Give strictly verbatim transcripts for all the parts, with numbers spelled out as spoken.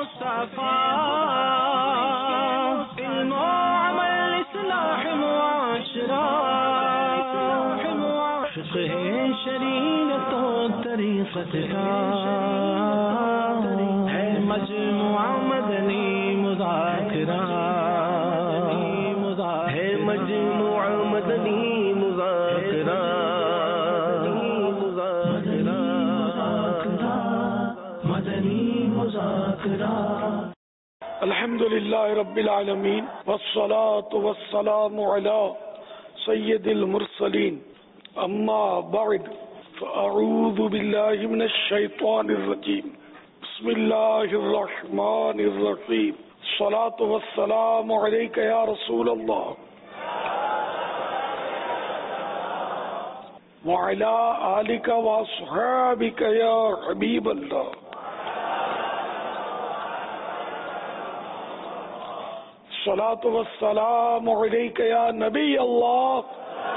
مصطفیٰ علم و عمل اصلاح معاشرہ فقہ شریعت و طریقت کا ہے مجموعہ مدنی مذاکرہ ہے مجموعہ مدنی مذاکرہ الحمد للہ رب العالمین والصلاة والسلام علی سید المرسلین اما بعد فاعوذ باللہ من الشیطان الرجیم بسم اللہ الرحمن الرحیم الصلاة والسلام علیک یا رسول اللہ وعلی آلک واصحابک یا حبیب اللہ الصلاة والسلام علیک یا نبی اللہ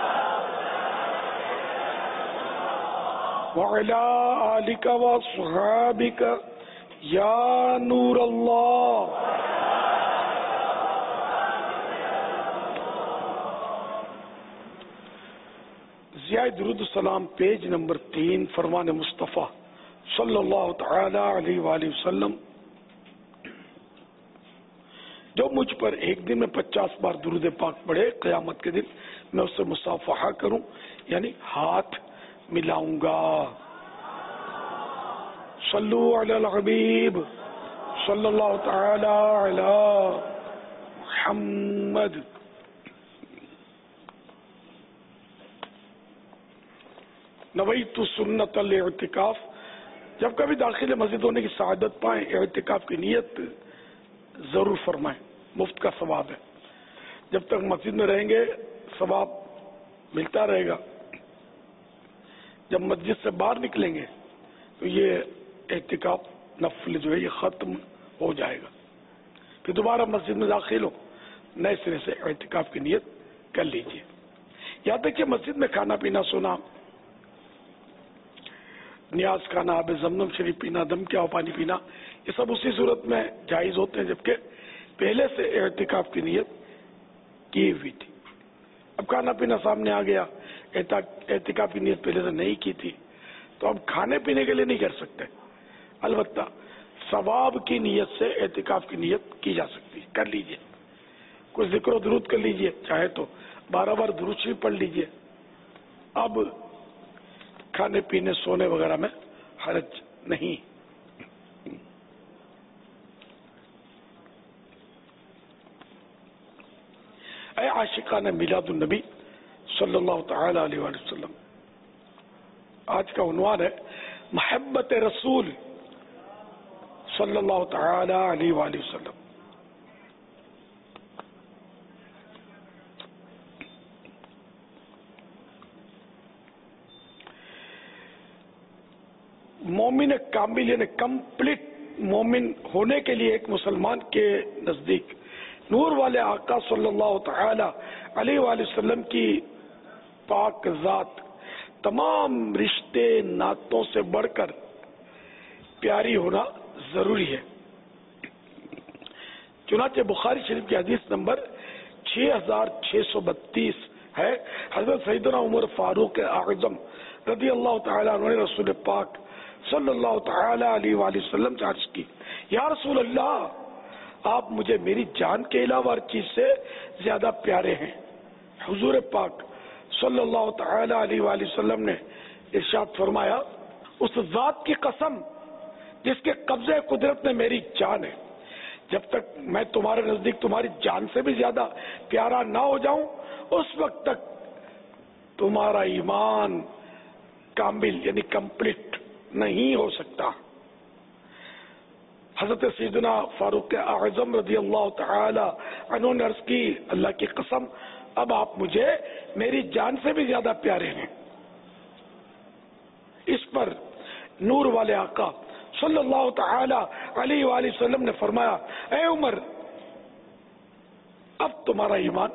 وعلی آلک واصحابک یا نور اللہ. ضیاء درود السلام پیج نمبر تین فرمان مصطفیٰ صلی اللہ تعالی علیہ وآلہ وسلم. جو مجھ پر ایک دن میں پچاس بار درود پاک پڑھے قیامت کے دن میں اس سے مصافحہ کروں یعنی ہاتھ ملاؤں گا. صلو علی الحبیب صلی اللہ تعالی علی محمد. نویت سنت الاعتکاف. جب کبھی داخل مسجد ہونے کی سعادت پائیں اعتکاف کی نیت ضرور فرمائیں، مفت کا ثواب ہے. جب تک مسجد میں رہیں گے ثواب ملتا رہے گا، جب مسجد سے باہر نکلیں گے تو یہ اعتکاف نفل جو ہے یہ ختم ہو جائے گا. پھر دوبارہ مسجد میں داخل ہو نئے سرے سے اعتکاف کی نیت کر لیجیے. یہاں تک کہ مسجد میں کھانا پینا سونا، نیاز کھانا، آب زمزم شریف پینا، دم کیا ہو پانی پینا، یہ سب اسی صورت میں جائز ہوتے ہیں جبکہ پہلے سے اعتکاف کی نیت کی ہوئی تھی. اب کھانا پینا سامنے آ گیا، اعتکاف کی نیت پہلے سے نہیں کی تھی تو اب کھانے پینے کے لیے نہیں کر سکتے. البتہ ثواب کی نیت سے اعتکاف کی نیت کی جا سکتی، کر لیجئے. کوئی ذکر و درود کر لیجئے، چاہے تو بارہ بار درود شریف پڑھ لیجئے. اب کھانے پینے سونے وغیرہ میں حرج نہیں. اے عاشقان میلاد النبی صلی اللہ تعالی علیہ وآلہ وسلم. آج کا عنوان ہے محبت رسول صلی اللہ تعالی علیہ وآلہ وسلم. مومن کامل یعنی کمپلیٹ مومن ہونے کے لیے ایک مسلمان کے نزدیک نور والے آقا صلی اللہ تعالی علیہ وآلہ وسلم کی پاک ذات تمام رشتے ناتوں سے بڑھ کر پیاری ہونا ضروری ہے. چنانچہ بخاری شریف کی حدیث نمبر چھ ہزار چھ سو بتیس ہے. حضرت سیدنا عمر فاروق اعظم رضی اللہ تعالی عنہ نے رسول پاک صلی اللہ تعالی علیہ وآلہ وسلم سے عرض کی، یا رسول اللہ آپ مجھے میری جان کے علاوہ ہر چیز سے زیادہ پیارے ہیں. حضور پاک صلی اللہ تعالی علیہ وآلہ وسلم نے ارشاد فرمایا، اس ذات کی قسم جس کے قبضے قدرت میں میری جان ہے، جب تک میں تمہارے نزدیک تمہاری جان سے بھی زیادہ پیارا نہ ہو جاؤں اس وقت تک تمہارا ایمان کامل یعنی کمپلیٹ نہیں ہو سکتا. حضرت سیدنا فاروق اعظم رضی اللہ تعالی عنہ نے عرض کی، اللہ کی قسم اب آپ مجھے میری جان سے بھی زیادہ پیارے ہیں. اس پر نور والے آقا صلی اللہ تعالی علیہ وآلہ وسلم نے فرمایا، اے عمر اب تمہارا ایمان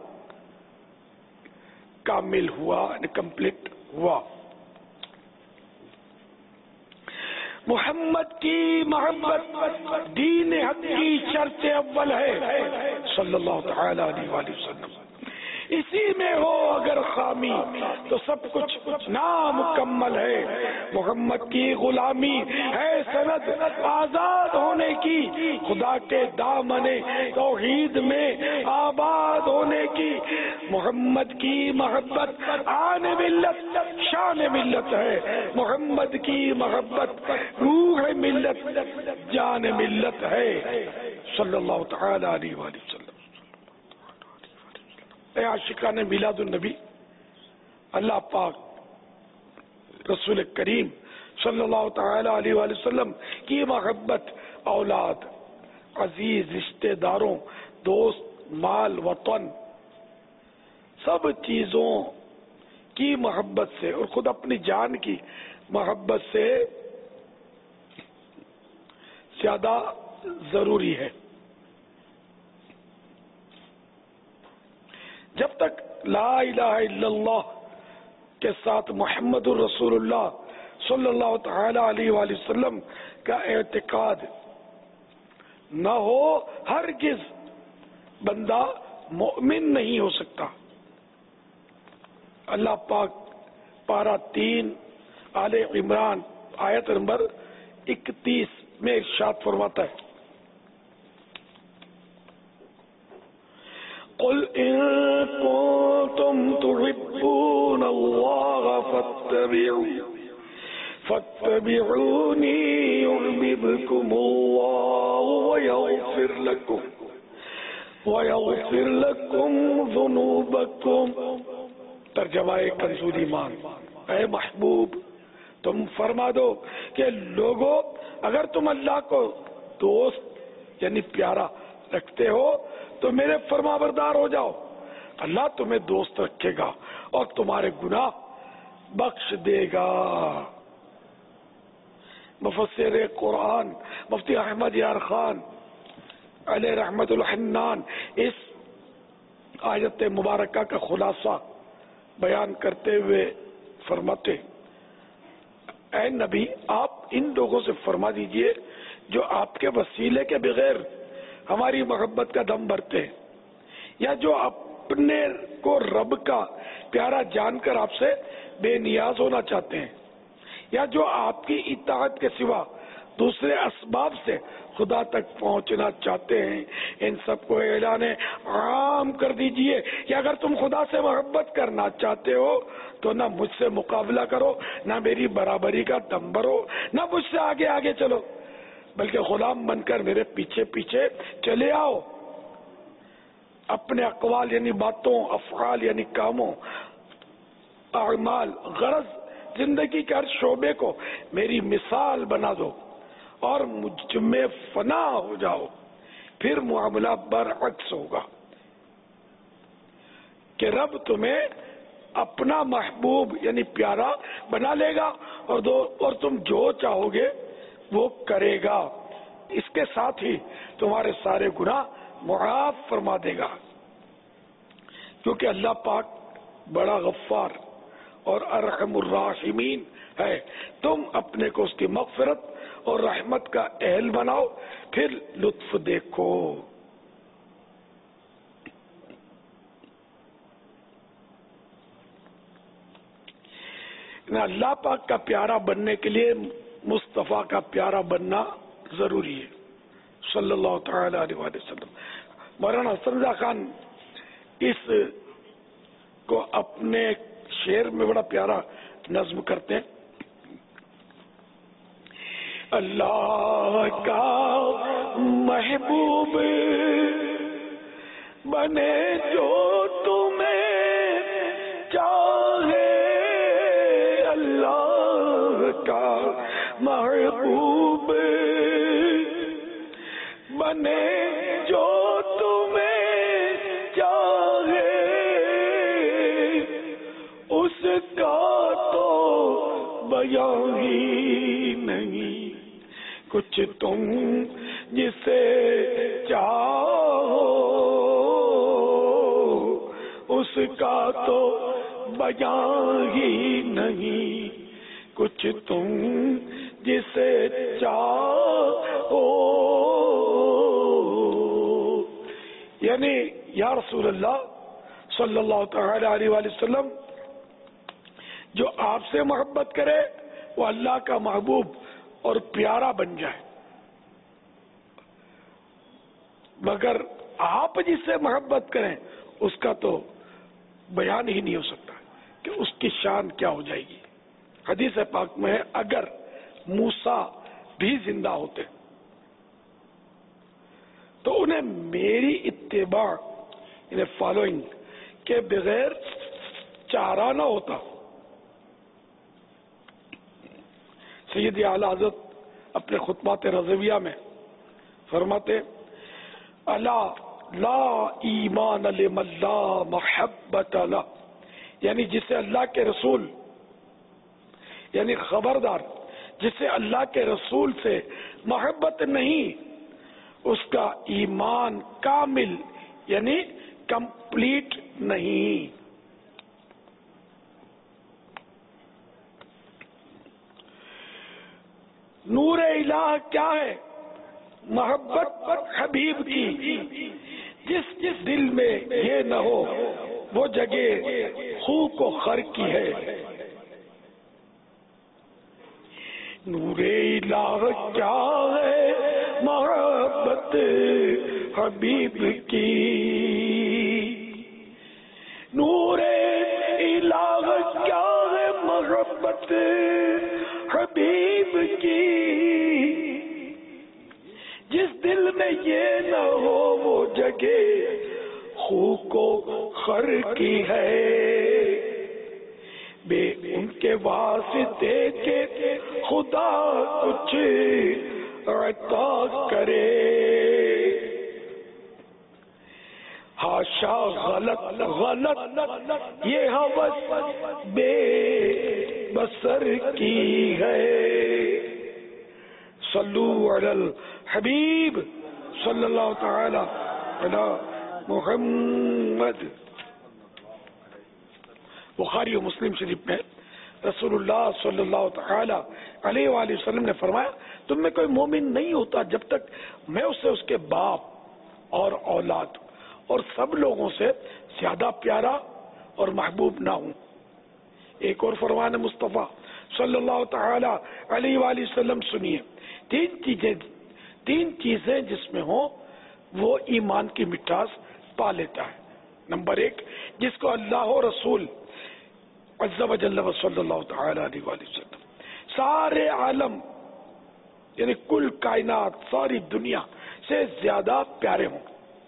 کامل ہوا، کمپلیٹ ہوا. محمد کی محبت دین حق کی شرط اول ہے صلی اللہ تعالی علیہ وآلہ وسلم. اسی میں ہو اگر خامی تو سب کچھ نامکمل ہے. محمد کی غلامی ہے سند آزاد ہونے کی، خدا کے دامن توحید میں آباد ہونے کی. محمد کی محبت آن ملت شان ملت ہے. محمد کی محبت روح ملت جان ملت ہے صلی اللہ تعالی علیہ وآلہ وسلم. اے عاشقان میلاد النبی، اللہ پاک رسول کریم صلی اللہ تعالی علیہ وآلہ وسلم کی محبت اولاد، عزیز رشتہ داروں، دوست، مال، وطن، سب چیزوں کی محبت سے اور خود اپنی جان کی محبت سے زیادہ ضروری ہے. جب تک لا الہ الا اللہ کے ساتھ محمد الرسول اللہ صلی اللہ تعالی علیہ وآلہ وسلم کا اعتقاد نہ ہو، ہرگز بندہ مؤمن نہیں ہو سکتا. اللہ پاک پارہ تین آل عمران آیت نمبر اکتیس میں ارشاد فرماتا ہے، قل ان کنتم تحبون اللہ فاتبعوا فاتبعونی یحببکم اللہ ویغفر لکم ویغفر لکم ذنوبکم. ترجمہ کنزول ایمان، اے محبوب تم فرما دو کہ لوگوں اگر تم اللہ کو دوست یعنی پیارا رکھتے ہو تو میرے فرما بردار ہو جاؤ. اللہ تمہیں دوست رکھے گا اور تمہارے گناہ بخش دے گا. مفسر قرآن مفتی احمد یار خان علیہ رحمت الحنان اس آیت مبارکہ کا خلاصہ بیان کرتے ہوئے فرماتے، اے نبی آپ ان لوگوں سے فرما دیجئے جو آپ کے وسیلے کے بغیر ہماری محبت کا دم بھرتے ہیں، یا جو اپنے کو رب کا پیارا جان کر آپ سے بے نیاز ہونا چاہتے ہیں، یا جو آپ کی اطاعت کے سوا دوسرے اسباب سے خدا تک پہنچنا چاہتے ہیں. ان سب کو اعلان عام کر دیجئے کہ اگر تم خدا سے محبت کرنا چاہتے ہو تو نہ مجھ سے مقابلہ کرو، نہ میری برابری کا دم بھرو، نہ مجھ سے آگے آگے چلو، بلکہ غلام بن کر میرے پیچھے پیچھے چلے آؤ. اپنے اقوال یعنی باتوں، افعال یعنی کاموں، اعمال، غرض زندگی کے ہر شعبے کو میری مثال بنا دو اور مجھ میں فنا ہو جاؤ. پھر معاملہ برعکس ہوگا کہ رب تمہیں اپنا محبوب یعنی پیارا بنا لے گا اور دو اور تم جو چاہو گے وہ کرے گا. اس کے ساتھ ہی تمہارے سارے گناہ معاف فرما دے گا، کیونکہ اللہ پاک بڑا غفار اور ارحم الراحمین ہے. تم اپنے کو اس کی مغفرت اور رحمت کا اہل بناؤ، پھر لطف دیکھو. اللہ پاک کا پیارا بننے کے لیے مصطفیٰ کا پیارا بننا ضروری ہے صلی اللہ تعالی علیہ وآلہ وسلم. مولانا حسن رضا خان اس کو اپنے شعر میں بڑا پیارا نظم کرتے ہیں. اللہ کا محبوب بنے جو تمہیں چاہے، اللہ کا محبوب بنے جو تمہیں چاہے، اس کا تو بیان ہی نہیں کچھ تم جسے چاہو، اس کا تو بیان ہی نہیں کچھ تم جسے چاہو، یعنی یا رسول اللہ صلی اللہ تعالی علیہ وآلہ وسلم، جو آپ سے محبت کرے وہ اللہ کا محبوب اور پیارا بن جائے، مگر آپ جس سے محبت کریں اس کا تو بیان ہی نہیں ہو سکتا کہ اس کی شان کیا ہو جائے گی۔ حدیث پاک میں ہے اگر موسیٰ بھی زندہ ہوتے تو انہیں میری اتباع یعنی فالوئنگ کے بغیر چارہ نہ ہوتا۔ سیدی اعلی حضرت اپنے خطبات رضویہ میں فرماتے الا لا ایمان لمن لا محبت له، یعنی جسے اللہ کے رسول، یعنی خبردار جسے اللہ کے رسول سے محبت نہیں، اس کا ایمان کامل یعنی کمپلیٹ نہیں۔ نور الہ کیا ہے؟ محبت حبیب کی، جس جس دل میں یہ نہ ہو وہ جگہ خو کو خر کی ہے۔ نور الہ کیا ہے؟ محبت حبیب کی، نور الہ کیا ہے؟ محبت حبیب کی، جس دل میں یہ نہ ہو وہ جگہ خو کو خر کی ہے۔ بے ان کے واسطے کے خدا کچھ عطا کرے، ہاشا غلط غلط یہ ہوس بے بسر کی ہے۔ صلو علی الحبیب صلی اللہ تعالی علی محمد۔ بخاری و مسلم شریف میں رسول اللہ صلی اللہ تعالی علیہ وآلہ وسلم نے فرمایا تم میں کوئی مومن نہیں ہوتا جب تک میں اسے اس کے باپ اور اولاد اور سب لوگوں سے زیادہ پیارا اور محبوب نہ ہوں۔ ایک اور فرمان مصطفیٰ صلی اللہ تعالی علیہ وآلہ وسلم سنیے، تین چیزیں تین چیزیں جس میں ہوں وہ ایمان کی مٹھاس پا لیتا ہے۔ نمبر ایک، جس کو اللہ و رسول عز و جل و صلی اللہ تعالی علیہ وآلہ وسلم سارے عالم یعنی کل کائنات ساری دنیا سے زیادہ پیارے ہوں،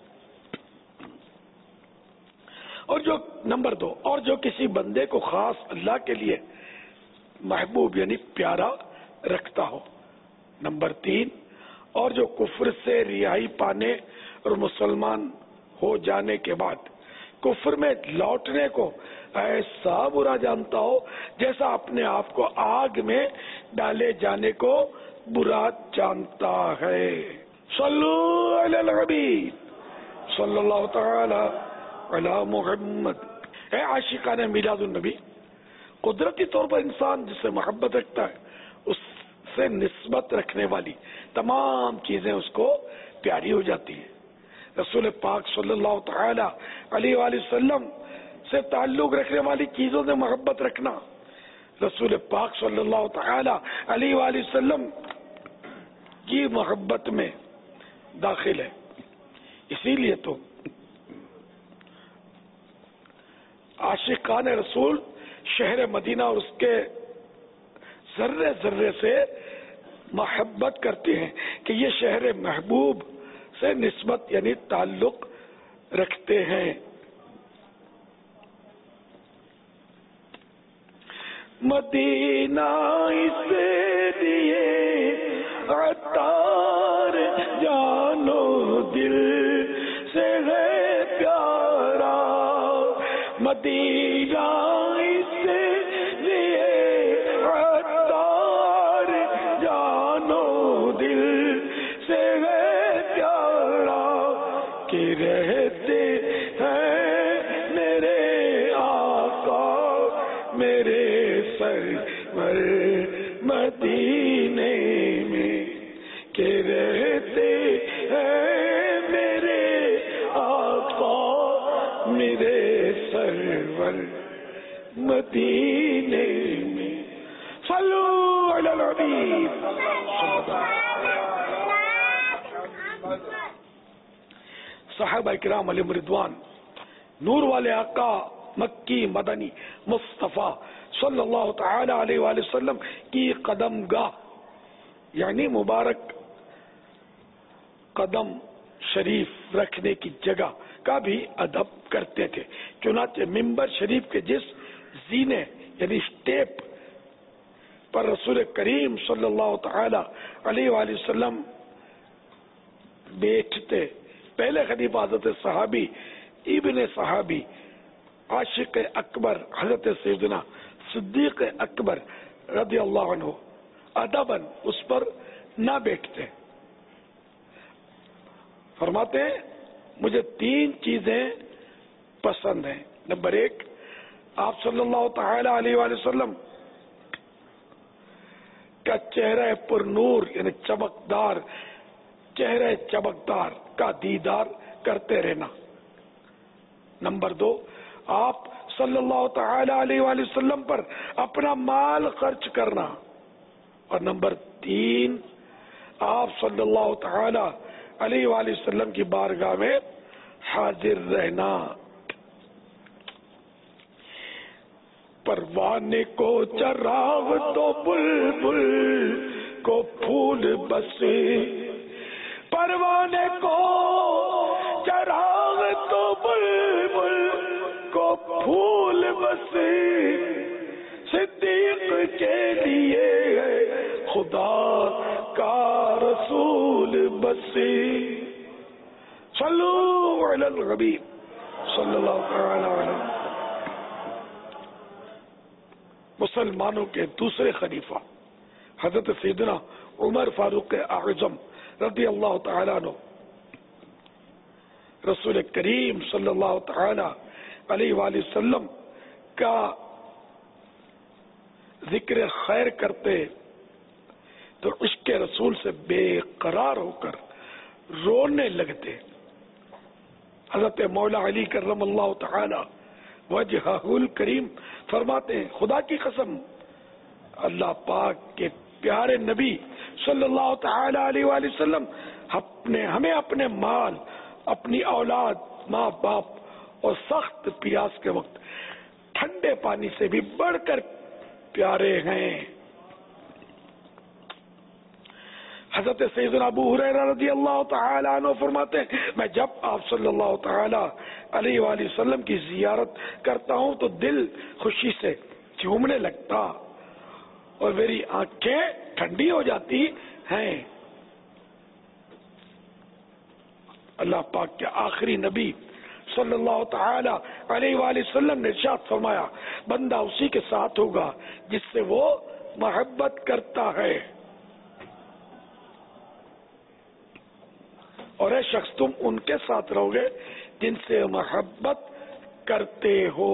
اور جو نمبر دو، اور جو کسی بندے کو خاص اللہ کے لیے محبوب یعنی پیارا رکھتا ہو۔ نمبر تین، اور جو کفر سے رہائی پانے اور مسلمان ہو جانے کے بعد کفر میں لوٹنے کو ایسا برا جانتا ہو جیسا اپنے آپ کو آگ میں ڈالے جانے کو برا جانتا ہے۔ صلو علی الحبیب صلی اللہ تعالی علی محمد۔ اے عاشقان میلاد النبی، قدرتی طور پر انسان جس سے محبت رکھتا ہے اس سے نسبت رکھنے والی تمام چیزیں اس کو پیاری ہو جاتی ہیں۔ رسول پاک صلی اللہ تعالی علیہ وآلہ وسلم سے تعلق رکھنے والی چیزوں سے محبت رکھنا رسول پاک صلی اللہ تعالی علیہ وآلہ وسلم کی محبت میں داخل ہے۔ اسی لیے تو عاشقان رسول شہر مدینہ اور اس کے ذرے ذرے سے محبت کرتے ہیں کہ یہ شہر محبوب سے نسبت یعنی تعلق رکھتے ہیں۔ مدینہ اس لیے عطار جانو دل سے ہے پیارا، مدینہ اس لیے عطار جانو دل سے ہے پیارا، کہ رہتے ہیں میرے آقا میرے سرور مدینے کے رہتے ہیں میرے آقا میرے سرور مدینے میں. صلو علی الحبیب. صحابہ کرام علیہ رضوان نور والے آقا مکی مدنی مصطفیٰ صلی اللہ تعالی علیہ وآلہ وسلم کی قدم گاہ یعنی مبارک قدم شریف رکھنے کی جگہ کا بھی ادب کرتے تھے. چنانچہ ممبر شریف کے جس زینے یعنی اسٹیپ پر رسول کریم صلی اللہ تعالی علیہ وآلہ وسلم بیٹھتے پہلے خلیفہ حضرت صحابی ابن صحابی عاشق اکبر حضرت سیدنا صدیق اکبر رضی اللہ عنہ ادباً اس پر نہ بیٹھتے. فرماتے ہیں مجھے تین چیزیں پسند ہیں. نمبر ایک، آپ صلی اللہ تعالی علیہ وآلہ وسلم کا چہرہ پر نور یعنی چمکدار چہرہ چمکدار کا دیدار کرتے رہنا. نمبر دو، آپ صلی اللہ تعالی علیہ وآلہ وسلم پر اپنا مال خرچ کرنا. اور نمبر تین، آپ صلی اللہ تعالی علیہ وآلہ وسلم کی بارگاہ میں حاضر رہنا. پروانے کو چراغ تو بلبل کو پھول بسے، پروانے کو چراغ تو بلبل کو پھول بسے، صدیق کے لیے خدا کا رسول بسے. صلو علی الحبیب صلی اللہ تعالی علیہ. مسلمانوں کے دوسرے خلیفہ حضرت سیدنا عمر فاروق اعظم رضی اللہ تعالیٰ عنہ رسول کریم صلی اللہ تعالی علیہ وآلہ وسلم کا ذکر خیر کرتے تو عشق رسول سے بے قرار ہو کر رونے لگتے. حضرت مولا علی کرم اللہ تعالی وجہہ الکریم فرماتے ہیں خدا کی قسم اللہ پاک کے پیارے نبی صلی اللہ تعالی علیہ وآلہ وسلم اپنے ہمیں اپنے مال، اپنی اولاد، ماں باپ اور سخت پیاس کے وقت ٹھنڈے پانی سے بھی بڑھ کر پیارے ہیں. حضرت سیدنا ابو ہریرہ رضی اللہ تعالی عنہ فرماتے ہیں میں جب آپ صلی اللہ تعالی علیہ وآلہ وسلم کی زیارت کرتا ہوں تو دل خوشی سے جھومنے لگتا اور میری آنکھیں ٹھنڈی ہو جاتی ہیں. اللہ پاک کے آخری نبی صلی اللہ تعالی علیہ وآلہ وسلم نے ارشاد فرمایا بندہ اسی کے ساتھ ہوگا جس سے وہ محبت کرتا ہے، اور اے شخص تم ان کے ساتھ رہو گے جن سے محبت کرتے ہو.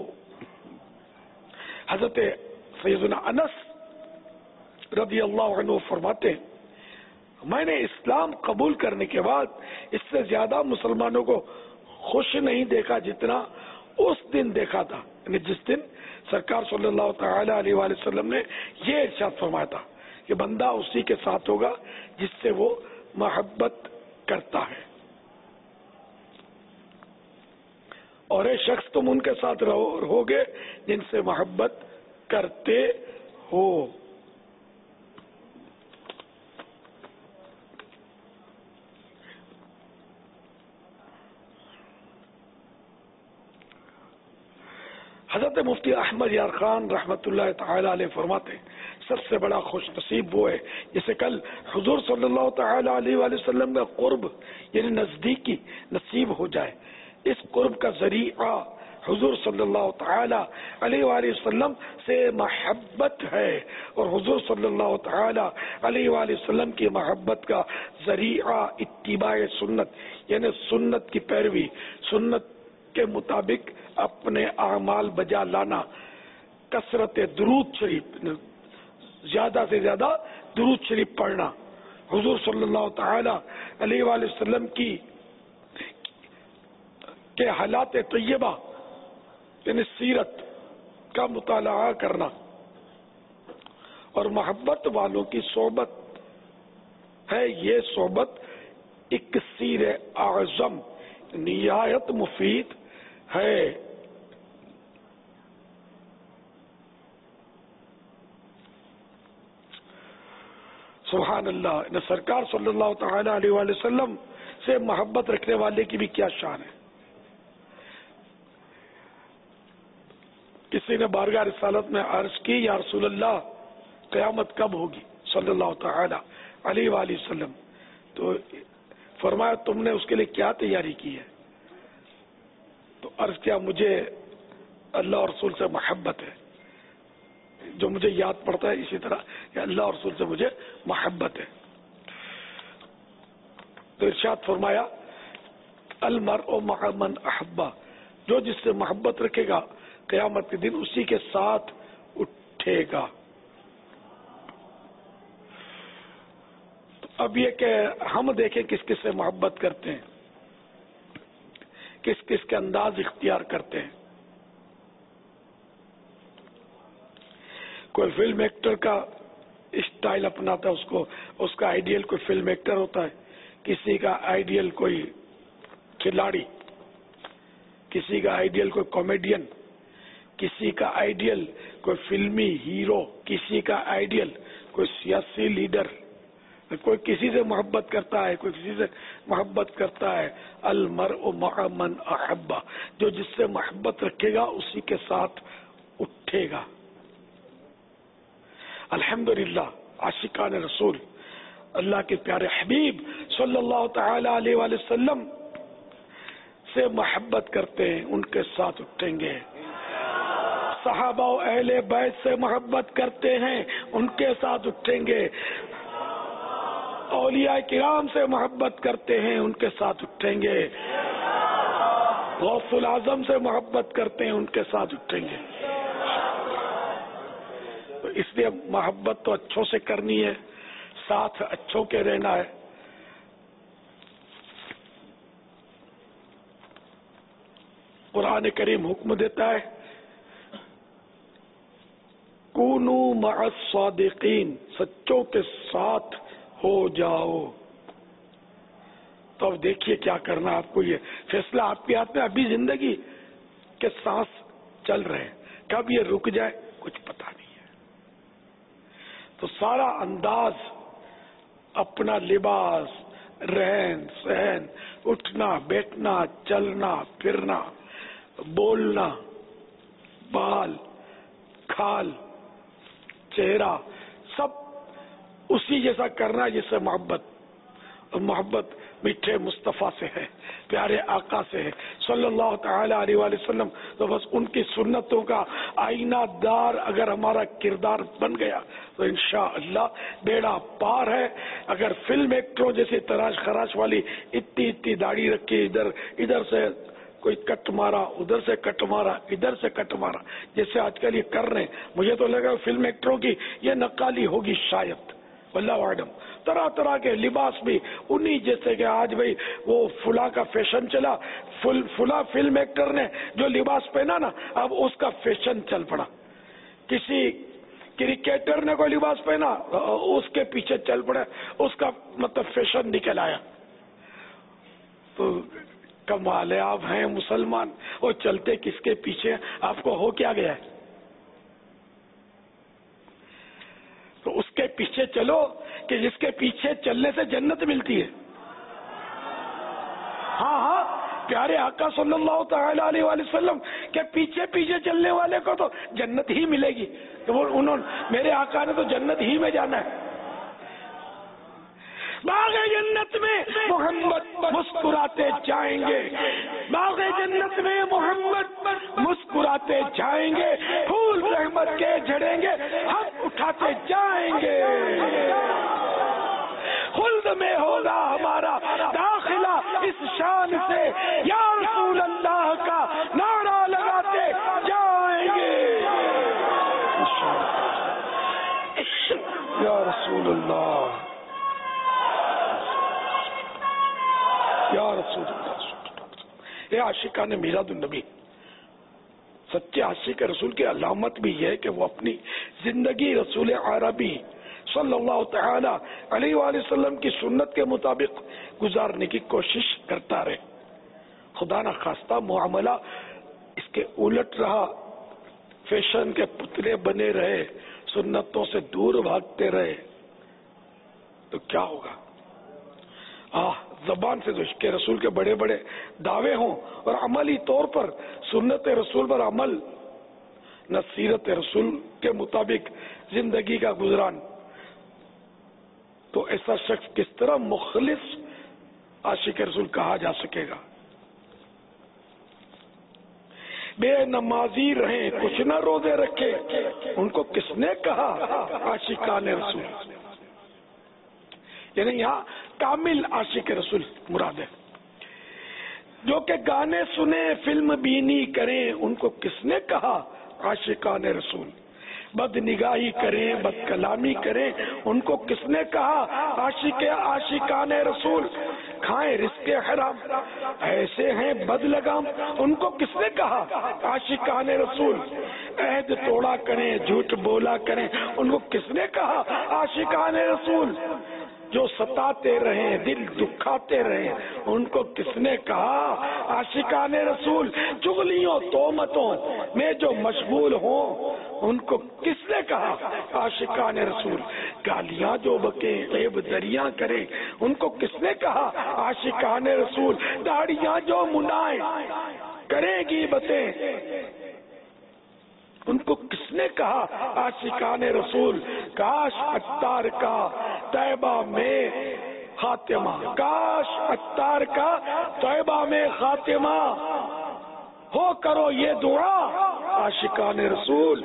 حضرت سیدنا انس رضی اللہ عنہ فرماتے ہیں میں نے اسلام قبول کرنے کے بعد اس سے زیادہ مسلمانوں کو خوش نہیں دیکھا جتنا اس دن دیکھا تھا، یعنی جس دن سرکار صلی اللہ تعالی علیہ وآلہ وسلم نے یہ ارشاد فرمایا تھا کہ بندہ اسی کے ساتھ ہوگا جس سے وہ محبت کرتا ہے، اور ایک شخص تم ان کے ساتھ رہو گے جن سے محبت کرتے ہو. حضرت مفتی احمد یار خان رحمت اللہ تعالی علیہ فرماتے ہیں سب سے بڑا خوش نصیب وہ ہے جسے کل حضور صلی اللہ تعالی علیہ وآلہ وسلم کا قرب یعنی نزدیکی نصیب ہو جائے. اس قرب کا ذریعہ حضور صلی اللہ تعالی علیہ وآلہ وسلم سے محبت ہے، اور حضور صلی اللہ تعالی علیہ وآلہ وسلم کی محبت کا ذریعہ اتباع سنت یعنی سنت کی پیروی، سنت کے مطابق اپنے اعمال بجا لانا، کثرت درود شریف زیادہ سے زیادہ درود شریف پڑھنا، حضور صلی اللہ تعالی علیہ وآلہ وسلم کی کے حالات طیبہ یعنی سیرت کا مطالعہ کرنا اور محبت والوں کی صحبت ہے، یہ صحبت ایک سیر اعظم نہایت مفید ہے۔ سبحان اللہ، سرکار صلی اللہ تعالی علیہ وآلہ وسلم سے محبت رکھنے والے کی بھی کیا شان ہے۔ کسی نے بارگاہ رسالت میں عرض کی، یا رسول اللہ قیامت کب ہوگی صلی اللہ تعالی علیہ وآلہ وسلم؟ تو فرمایا تم نے اس کے لیے کیا تیاری کی ہے؟ تو عرض کیا مجھے اللہ اور رسول سے محبت ہے، جو مجھے یاد پڑتا ہے اسی طرح کہ اللہ اور رسول سے مجھے محبت ہے۔ تو ارشاد فرمایا المرء مع من احبہ، جو جس سے محبت رکھے گا قیامت کے دن اسی کے ساتھ اٹھے گا۔ تو اب یہ کہ ہم دیکھیں کس کس سے محبت کرتے ہیں، کس کس کے انداز اختیار کرتے ہیں۔ کوئی فلم ایکٹر کا اسٹائل اپناتا ہے، اس کو اس کا آئیڈیل کوئی فلم ایکٹر ہوتا ہے، کسی کا آئیڈیل کوئی کھلاڑی، کسی کا آئیڈیل کوئی کامیڈین، کسی کا آئیڈیل کوئی فلمی ہیرو، کسی کا آئیڈیل کوئی سیاسی لیڈر، کوئی کسی سے محبت کرتا ہے، کوئی کسی سے محبت کرتا ہے۔ المرء مع من احبہ، جو جس سے محبت رکھے گا اسی کے ساتھ اٹھے گا۔ الحمدللہ عاشقان رسول اللہ کے پیارے حبیب صلی اللہ تعالی علیہ وآلہ وسلم سے محبت کرتے ہیں، ان کے ساتھ اٹھیں گے۔ صحابہ و اہل بیت سے محبت کرتے ہیں، ان کے ساتھ اٹھیں گے۔ اولیاء کرام سے محبت کرتے ہیں، ان کے ساتھ اٹھیں گے۔ غوث الاعظم سے محبت کرتے ہیں، ان کے ساتھ اٹھیں گے۔ تو اس لیے محبت تو اچھوں سے کرنی ہے، ساتھ اچھوں کے رہنا ہے۔ قرآن کریم حکم دیتا ہے کونو مع الصادقین، سچوں کے ساتھ ہو جاؤ۔ تو اب دیکھیے کیا کرنا ہے آپ کو، یہ فیصلہ آپ کے ہاتھ میں۔ ابھی زندگی کے سانس چل رہے ہیں، کب یہ رک جائے کچھ پتا نہیں ہے۔ تو سارا انداز، اپنا لباس، رہن سہن، اٹھنا بیٹھنا، چلنا پھرنا، بولنا، بال کھال چہرہ، سب اسی جیسا کرنا جس سے محبت، اور محبت میٹھے مصطفیٰ سے ہے، پیارے آقا سے ہے صلی اللہ تعالی علیہ وآلہ وسلم۔ تو بس ان کی سنتوں کا آئینہ دار اگر ہمارا کردار بن گیا تو انشاءاللہ بیڑا پار ہے۔ اگر فلم ایکٹروں جیسے تراش خراش والی اتنی اتنی داڑھی رکھی، ادھر ادھر سے کوئی کٹ مارا، ادھر سے کٹ مارا، ادھر سے کٹ مارا، جیسے آج کل یہ کر رہے ہیں، مجھے تو لگا فلم ایکٹروں کی یہ نقالی ہوگی شاید، واللہ اعلم۔ طرح طرح کے لباس بھی انہی جیسے کہ آج بھائی وہ فلاں کا فیشن چلا، فل فلاں فلم ایکٹر نے جو لباس پہنا نا، اب اس کا فیشن چل پڑا۔ کسی کرکٹر نے کوئی لباس پہنا، اس کے پیچھے چل پڑے، اس کا مطلب فیشن نکل آیا۔ تو کمال ہے، آپ ہیں مسلمان، وہ چلتے کس کے پیچھے؟ آپ کو ہو کیا گیا ہے؟ تو اس کے پیچھے چلو کہ جس کے پیچھے چلنے سے جنت ملتی ہے۔ ہاں ہاں، پیارے آقا صلی اللہ تعالی علیہ وآلہ وسلم کے پیچھے پیچھے چلنے والے کو تو جنت ہی ملے گی۔ تو وہ انہوں میرے آقا نے تو جنت ہی میں جانا ہے۔ باغ جنت میں محمد مسکراتے جائیں گے، باغ جنت میں محمد مسکراتے جائیں گے، پھول رحمت کے جھڑیں گے، ہم اٹھاتے جائیں گے۔ خلد میں ہوگا ہمارا داخلہ اس شان سے، یا رسول اللہ کا نعرہ لگاتے جائیں گے۔ یا رسول اللہ، یا رسول اللہ. یہ عاشقان میلاد النبی. سچے عاشق رسول کی علامت بھی یہ ہے کہ وہ اپنی زندگی رسول عربی صلی اللہ تعالی علیہ وآلہ وسلم کی سنت کے مطابق گزارنے کی کوشش کرتا رہے. خدا نہ خواستہ معاملہ اس کے الٹ رہا، فیشن کے پتلے بنے رہے، سنتوں سے دور بھاگتے رہے تو کیا ہوگا؟ آہ زبان سے تو عشق رسول کے بڑے بڑے دعوے ہوں اور عملی طور پر سنت رسول پر عمل نہ سیرت رسول کے مطابق زندگی کا گزران، تو ایسا شخص کس طرح مخلص عاشق رسول کہا جا سکے گا؟ بے نمازی رہیں کچھ نہ روزے رکھے، ان کو کس نے کہا عاشقان رسول؟ یعنی یہاں کامل عاشق رسول مراد ہے. جو کہ گانے سنے فلم بینی کریں، ان کو کس نے کہا عاشقان رسول؟ بد نگاہی کریں، بد کلامی کریں، ان کو کس نے کہا عاشق عاشقان رسول؟ کھائیں رزق حرام، ایسے ہیں بد لگام، ان کو کس نے کہا عاشقان رسول؟ عہد توڑا کریں، جھوٹ بولا کریں، ان کو کس نے کہا عاشقان رسول؟ جو ستاتے رہیں، دل دکھاتے رہیں، ان کو کس نے کہا عاشقان رسول؟ چغلیوں تہمتوں میں جو مشغول ہوں، ان کو کس نے کہا عاشقان رسول؟ گالیاں جو بکیں، عیب دریاں کریں، ان کو کس نے کہا عاشقان رسول؟ داڑیاں جو منائیں، کریں گی بتیں، ان کو کس نے کہا عاشقان رسول؟ کاش عطار کا طیبہ میں خاتمہ، کاش عطار کا طیبہ میں خاتمہ ہو، کرو یہ دعا عاشقان رسول.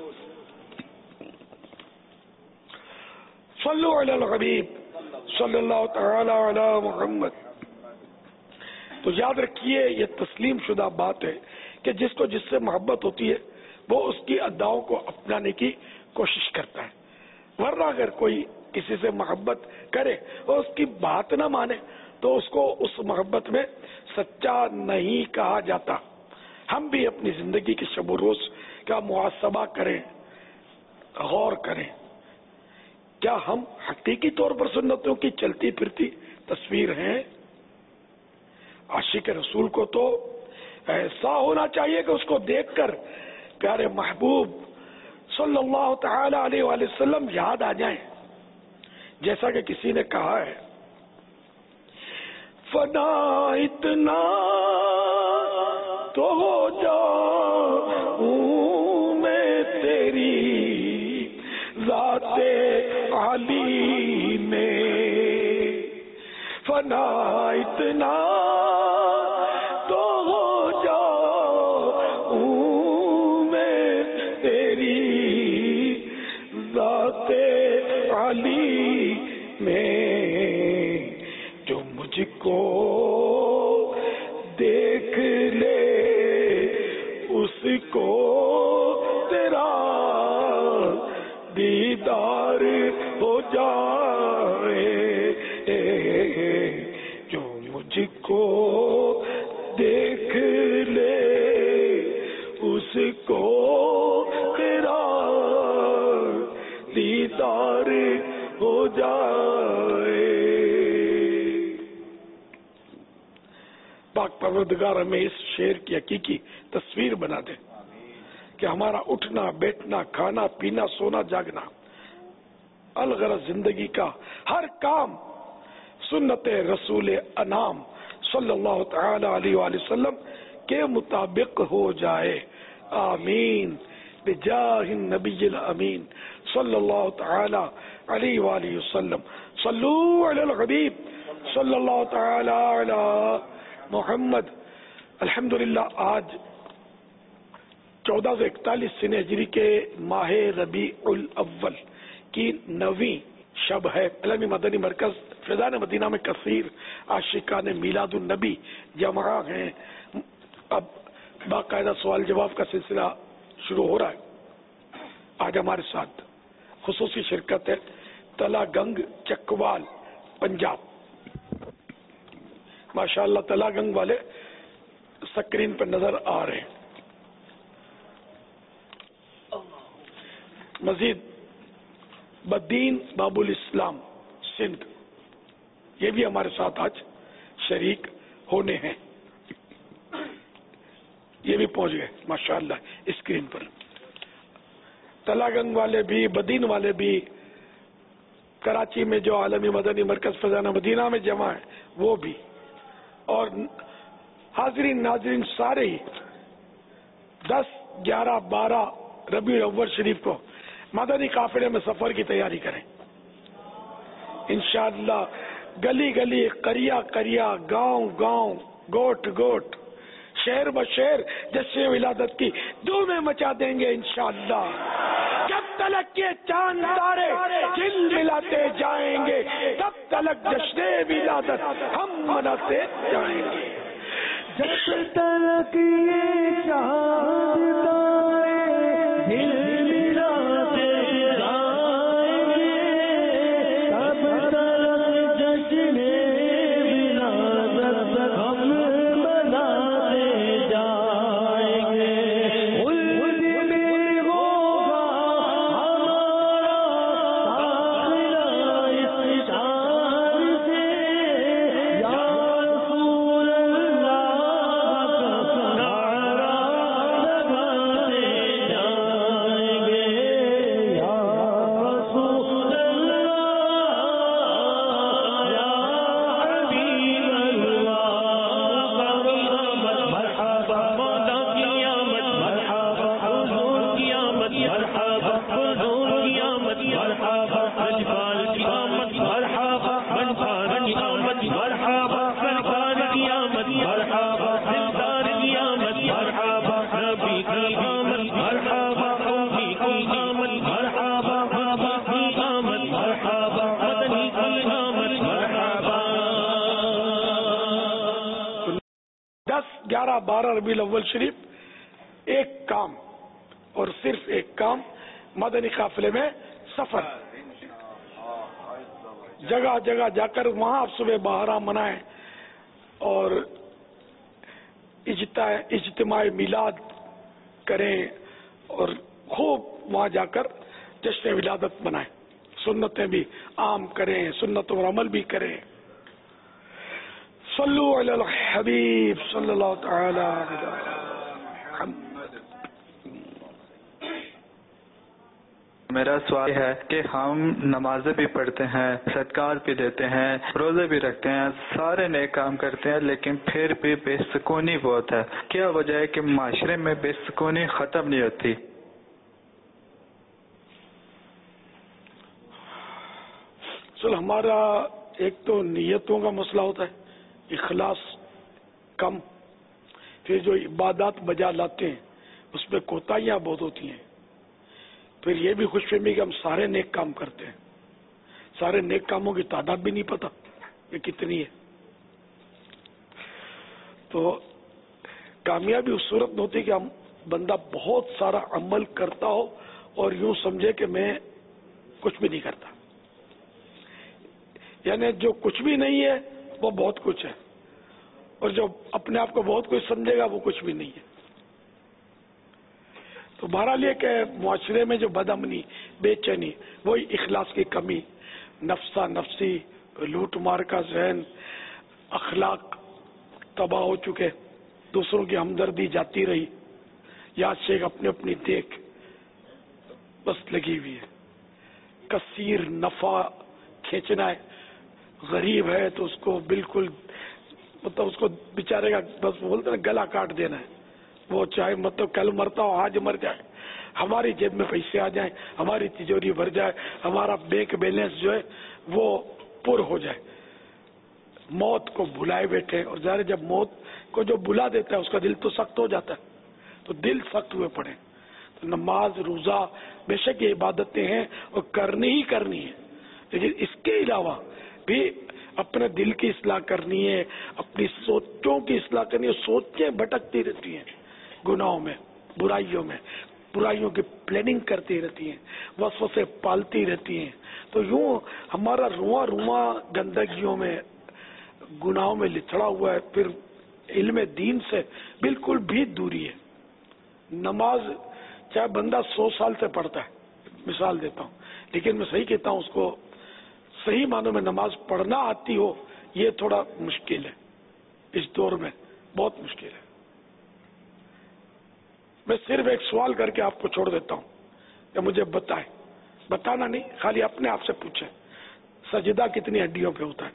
صلو علی الحبیب صلی اللہ تعالی علی محمد. تو یاد رکھیے یہ تسلیم شدہ بات ہے کہ جس کو جس سے محبت ہوتی ہے وہ اس کی اداؤں کو اپنانے کی کوشش کرتا ہے، ورنہ اگر کوئی کسی سے محبت کرے اور اس کی بات نہ مانے تو اس کو اس محبت میں سچا نہیں کہا جاتا. ہم بھی اپنی زندگی کے شب و روز کا محاسبہ کریں، غور کریں. کیا ہم حقیقی طور پر سنتوں کی چلتی پھرتی تصویر ہیں؟ عاشق رسول کو تو ایسا ہونا چاہیے کہ اس کو دیکھ کر پیارے محبوب صلی اللہ تعالی علیہ وآلہ وسلم یاد آ جائیں. جیسا کہ کسی نے کہا ہے، فنا اتنا تو ہو جاؤں میں تیری ذات علی میں، فنا اتنا تو ہو جاؤں میں تیری ذات علی میں، جو مجھ کو دیکھ لے اس کو تیرا دیدار ہو جائے، جو مجھ کو دیکھ لے اس کو تیرا دیدار ہو جائے. پاک پروردگار ہمیں اس شعر کی حقیقی تصویر بنا دے کہ ہمارا اٹھنا بیٹھنا کھانا پینا سونا جاگنا الغرض زندگی کا ہر کام سنت رسول انام صلی اللہ تعالی علیہ وآلہ وسلم کے مطابق ہو جائے. آمین بجاہ النبی الامین صلی اللہ تعالی علیہ وآلہ وسلم. صلو علی الحبیب صلی اللہ تعالی علی محمد. الحمدللہ آج چودہ سو اکتالیس سن ہجری کے ماہ ربیع الاول کی نویں شب ہے. علمی مدنی مرکز فیضان مدینہ میں کثیر عاشقان میلاد النبی جمع ہیں. اب باقاعدہ سوال جواب کا سلسلہ شروع ہو رہا ہے. آج ہمارے ساتھ خصوصی شرکت ہے تلا گنگ چکوال پنجاب. ماشاءاللہ تلا گنگ والے سکرین پہ نظر آ رہے ہیں. مزید بدین باب الاسلام سندھ یہ بھی ہمارے ساتھ آج شریک ہونے ہیں. یہ بھی پہنچ گئے ماشاءاللہ اسکرین پر. تلا گنگ والے بھی بدین والے بھی کراچی میں جو عالمی مدنی مرکز فضانہ مدینہ میں جمع ہے وہ بھی, اور حاضرین ناظرین سارے ہی دس گیارہ بارہ ربیع الاول شریف کو مدنی قافلے میں سفر کی تیاری کریں انشاءاللہ. گلی گلی قریہ قریہ گاؤں گاؤں گوٹ گوٹ شہر بشہر جشن ولادت کی دھومیں مچا دیں گے انشاءاللہ. جب تلک یہ چاند تارے دل ملاتے جائیں گے تب تلک جشن ولادت ہم مناتے جائیں گے. جب تلک یہ چاند تارے دل ملاتے جائیں گے تب تلک جشن ولادت ہم مناتے جائیں گے. اس دن ہوگا ہمارا فاصلہ اس شان سے یا رسول اللہ کا نعرہ لگاتے جائیں گے. یا رسول اللہ یا حبیب اللہ مرحبا مولا کی آمد مرحبا حضور کی آمد مرحبا حضور کی آمد مرحبا اجبال کی آمد مرحبا منفار کی آمد مرحبا سرکار کی آمد مرحبا دلدار کی آمد مرحبا نبی کی آمد مرحبا قومی کی آمد مرحبا بابا کی آمد مرحبا مدنی کی آمد مرحبا. دس گیارہ بارہ ربیع الاول شریف ایک کام اور صرف ایک کام مدنی قافلے میں سفر. جگہ جگہ جا کر وہاں آپ صبح بہارا منائیں اور اجتماع میلاد کریں اور خوب وہاں جا کر جشن ولادت منائیں. سنتیں بھی عام کریں, سنتوں پر عمل بھی کریں. صلو علی الحبیب صلی اللہ تعالی علیہ وسلم. میرا سوال ہے کہ ہم نمازیں بھی پڑھتے ہیں, صدقات بھی دیتے ہیں, روزے بھی رکھتے ہیں, سارے نیک کام کرتے ہیں, لیکن پھر بھی بے سکونی بہت ہے. کیا وجہ ہے کہ معاشرے میں بے سکونی ختم نہیں ہوتی؟ چل ہمارا ایک تو نیتوں کا مسئلہ ہوتا ہے, اخلاص کم, پھر جو عبادات بجا لاتے ہیں اس میں کوتاہیاں بہت ہوتی ہیں. پھر یہ بھی خوش فہمی کہ ہم سارے نیک کام کرتے ہیں, سارے نیک کاموں کی تعداد بھی نہیں پتہ یہ کتنی ہے. تو کامیابی اس صورت میں ہوتی کہ ہم بندہ بہت سارا عمل کرتا ہو اور یوں سمجھے کہ میں کچھ بھی نہیں کرتا, یعنی جو کچھ بھی نہیں ہے وہ بہت کچھ ہے, اور جو اپنے آپ کو بہت کچھ سمجھے گا وہ کچھ بھی نہیں ہے. تو بہرحال یہ کہ معاشرے میں جو بد امنی, بے چینی, وہی اخلاص کی کمی, نفسا نفسی, لوٹ مار کا ذہن, اخلاق تباہ ہو چکے, دوسروں کی ہمدردی جاتی رہی, یاد شیخ اپنی اپنی دیکھ بس لگی ہوئی ہے. کثیر نفع کھینچنا ہے, غریب ہے تو اس کو بالکل مطلب اس کو بیچارے کا بس بولتے نا گلا کاٹ دینا ہے. وہ چاہے مطلب کل مرتا ہو آج مر جائے, ہماری جیب میں پیسے آ جائیں, ہماری تجوری بھر جائے, ہمارا بینک بیلنس جو ہے وہ پر ہو جائے, موت کو بھلائے بیٹھے. اور ظاہر جب موت کو جو بلا دیتا ہے اس کا دل تو سخت ہو جاتا ہے, تو دل سخت ہوئے پڑے. تو نماز روزہ بے شک یہ عبادتیں ہیں اور کرنی ہی کرنی ہے, لیکن اس کے علاوہ بھی اپنے دل کی اصلاح کرنی ہے, اپنی سوچوں کی اصلاح کرنی ہے. سوچیں بھٹکتی رہتی ہیں گناہوں میں, برائیوں میں, برائیوں کی پلاننگ کرتی رہتی ہیں, وسوسے پالتی رہتی ہیں. تو یوں ہمارا رواں رواں گندگیوں میں, गुनाहों में लिथड़ा हुआ है, फिर इल्म दीन से बिल्कुल भी दूरी है। नमाज चाहे बंदा सौ साल से पढ़ता है, मिसाल देता हूँ, लेकिन मैं सही कहता हूँ उसको सही मानों में नमाज पढ़ना आती हो, ये थोड़ा मुश्किल है, इस दौर में बहुत मुश्किल है। मैं सिर्फ एक सवाल करके आपको छोड़ देता हूँ कि मुझे बताएं, बताना नहीं, खाली अपने आप से पूछें, सजदा कितनी हड्डियों पे होता है?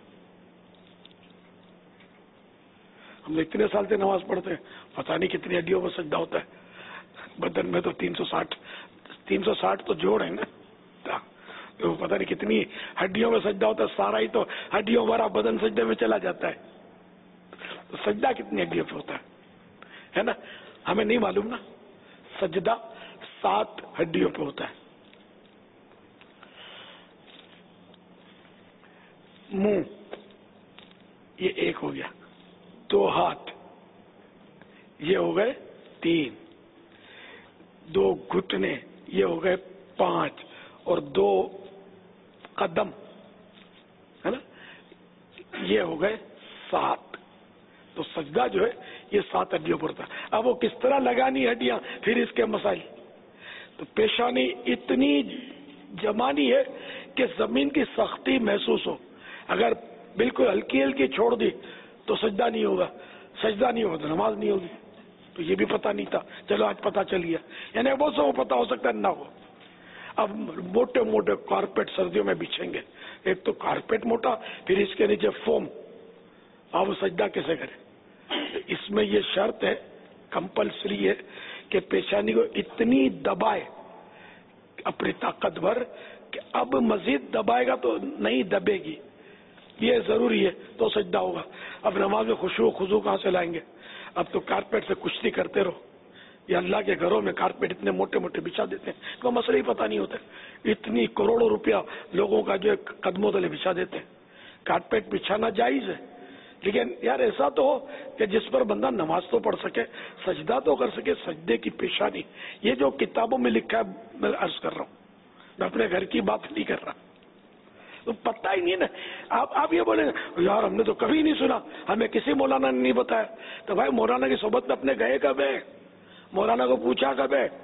हम इतने साल से नमाज पढ़ते हैं, पता नहीं कितनी हड्डियों पर सजदा होता है। बदन में तो तीन सौ साठ तीन सौ साठ तो जोड़ है ना, तो पता नहीं कितनी हड्डियों में सजदा होता है। सारा ही तो हड्डियों भरा बदन सजदे में चला जाता है, तो सजदा कितनी हड्डियों पे होता है, है ना? हमें नहीं मालूम ना। सजदा सात हड्डियों पे होता है। मुंह, ये एक हो गया। दो हाथ, ये हो गए तीन। दो घुटने, ये हो गए पांच। और दो कदम, है ना, ये हो गए सात। तो सजदा जो है ये सात हड्डियों पर होता है। अब वो किस तरह लगानी हड्डियां, फिर इसके मसाइल। तो पेशानी इतनी जमानी है कि जमीन की सख्ती महसूस हो। अगर बिल्कुल हल्की हल्की छोड़ दी तो सजदा नहीं होगा, सजदा नहीं होगा तो नमाज नहीं होगी। तो ये भी पता नहीं था, चलो आज पता चल गया। यानी बहुत सब पता हो सकता है ना हो। अब मोटे मोटे कारपेट सर्दियों में बिछेंगे, एक तो कारपेट मोटा, फिर इसके नीचे फोम, अब सजदा कैसे करें? इसमें ये शर्त है, कंपलसरी है कि पेशानी को इतनी दबाए अपनी ताकत भर कि अब मजीद दबाएगा तो नहीं दबेगी, ये जरूरी है, तो सजदा होगा। अब नमाज में खुशू खुजू कहाँ से लाएंगे? अब तो कारपेट से कुश्ती करते रहो। ये अल्लाह के घरों में कारपेट इतने मोटे मोटे बिछा देते हैं, तो मसले ही पता नहीं होते। इतनी करोड़ों रुपया लोगों का जो कदमों तले बिछा देते हैं। कारपेट बिछाना जायज है, लेकिन यार ऐसा तो हो कि जिस पर बंदा नमाज तो पढ़ सके, सजदा तो कर सके। सजदे की पेशानी, ये जो किताबों में लिखा है, मैं अर्ज कर रहा हूँ, मैं अपने घर की बात नहीं कर रहा। तो पता ही नहीं ना। आप आप ये बोले यार हमने तो कभी नहीं सुना, हमें किसी मौलाना ने नहीं बताया। तो भाई मौलाना की सोबत में अपने गए कब है? मौलाना को पूछा कब है?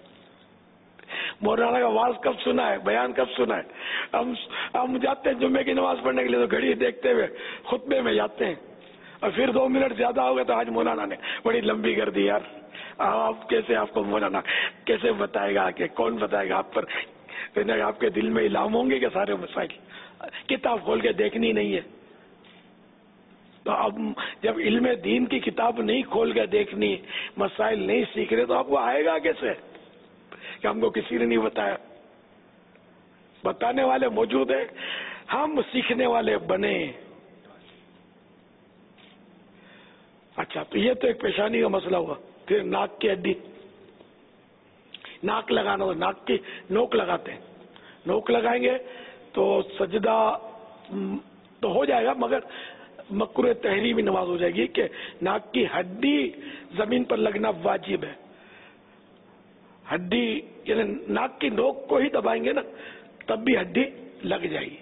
मौलाना का वाज कब सुना है? बयान कब सुना है? हम हम जाते हैं जुम्मे की नमाज पढ़ने के लिए, तो घड़ी देखते हुए खुतबे में जाते हैं, और फिर दो मिनट ज्यादा हो गए तो आज मौलाना ने बड़ी लंबी कर दी। यार आप कैसे, आपको मौलाना कैसे बताएगा, कि कौन बताएगा आप पर? आपके दिल में इल्हाम होंगे कि सारे मसाइल किताब खोल के देखनी नहीं है? तो अब जब इल्म दीन की किताब नहीं खोल के देखनी, मसाइल नहीं सीख रहे, तो आपको आएगा कैसे कि हमको किसी ने नहीं बताया? बताने वाले मौजूद है, हम सीखने वाले बने। अच्छा, तो ये तो एक पेशानी का मसला हुआ। फिर नाक की हड्डी, नाक लगाना, तो नाक की नोक लगाते हैं। नोक लगाएंगे तो सजदा तो हो जाएगा, मगर मकरूह तहरीमी नमाज हो जाएगी कि नाक की हड्डी जमीन पर लगना वाजिब है। हड्डी यानी नाक की नोक को ही दबाएंगे ना, तब भी हड्डी लग जाएगी।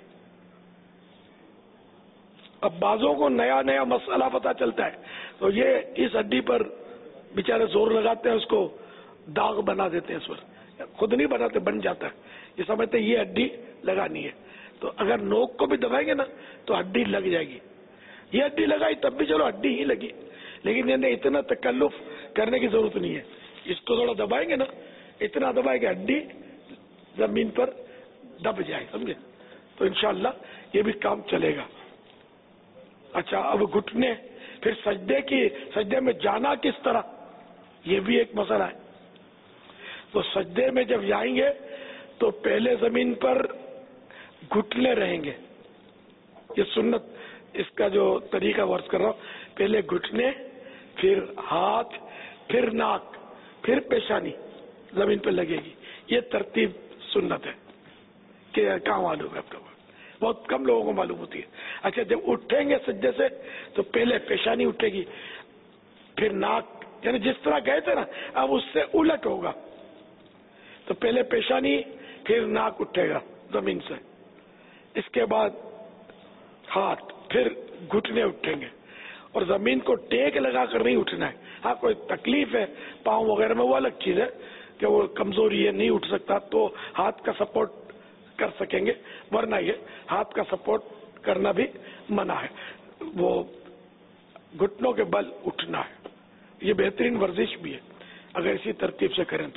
अब बाजों को नया नया मसला पता चलता है, तो ये इस हड्डी पर बेचारे जोर लगाते हैं, उसको दाग बना देते हैं। इस पर खुद नहीं बनाते, बन जाता है। ये समझते हैं ये हड्डी लगानी है, तो अगर नोक को भी दबाएंगे ना तो हड्डी लग जाएगी। ये हड्डी लगाई तब भी चलो हड्डी ही लगी, लेकिन इन्हें इतना तकल्लुफ करने की जरूरत नहीं है। इसको थोड़ा दबाएंगे ना, इतना दबाए कि हड्डी जमीन पर दब जाए, समझे? तो इंशाअल्लाह ये भी काम चलेगा। अच्छा, अब घुटने, फिर सजदे की, सजदे में जाना किस तरह, ये भी एक मसला है। तो सजदे में जब जाएंगे तो पहले जमीन पर घुटने रहेंगे। ये सुन्नत, इसका जो तरीका वर्ष कर रहा हूं, पहले घुटने, फिर हाथ, फिर नाक, फिर पेशानी जमीन पर लगेगी। ये तरतीब सुन्नत है कि क्या मालूम है आपको? बहुत कम लोगों को मालूम होती है। अच्छा, जब उठेंगे सज्जे से तो पहले पेशानी उठेगी, फिर नाक, यानी जिस तरह गए थे ना, अब उससे उलट होगा। तो पहले पेशानी, फिर नाक उठेगा जमीन से, इसके बाद हाथ, پھر گھٹنے اٹھیں گے اور زمین کو ٹیک لگا کر نہیں اٹھنا ہے. ہاں کوئی تکلیف ہے پاؤں وغیرہ میں وہ الگ چیز ہے کہ وہ کمزوری ہے نہیں اٹھ سکتا تو ہاتھ کا سپورٹ کر سکیں گے, ورنہ یہ ہاتھ کا سپورٹ کرنا بھی منع ہے. وہ گھٹنوں کے بل اٹھنا ہے, یہ بہترین ورزش بھی ہے اگر اسی ترتیب سے کریں تو.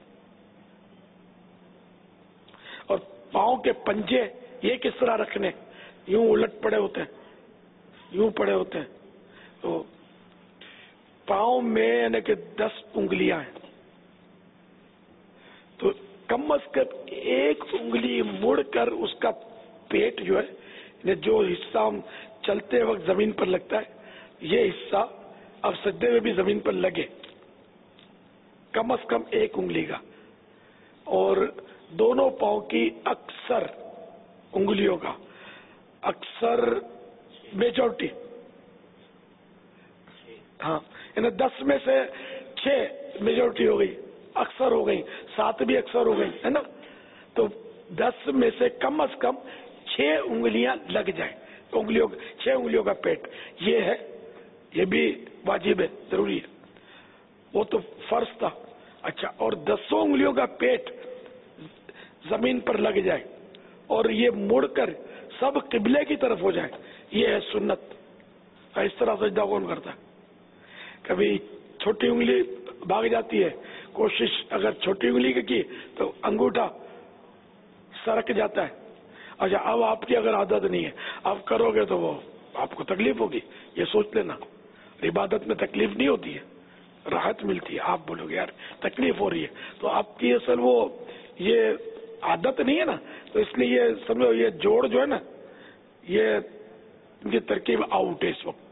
اور پاؤں کے پنجے یہ کس طرح رکھنے, یوں الٹ پڑے ہوتے ہیں, یوں پڑے ہوتے ہیں, تو پاؤں میں یعنی کہ دس انگلیاں ہیں تو کم از کم ایک انگلی مڑ کر اس کا پیٹ جو ہے یعنی جو حصہ ہم چلتے وقت زمین پر لگتا ہے یہ حصہ اب سجدے میں بھی زمین پر لگے, کم از کم ایک انگلی کا. اور دونوں پاؤں کی اکثر انگلیوں کا اکثر میجورٹی, ہاں یعنی دس میں سے چھ میجورٹی ہو گئی, اکثر ہو گئی, سات بھی اکثر ہو گئی ہے نا, تو دس میں سے کم از کم چھ انگلیاں لگ جائیں, انگلیوں چھ انگلیوں کا پیٹ یہ ہے, یہ بھی واجب ہے, ضروری ہے, وہ تو فرض تھا. اچھا, اور دسوں انگلیوں کا پیٹ زمین پر لگ جائے اور یہ مڑ کر سب قبلے کی طرف ہو جائے, یہ ہے سنت. اس طرح سجدہ کون کرتا ہے؟ کبھی چھوٹی انگلی بھاگ جاتی ہے, کوشش اگر چھوٹی انگلی کی کی تو انگوٹھا سرک جاتا ہے. اچھا, اب آپ کی اگر عادت نہیں ہے اب کرو گے تو وہ آپ کو تکلیف ہوگی, یہ سوچ لینا. عبادت میں تکلیف نہیں ہوتی ہے, راحت ملتی ہے. آپ بولو گے یار تکلیف ہو رہی ہے تو آپ کی اصل وہ یہ عادت نہیں ہے نا, تو اس لیے یہ سمجھو یہ جوڑ جو ہے نا یہ ان کی ترکیب آؤٹ ہے اس وقت.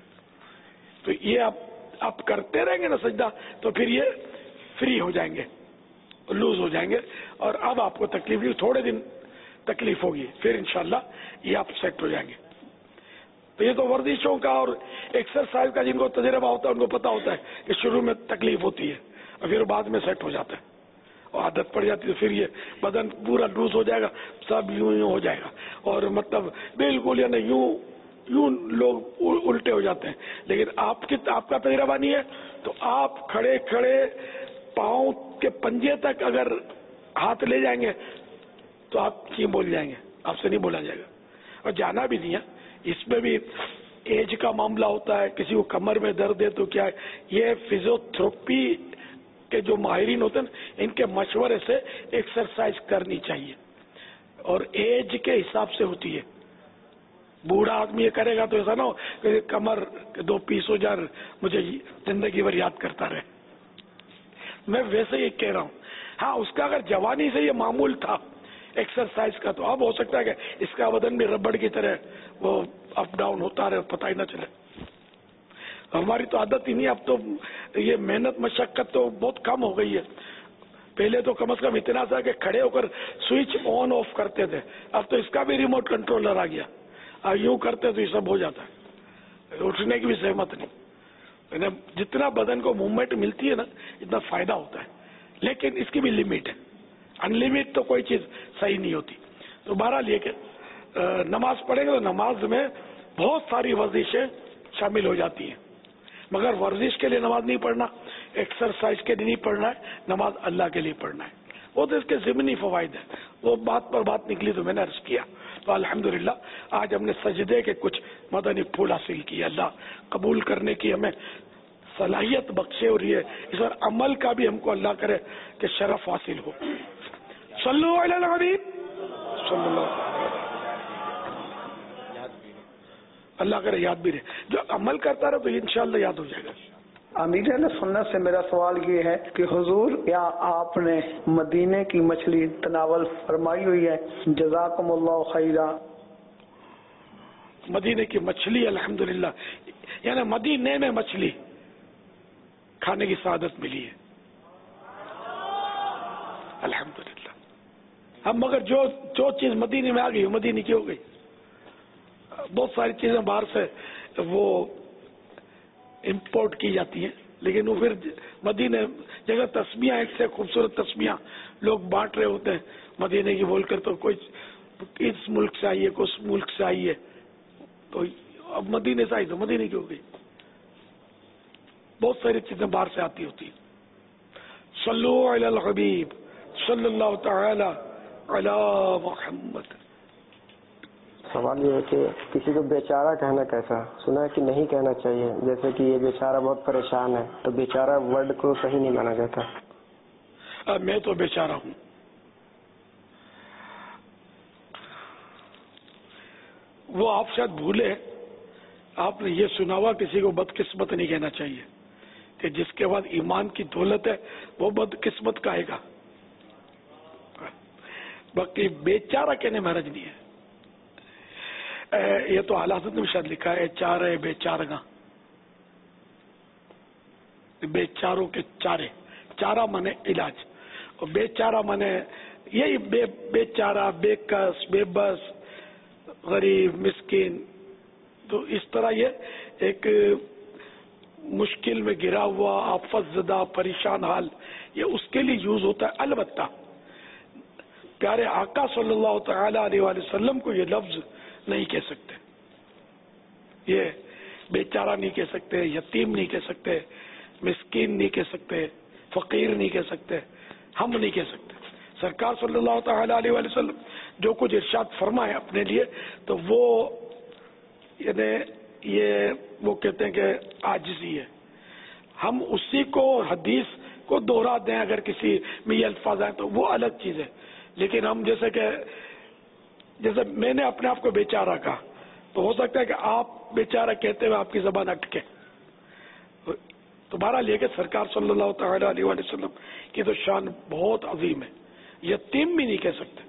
تو یہ آپ آپ کرتے رہیں گے نا سجدہ تو پھر یہ فری ہو جائیں گے, لوز ہو جائیں گے, اور اب آپ کو تکلیف نہیں, تھوڑے دن تکلیف ہوگی, پھر انشاءاللہ یہ آپ سیٹ ہو جائیں گے. تو یہ تو ورزشوں کا اور ایکسرسائز کا جن کو تجربہ ہوتا ہے ان کو پتا ہوتا ہے کہ شروع میں تکلیف ہوتی ہے اور پھر بعد میں سیٹ ہو جاتا ہے اور عادت پڑ جاتی ہے, تو پھر یہ بدن پورا لوز ہو جائے گا, سب یوں یوں ہو جائے گا, اور مطلب بالکل یعنی یوں یوں لوگ الٹے ہو جاتے ہیں. لیکن آپ کی آپ کا تجربہ نہیں ہے تو آپ کھڑے کھڑے پاؤں کے پنجے تک اگر ہاتھ لے جائیں گے تو آپ کی بول جائیں گے, آپ سے نہیں بولا جائے گا. اور جانا بھی نہیں ہے, اس میں بھی ایج کا معاملہ ہوتا ہے, کسی کو کمر میں درد ہے تو کیا ہے, یہ فزیوتھراپی کے جو ماہرین ہوتے ہیں ان کے مشورے سے ایکسرسائز کرنی چاہیے, اور ایج کے حساب سے ہوتی ہے. بوڑھا آدمی یہ کرے گا تو ایسا نہ ہو کہ کمر دو پیس ہو جائے مجھے زندگی بھر یاد کرتا رہے. میں ویسے ہی کہہ رہا ہوں. ہاں, اس کا اگر جوانی سے یہ معمول تھا ایکسرسائز کا تو اب ہو سکتا ہے کہ اس کا بدن بھی ربڑ کی طرح وہ اپ ڈاؤن ہوتا رہے, پتہ ہی نہ چلے. ہماری تو عادت ہی نہیں, اب تو یہ محنت مشقت تو بہت کم ہو گئی ہے. پہلے تو کم از کم اتنا تھا کہ کھڑے ہو کر سوئچ آن آف کرتے تھے, اب تو اس کا بھی ریموٹ کنٹرولر آ گیا, اب یوں کرتے تو یہ سب ہو جاتا ہے, اٹھنے کی بھی سہمت نہیں. جتنا بدن کو موومنٹ ملتی ہے نا اتنا فائدہ ہوتا ہے, لیکن اس کی بھی لمٹ ہے. ان لمٹ تو کوئی چیز صحیح نہیں ہوتی. تو بہرحال یہ کہ نماز پڑھیں گے تو نماز میں بہت ساری ورزشیں شامل ہو جاتی ہیں, مگر ورزش کے لیے نماز نہیں پڑھنا, ایکسرسائز کے لیے نہیں پڑھنا ہے, نماز اللہ کے لیے پڑھنا ہے. وہ تو اس کے ضمنی فوائد ہیں, وہ بات پر بات نکلی تو میں نے عرض کیا. تو الحمدللہ آج ہم نے سجدے کے کچھ مدنی پھول حاصل کیے. اللہ قبول کرنے کی ہمیں صلاحیت بخشے, اور یہ اس پر عمل کا بھی ہم کو اللہ کرے کہ شرف حاصل ہو. صلو علی الحبیب صلی اللہ, اللہ کرے یاد بھی رہے. جو عمل کرتا رہے تو انشاءاللہ یاد ہو جائے گا. امیر اہل سنت سے میرا سوال یہ ہے کہ حضور کیا آپ نے مدینے کی مچھلی تناول فرمائی ہوئی ہے؟ جزاکم اللہ خیرا. مدینے کی مچھلی الحمدللہ, یعنی مدینے میں مچھلی کھانے کی سعادت ملی ہے الحمدللہ. ہم مگر جو جو چیز مدینے میں آ گئی مدینے کی ہو گئی. بہت ساری چیزیں باہر سے وہ امپورٹ کی جاتی ہیں, لیکن وہ پھر مدینے جگہ تسبیحاں ایک سے خوبصورت تسبیحاں لوگ بانٹ رہے ہوتے ہیں مدینے کی بول کر, تو کوئی اس ملک سے آئی ہے کوئی اس ملک سے آئی ہے, تو اب مدینے سے آئی تو مدینے کی ہو گئی. بہت ساری چیزیں باہر سے آتی ہوتی. صلو علی الحبیب صلی اللہ تعالی علی محمد. سوال یہ ہے کہ کسی کو بیچارہ کہنا کیسا؟ سنا ہے کہ نہیں کہنا چاہیے، جیسے کہ یہ بیچارہ بہت پریشان ہے تو بیچارہ ورڈ کو صحیح نہیں مانا جاتا. اب میں تو بیچارہ ہوں. وہ آپ شاید بھولے، آپ نے یہ سنا ہوا کسی کو بدقسمت نہیں کہنا چاہیے کہ جس کے بعد ایمان کی دولت ہے وہ بدقسمت کہے گا. باقی بیچارہ کہنے میں حرج نہیں ہے. یہ تو حالات میں شاید لکھا ہے چارے بے چارگاں، بے چاروں کے چارے. چارہ مانے علاج اور بے چارہ مانے یہی بے بے چارہ، بے کس، بے بس، غریب، مسکین. تو اس طرح یہ ایک مشکل میں گرا ہوا، آفت زدہ، پریشان حال، یہ اس کے لیے یوز ہوتا ہے. البتہ پیارے آقا صلی اللہ تعالی علیہ وآلہ وسلم کو یہ لفظ نہیں کہہ سکتے. یہ بیچارہ نہیں کہہ سکتے، یتیم نہیں کہہ سکتے، مسکین نہیں کہہ سکتے، فقیر نہیں کہہ سکتے، ہم نہیں کہہ سکتے. سرکار صلی اللہ تعالی علیہ وآلہ وسلم جو کچھ ارشاد فرمائے اپنے لیے تو وہ یعنی یہ وہ کہتے ہیں کہ عاجزی ہے. ہم اسی کو حدیث کو دوہرا دیں اگر کسی میں یہ الفاظ آئے تو وہ الگ چیز ہے. لیکن ہم جیسے کہ جیسے میں نے اپنے آپ کو بیچارہ کہا تو ہو سکتا ہے کہ آپ بیچارہ کہتے ہوئے آپ کی زبان اٹکے. تو بہرحال یہ کہ سرکار صلی اللہ تعالی علیہ وآلہ وسلم کی تو شان بہت عظیم ہے. یتیم بھی نہیں کہہ سکتے.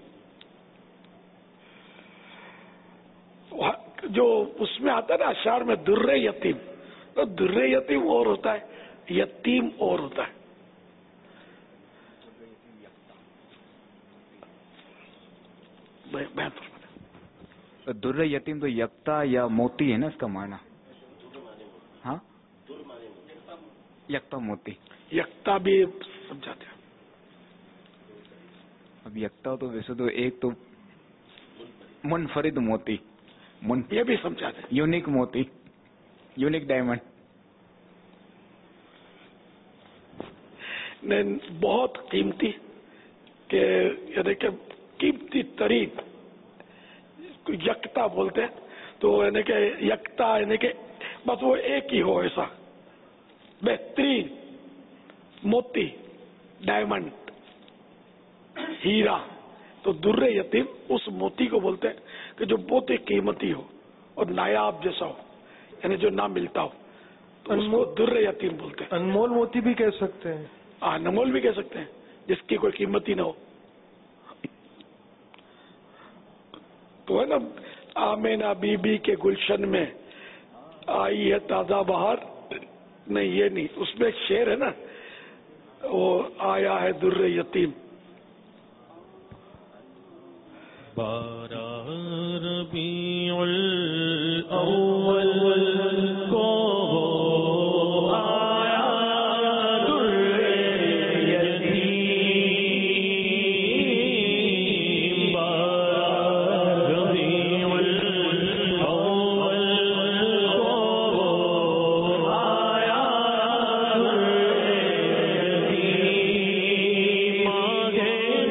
جو اس میں آتا ہے نا اشعار میں در یتیم، تو در یتیم اور ہوتا ہے، یتیم اور ہوتا ہے. در یتیم تو یکتا یا موتی ہے نا اس کا معنی؟ ہاں یکتا موتی. یکتا بھی سمجھاتے ہیں. اب یکتا تو ویسے تو ایک تو منفرد موتی، یہ بھی سمجھاتے ہیں. یونیک موتی، یونیک ڈائمنڈ. بہت قیمتی کہ یعنی کہ قیمتی ترین یکتا بولتے ہیں. تو یعنی کہ یکتا یعنی کہ بس وہ ایک ہی ہو، ایسا بہترین موتی، ڈائمنڈ، ہیرا. تو در یتیم اس موتی کو بولتے ہیں کہ جو بہت ہی قیمتی ہو اور نایاب جیسا ہو، یعنی جو نہ ملتا ہو، تو اس کو در یتیم بولتے ہیں. انمول موتی بھی کہہ سکتے ہیں. ہاں انمول بھی کہہ سکتے ہیں، جس کی کوئی قیمت ہی نہ ہو. تو ہے نا آمینہ بی بی کے گلشن میں آئی ہے تازہ بہار. نہیں یہ نہیں، اس میں ایک شعر ہے نا، وہ آیا ہے در یتیم. بارہ ربیع الاول کو آیا در یتیم. بارہ ربیع الاول کو آیا در یتیم. ماں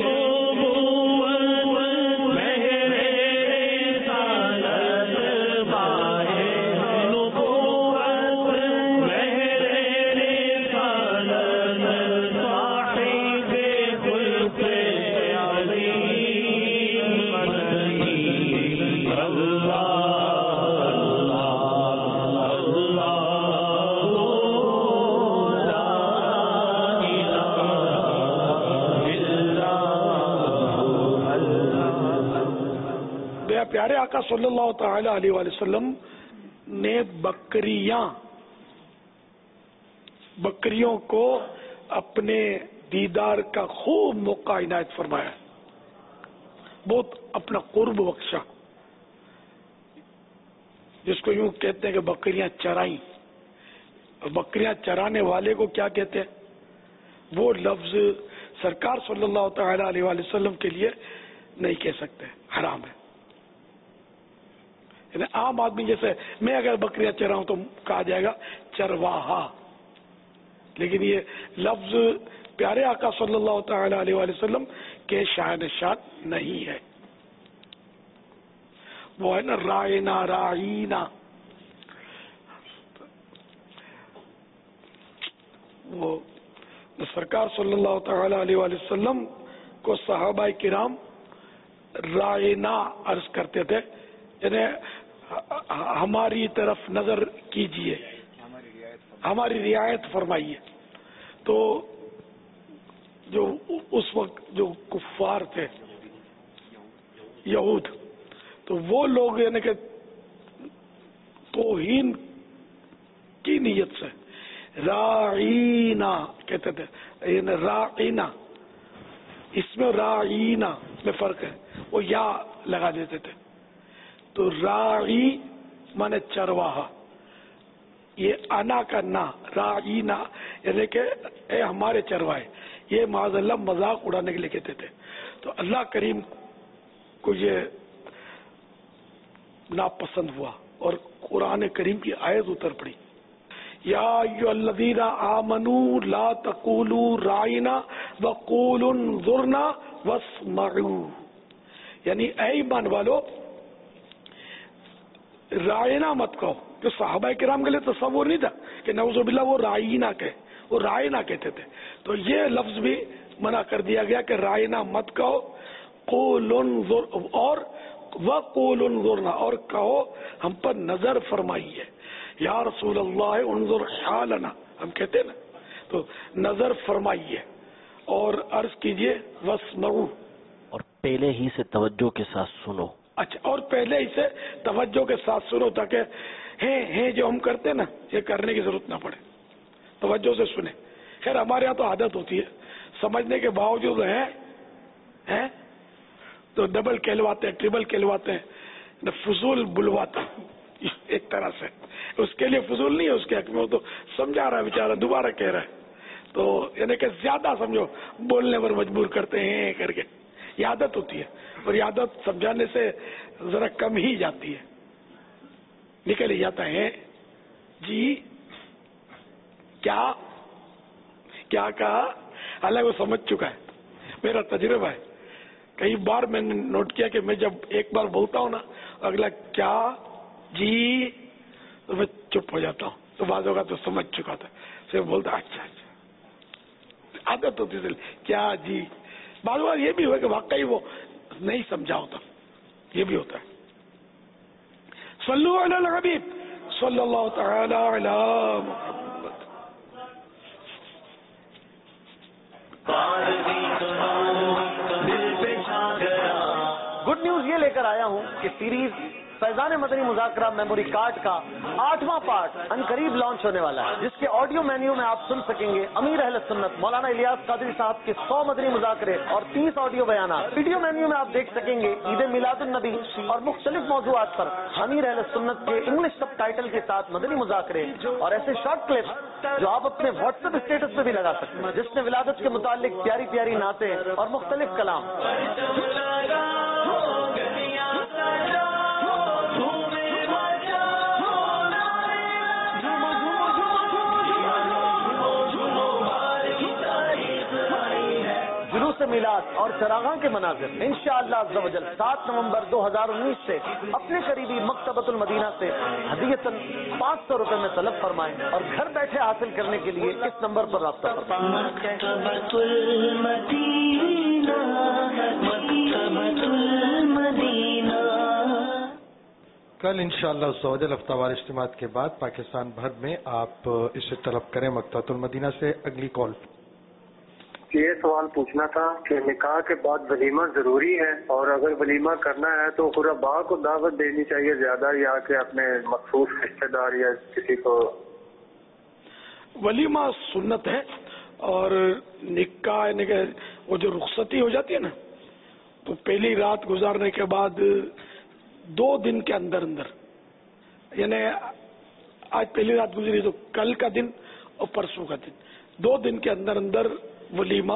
پیارے آقا صلی اللہ تعالی علیہ وآلہ وسلم نے بکریاں بکریوں کو اپنے دیدار کا خوب موقع عنایت فرمایا، بہت اپنا قرب بخشا. جس کو یوں کہتے ہیں کہ بکریاں چرائیں. اور بکریاں چرانے والے کو کیا کہتے ہیں؟ وہ لفظ سرکار صلی اللہ تعالی علیہ وآلہ وسلم کے لیے نہیں کہہ سکتے، حرام ہے. یعنی عام آدمی جیسے میں اگر بکریاں چراؤں تو کہا جائے گا چرواہا، لیکن یہ لفظ پیارے آقا صلی اللہ تعالی علیہ وآلہ وسلم کے شان شان نہیں ہے. وہ ہے نا رائنا رائنا، وہ سرکار صلی اللہ تعالی علیہ وآلہ وسلم کو صحابہ کرام رائنا عرض کرتے تھے، یعنی ہماری طرف نظر کیجئے، ہماری رعایت فرمائیے. تو جو اس وقت جو کفار تھے یہود، تو وہ لوگ یعنی کہ توہین کی نیت سے راعینا کہتے تھے، یعنی راعینا، اس میں راعینا میں فرق ہے، وہ یا لگا دیتے تھے. تو راعی مانے چرواہا، یہ انا کا نا، راعینا یعنی کہ اے ہمارے چروائے، یہ معاذ اللہ مذاق اڑانے کے لیے کہتے تھے. تو اللہ کریم کو یہ ناپسند ہوا اور قرآن کریم کی آیت اتر پڑی، یا ایھا الذین آمنوا لا تقولوا رائنا وقولوا انظرنا واسمعوا، یعنی اے ایمان والو رائنا مت کہو. جو صحابہ کرام کے لیے تصور نہیں تھا کہ نعوذ باللہ وہ رائنا کہے، وہ رائنا کہتے تھے. تو یہ لفظ بھی منع کر دیا گیا کہ رائنا مت کہو، قول انظر، اور وقول انظرنا، اور کہو ہم پر نظر فرمائیے. یا رسول اللہ انظر حالنا، ہم کہتے ہیں نا، تو نظر فرمائیے اور عرض کیجئے واسمعوا، اور پہلے ہی سے توجہ کے ساتھ سنو. اچھا، اور پہلے ہی سے توجہ کے ساتھ سنو تاکہ ہیں ہیں جو ہم کرتے ہیں نا یہ کرنے کی ضرورت نہ پڑے، توجہ سے سنیں. خیر ہمارے یہاں تو عادت ہوتی ہے سمجھنے کے باوجود ہیں ہیں تو ڈبل کہلواتے ہیں، ٹریبل کہلواتے ہیں، فضول بلواتے ہیں ایک طرح سے. اس کے لیے فضول نہیں ہے، اس کے حق میں وہ تو سمجھا رہا ہے بیچارہ، دوبارہ کہہ رہا ہے، تو یعنی کہ زیادہ سمجھو بولنے پر مجبور کرتے ہیں کر کے. یہ عادت ہوتی ہے، اور یہ عادت سمجھانے سے ذرا کم ہی جاتی ہے، نکل ہی جاتا ہے. جی کیا کیا کہا؟ حالانکہ وہ سمجھ چکا ہے، میرا تجربہ ہے. کئی بار میں نے نوٹ کیا کہ میں جب ایک بار بولتا ہوں نا اگلا کیا جی تو میں چپ ہو جاتا ہوں، تو بعض اوقات تو سمجھ چکا تھا، پھر بولتا اچھا اچھا، عادت ہوتی ہے کیا جی. بعض بار یہ بھی ہوا کہ واقعی وہ نہیں سمجھا ہوتا، یہ بھی ہوتا ہے. صلو علی الحبیب صلی اللہ تعالی علی محمد. گڈ نیوز یہ لے کر آیا ہوں کہ سیریز فیضان مدنی مذاکرہ میموری کارڈ کا آٹھواں پارٹ ان قریب لانچ ہونے والا ہے، جس کے آڈیو مینیو میں آپ سن سکیں گے امیر اہل سنت مولانا الیاس قادری صاحب کے سو مدنی مذاکرے اور تیس آڈیو بیانات. ویڈیو مینیو میں آپ دیکھ سکیں گے عید میلاد النبی اور مختلف موضوعات پر امیر اہل سنت کے انگلش سب ٹائٹل کے ساتھ مدنی مذاکرے اور ایسے شارٹ کلپس جو آپ اپنے واٹس ایپ اسٹیٹس پہ بھی لگا سکتے ہیں، جس میں ولادت کے متعلق پیاری پیاری نعتیں اور مختلف کلام. جلوس میلاد اور چراغاں کے مناظر انشاءاللہ عز و جل سات نومبر دو ہزار انیس سے اپنے قریبی مکتبۃ المدینہ سے ہدیۃً پانچ سو روپے میں طلب فرمائیں اور گھر بیٹھے حاصل کرنے کے لیے اس نمبر پر رابطہ فرمائیں. کل انشاءاللہ عز و جل ہفتہ وار اجتماعات کے بعد پاکستان بھر میں آپ اسے طلب کریں مکتبۃ المدینہ سے. اگلی کال. یہ سوال پوچھنا تھا کہ نکاح کے بعد ولیمہ ضروری ہے، اور اگر ولیمہ کرنا ہے تو قربا کو دعوت دینی چاہیے زیادہ یا کہ اپنے مخصوص رشتے دار یا کسی کو؟ ولیمہ سنت ہے، اور نکاح یعنی کہ وہ جو رخصتی ہو جاتی ہے نا، تو پہلی رات گزارنے کے بعد دو دن کے اندر اندر، یعنی آج پہلی رات گزری تو کل کا دن اور پرسوں کا دن، دو دن کے اندر اندر ولیمہ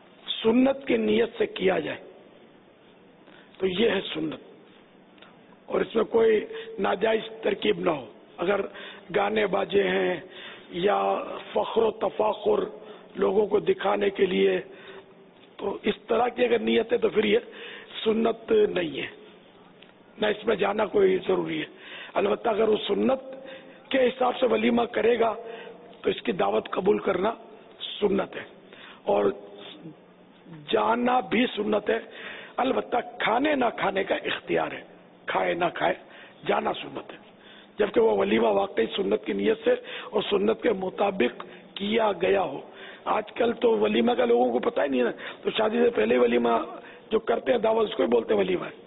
سنت کی نیت سے کیا جائے تو یہ ہے سنت. اور اس میں کوئی ناجائز ترکیب نہ ہو. اگر گانے باجے ہیں یا فخر و تفاخر لوگوں کو دکھانے کے لیے، تو اس طرح کی اگر نیت ہے تو پھر یہ سنت نہیں ہے، نہ اس میں جانا کوئی ضروری ہے. البتہ اگر وہ سنت کے حساب سے ولیمہ کرے گا تو اس کی دعوت قبول کرنا سنت ہے، اور جانا بھی سنت ہے. البتہ کھانے نہ کھانے کا اختیار ہے، کھائے نہ کھائے جانا سنت ہے، جبکہ وہ ولیمہ واقعی سنت کی نیت سے اور سنت کے مطابق کیا گیا ہو. آج کل تو ولیمہ کا لوگوں کو پتہ ہی نہیں ہے نا، تو شادی سے پہلے ولیمہ جو کرتے ہیں دعوت اس کو ہی بولتے ہیں ولیمہ ہے.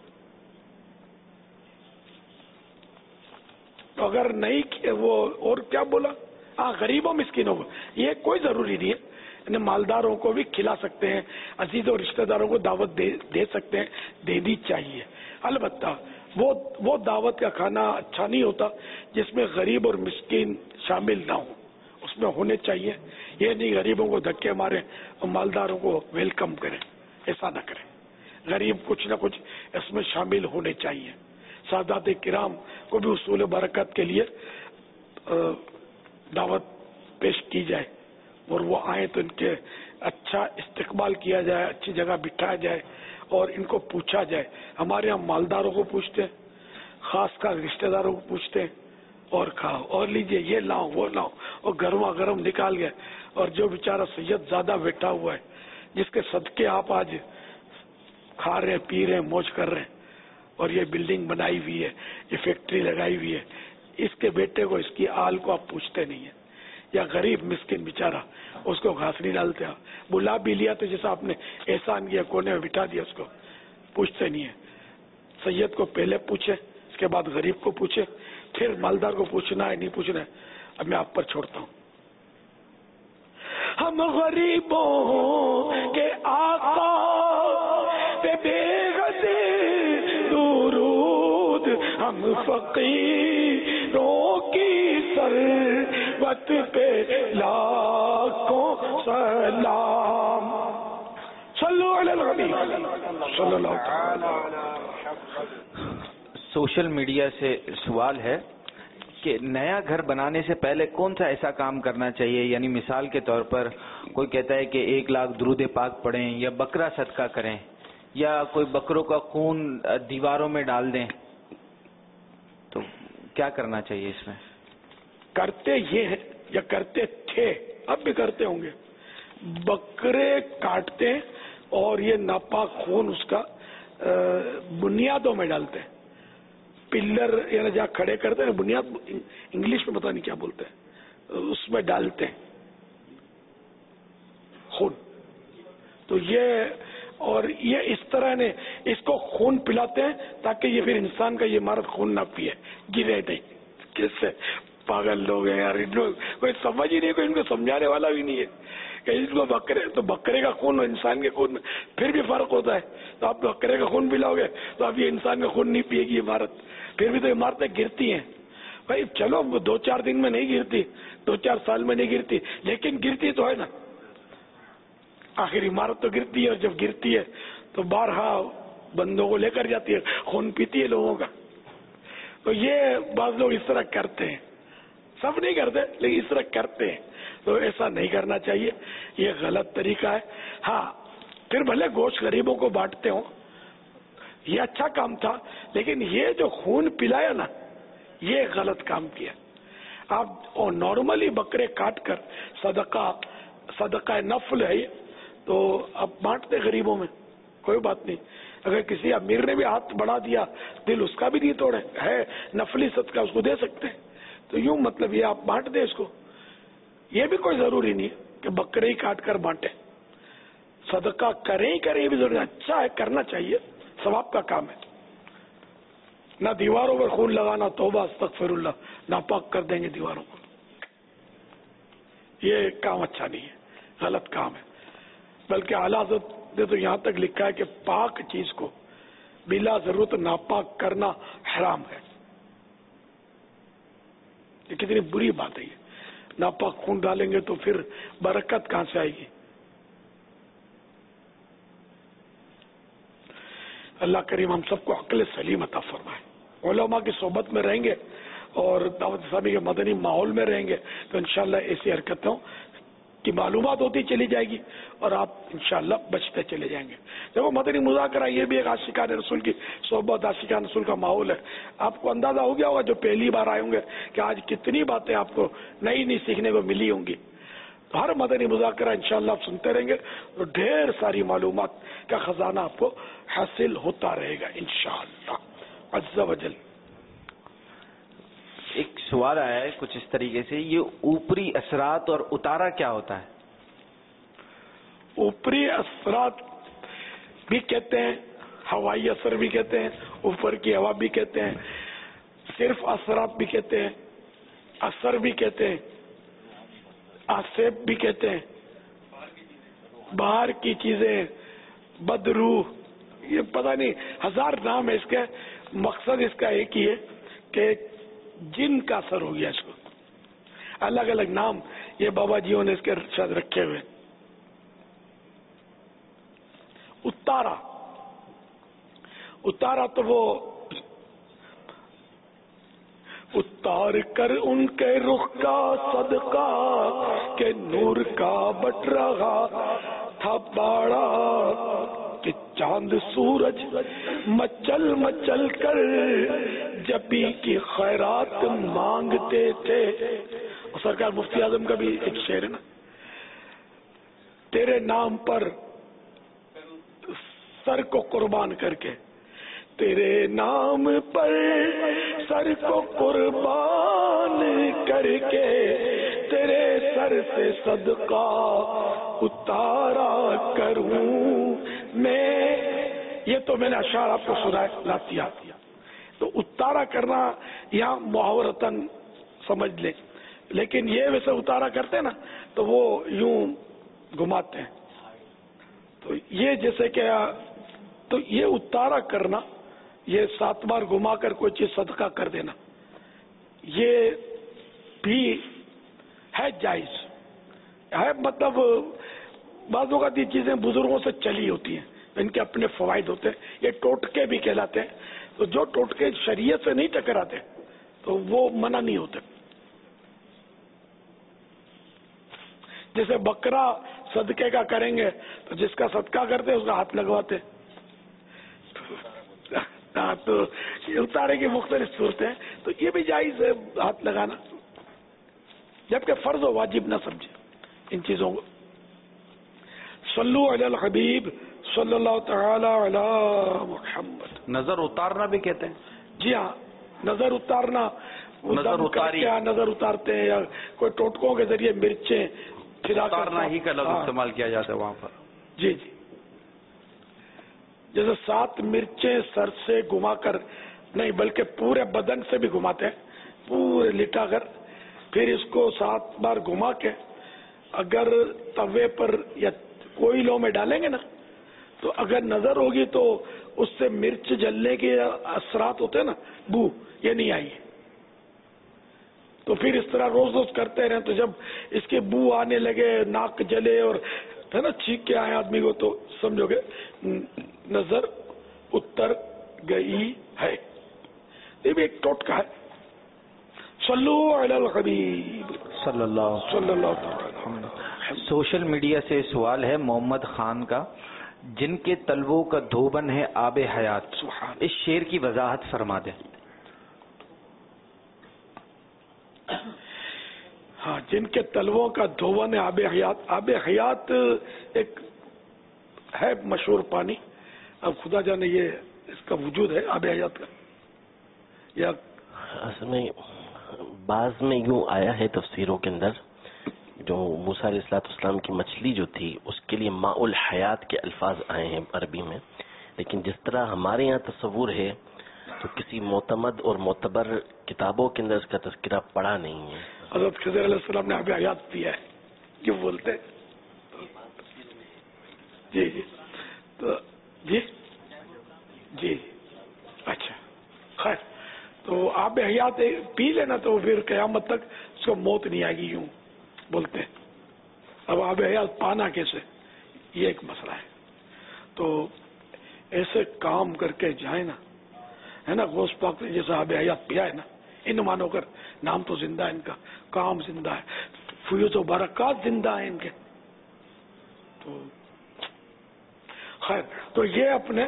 تو اگر نہیں وہ اور کیا بولا، ہاں غریبوں مسکینوں کو یہ کوئی ضروری نہیں ہے، انہیں مالداروں کو بھی کھلا سکتے ہیں، عزیز اور رشتہ داروں کو دعوت دے دے سکتے ہیں، دینی چاہیے. البتہ وہ وہ دعوت کا کھانا اچھا نہیں ہوتا جس میں غریب اور مسکین شامل نہ ہوں، اس میں ہونے چاہیے. یہ نہیں غریبوں کو دھکے ماریں اور مالداروں کو ویلکم کریں، ایسا نہ کریں. غریب کچھ نہ کچھ اس میں شامل ہونے چاہیے. سادات کرام کو بھی اصول برکت کے لیے دعوت پیش کی جائے اور وہ آئیں تو ان کے اچھا استقبال کیا جائے، اچھی جگہ بٹھایا جائے اور ان کو پوچھا جائے. ہمارے یہاں مالداروں کو پوچھتے ہیں، خاص کر رشتہ داروں کو پوچھتے ہیں، اور کھاؤ اور لیجئے، یہ لاؤ وہ لاؤ، اور گرما گرم نکال گئے. اور جو بیچارہ سید زیادہ بیٹھا ہوا ہے جس کے صدقے آپ آج کھا رہے پی رہے موج کر رہے ہیں، اور یہ بلڈنگ بنائی ہوئی ہے، یہ فیکٹری لگائی ہوئی ہے، اس کے بیٹے کو اس کی آل کو آپ پوچھتے نہیں ہیں. یا غریب مسکین بیچارہ اس کو گھاس نہیں ڈالتے، بلا بھی لیا تو جیسا آپ نے احسان کیا کونے میں بٹھا دیا، اس کو پوچھتے نہیں ہیں. سید کو پہلے پوچھے، اس کے بعد غریب کو پوچھے، پھر مالدار کو پوچھنا ہے نہیں پوچھنا ہے. اب میں آپ پر چھوڑتا ہوں. ہم غریبوں کے آقا پہ بے حد درود، ہم فقیروں کی سربت پہ لاکھوں سلام. صلو علی الحبیب صلی اللہ تعالی. سوشل میڈیا سے سوال ہے کہ نیا گھر بنانے سے پہلے کون سا ایسا کام کرنا چاہیے؟ یعنی مثال کے طور پر کوئی کہتا ہے کہ ایک لاکھ درود پاک پڑھیں، یا بکرا صدقہ کریں، یا کوئی بکروں کا خون دیواروں میں ڈال دیں. تو کیا کرنا چاہیے اس میں؟ کرتے یہ ہے یا کرتے تھے، اب بھی کرتے ہوں گے، بکرے کاٹتے اور یہ ناپاک خون اس کا بنیادوں میں ڈالتے ہیں. پلر یعنی جہاں کھڑے کرتے ہیں بنیاد، انگلش میں پتہ نہیں کیا بولتے ہیں، اس میں ڈالتے ہیں خون. تو یہ اور یہ اس طرح نے اس کو خون پلاتے ہیں تاکہ یہ پھر انسان کا یہ عمارت خون نہ پیے، گرے نہیں. کس سے پاگل لوگ ہیں یار، ان لوگ کوئی سمجھ ہی نہیں، کوئی ان کو سمجھانے والا بھی نہیں ہے کہ اس کو بکرے تو بکرے کا خون اور انسان کے خون میں پھر بھی فرق ہوتا ہے. تو آپ بکرے کا خون پلاؤ گے تو اب یہ انسان کا خون نہیں پیے گی عمارت، پھر بھی تو عمارتیں گرتی ہیں. بھائی چلو دو چار دن میں نہیں گرتی، دو چار سال میں نہیں گرتی، لیکن گرتی تو ہے نا، آخر عمارت تو گرتی ہے. اور جب گرتی ہے تو بارہا بندوں کو لے کر جاتی ہے، خون پیتی ہے لوگوں کا. تو یہ بعض لوگ اس طرح کرتے ہیں، سب نہیں کرتے لیکن اس طرح کرتے ہیں. تو ایسا نہیں کرنا چاہیے، یہ غلط طریقہ ہے. ہاں پھر بھلے گوشت غریبوں کو بانٹتے ہوں، یہ اچھا کام تھا، لیکن یہ جو خون پلایا نا یہ غلط کام کیا. آپ نارملی بکرے کاٹ کر صدقہ صدقہ نفل ہے تو اب بانٹتے غریبوں میں، کوئی بات نہیں. اگر کسی امیر نے بھی ہاتھ بڑھا دیا، دل اس کا بھی نہیں توڑے، ہے نفلی صدقہ، اس کو دے سکتے ہیں. تو یوں مطلب یہ آپ بانٹ دیں اس کو. یہ بھی کوئی ضروری نہیں ہے کہ بکرے ہی کاٹ کر بانٹے، صدقہ کریں ہی کریں، یہ بھی ضروری ہے. اچھا ہے، کرنا چاہیے، ثواب کا کام ہے. نہ دیواروں پر خون لگانا، توبہ استغفر اللہ، ناپاک کر دیں گے دیواروں کو. یہ کام اچھا نہیں ہے، غلط کام ہے. بلکہ اعلیٰ حضرت نے تو یہاں تک لکھا ہے کہ پاک چیز کو بلا ضرورت ناپاک کرنا حرام ہے. یہ کتنی بری بات ہے. یہ ناپاک خون ڈالیں گے تو پھر برکت کہاں سے آئے گی؟ اللہ کریم ہم سب کو عقل سلیم عطا فرمائے. उलमा की सोबत में रहेंगे और दावत इस्लामी के मदनी माहौल में रहेंगे तो इंशाअल्लाह ऐसी हरकतों की मालूमात होती चली जाएगी और आप इंशाअल्लाह बचते चले जाएंगे। देखो मदनी मुज़ाकरा ये भी एक आशिकान रसूल की सोबत, आशिकान रसूल का माहौल है। आपको अंदाजा हो गया होगा जो पहली बार आए होंगे कि आज कितनी बातें आपको नई नई सीखने को मिली होंगी। तो हर मदनी मुज़ाकरा इंशाअल्लाह आप सुनते रहेंगे तो ढेर सारी मालूमात का खजाना आपको हासिल होता रहेगा इंशाअल्लाह अज़्ज़ा वजल। एक सवाल आया है कुछ इस तरीके से, ये ऊपरी असरात और उतारा क्या होता है? ऊपरी असरात भी कहते हैं, हवाई असर भी कहते हैं, ऊपर की हवा भी कहते हैं, सिर्फ असरात भी कहते हैं, असर भी कहते हैं, आसेब भी कहते हैं, बाहर की चीजें, बदरू, ये पता नहीं हजार नाम है इसका। मकसद इसका एक ही है कि जिन का असर हो गया इसको। अलग अलग नाम ये बाबा जियों ने इसके शायद रखे हुए। उतारा, उतारा तो वो उतार कर उनके रुख का सदका के नूर का बट रहा था बाड़ा कि चांद सूरज मचल मचल कर जबी की खैरात मांगते थे। और सरकार मुफ्ती आजम का भी एक शेर है ना, तेरे नाम पर सर को कुर्बान करके, तेरे नाम पर सर को कुर्बान करके तेरे सर से सदका उतारा करूं मैं। ये तो मैंने अशार आपको सुनाया लातिया। तो उतारा करना यहाँ मुहावरतन समझ ले, लेकिन ये वैसे उतारा करते हैं ना तो वो यूं घुमाते हैं। तो ये जैसे क्या, तो ये उतारा करना, ये सात बार घुमाकर कोई चीज सदका कर देना, ये भी है जायज है। मतलब बाज़ औक़ात ये चीजें बुजुर्गों से चली होती हैं, इनके अपने फवाइद होते हैं, ये टोटके भी कहलाते हैं। तो जो टोटके शरीयत से नहीं टकराते तो वो मना नहीं होते। जैसे बकरा सदके का करेंगे तो जिसका सदका करते उसका हाथ लगवाते। हाँ, तो ये उतारे की मुख्तलिफ सूरतें हैं, तो ये भी जायज है हाथ लगाना, जबकि फर्ज और वाजिब ना समझे इन चीजों को। सल्लु अलल हबीब सल्लल्लाहु तआला अला मुहम्मद। नजर उतारना भी कहते हैं? जी हाँ, नजर उतारना, नजर उतारी, नजर उतारते हैं या कोई टोटकों के जरिए मिर्चें उतारना ही का लफ्ज इस्तेमाल किया जाता है वहां पर। जी जी, जैसे सात मिर्चें सर से घुमाकर नहीं बल्कि पूरे बदन से भी घुमाते हैं, पूरे लिटाकर, फिर इसको सात बार घुमा के अगर तवे पर या कोयलों में डालेंगे ना तो अगर नजर होगी तो उससे मिर्च जलने के असरात होते हैं ना, बू, ये नहीं आई। तो फिर इस तरह रोज रोज करते रहे तो जब इसके बू आने लगे, नाक जले और है ना चीख के आए आदमी को, तो समझोगे नजर उतर गई है। ये भी एक टोटका है। सल्लु अलल हबीब सल्लल्लाहु सल्लल्लाहु अलैहि। सोशल मीडिया से सवाल है मोहम्मद खान का, जिनके तलवों का धोबन है आबे हयात, इस शेर की वजाहत फरमा दें। हाँ, जिनके तलवों का धोबन है आबे हयात। आबे हयात एक है मशहूर पानी, अब खुदा जाने ये इसका वजूद है आबे हयात का या असल में बाज में यूं आया है तफसीरों के अंदर, जो मूसा अलैहिस्सलाम की मछली जो थी उसके लिए माउल हयात के अल्फाज आए हैं अरबी में, लेकिन जिस तरह हमारे यहाँ तस्वुर है तो किसी मोतमद और मोतबर किताबों के अंदर इसका तज़किरा पड़ा नहीं है। हज़रत खज़र अलैहिस्सलाम ने आबे हयात पिया है, क्यों बोलते हैं? जी जी, तो जी जी अच्छा खैर, तो आबे हयात पी लेना तो फिर क़यामत तक उसको मौत नहीं आएगी, यूं बोलते हैं। अब आबे हयात पाना कैसे, ये एक मसला है। तो ऐसे काम करके जाए ना, ہے نا غوث پاک نے جیسا آب حیات پیا ہے نا، ان مانو کر نام تو زندہ ہے ان کا، کام زندہ ہے، فیوز و برکات زندہ ہیں ان کے. تو خیر، تو یہ اپنے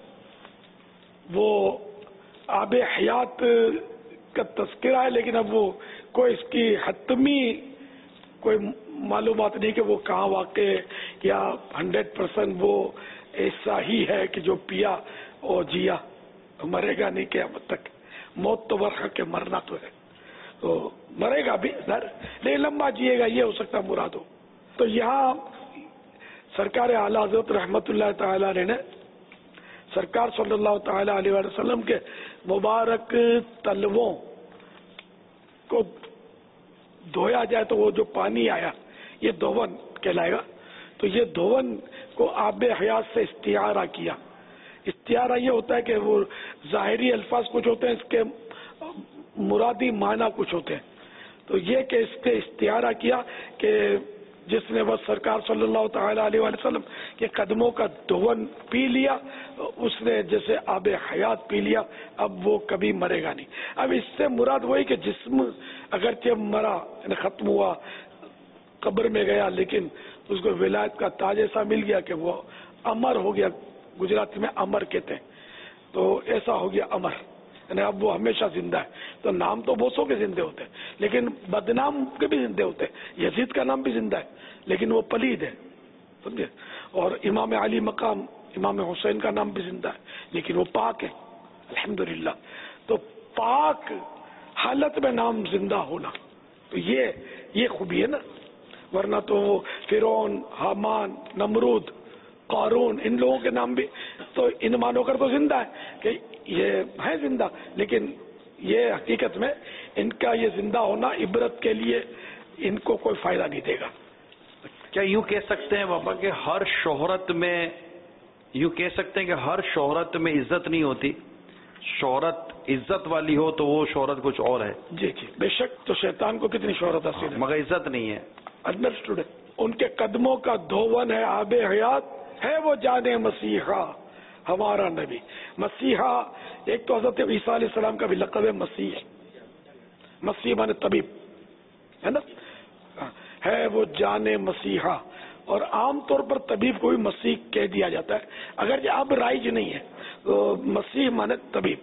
وہ آب حیات کا تذکرہ ہے، لیکن اب وہ کوئی اس کی حتمی کوئی معلومات نہیں کہ وہ کہاں واقع ہے، یا ہنڈریڈ پرسینٹ وہ ایسا ہی ہے کہ جو پیا اور جیا مرے گا نہیں قیامت تک. موت تو ورخہ کے مرنا تو ہے، تو مرے گا بھی در لیکن لمبا جیے گا، یہ ہو سکتا مراد ہو. تو یہاں سرکار اعلیٰ حضرت رحمت اللہ تعالی علیہ نے سرکار صلی اللہ تعالی علیہ وسلم کے مبارک تلووں کو دھویا جائے تو وہ جو پانی آیا یہ دھون کہلائے گا. تو یہ دھون کو آب حیات سے استعارہ کیا. استعارہ یہ ہوتا ہے کہ وہ ظاہری الفاظ کچھ ہوتے ہیں، اس کے مرادی معنی کچھ ہوتے ہیں. تو یہ کہ اس کے استعارہ کیا کہ جس نے بس سرکار صلی اللہ تعالی علیہ وسلم کے قدموں کا دھون پی لیا، اس نے جیسے آب حیات پی لیا، اب وہ کبھی مرے گا نہیں. اب اس سے مراد وہی کہ جسم اگرچہ مرا یعنی ختم ہوا، قبر میں گیا، لیکن اس کو ولایت کا تاج ایسا مل گیا کہ وہ امر ہو گیا. گجراتی میں امر کہتے ہیں، تو ایسا ہو گیا امر، یعنی اب وہ ہمیشہ زندہ ہے. تو نام تو بہت سو کے زندے ہوتے ہیں، لیکن بدنام کے بھی زندے ہوتے ہیں. یزید کا نام بھی زندہ ہے لیکن وہ پلید ہے، سمجھے. اور امام علی مقام امام حسین کا نام بھی زندہ ہے لیکن وہ پاک ہے الحمدللہ. تو پاک حالت میں نام زندہ ہونا، تو یہ یہ خوبی ہے نا. ورنہ تو فرعون، حامان، نمرود، قارون، ان لوگوں کے نام بھی تو ان مانو کر تو زندہ ہے کہ یہ ہے زندہ، لیکن یہ حقیقت میں ان کا یہ زندہ ہونا عبرت کے لیے ان کو کوئی فائدہ نہیں دے گا. کیا یوں کہہ سکتے ہیں بابا کہ ہر شہرت میں یوں کہہ سکتے ہیں کہ ہر شہرت میں عزت نہیں ہوتی؟ شہرت عزت والی ہو تو وہ شہرت کچھ اور ہے. جی جی بے شک. تو شیطان کو کتنی شہرت حاصل ہے مگر عزت نہیں ہے. انڈرسٹوڈ. ان کے قدموں کا دھون ہے آب حیات، ہے وہ جانے مسیحا ہمارا نبی. مسیحا ایک تو حضرت عیسیٰ علیہ السلام کا بھی لقب ہے مسیح. مسیح مانے طبیب ہے نا، ہے وہ جانے مسیحا. اور عام طور پر طبیب کو بھی مسیح کہہ دیا جاتا ہے، اگر یہ اب رائج نہیں ہے تو مسیح مانے طبیب.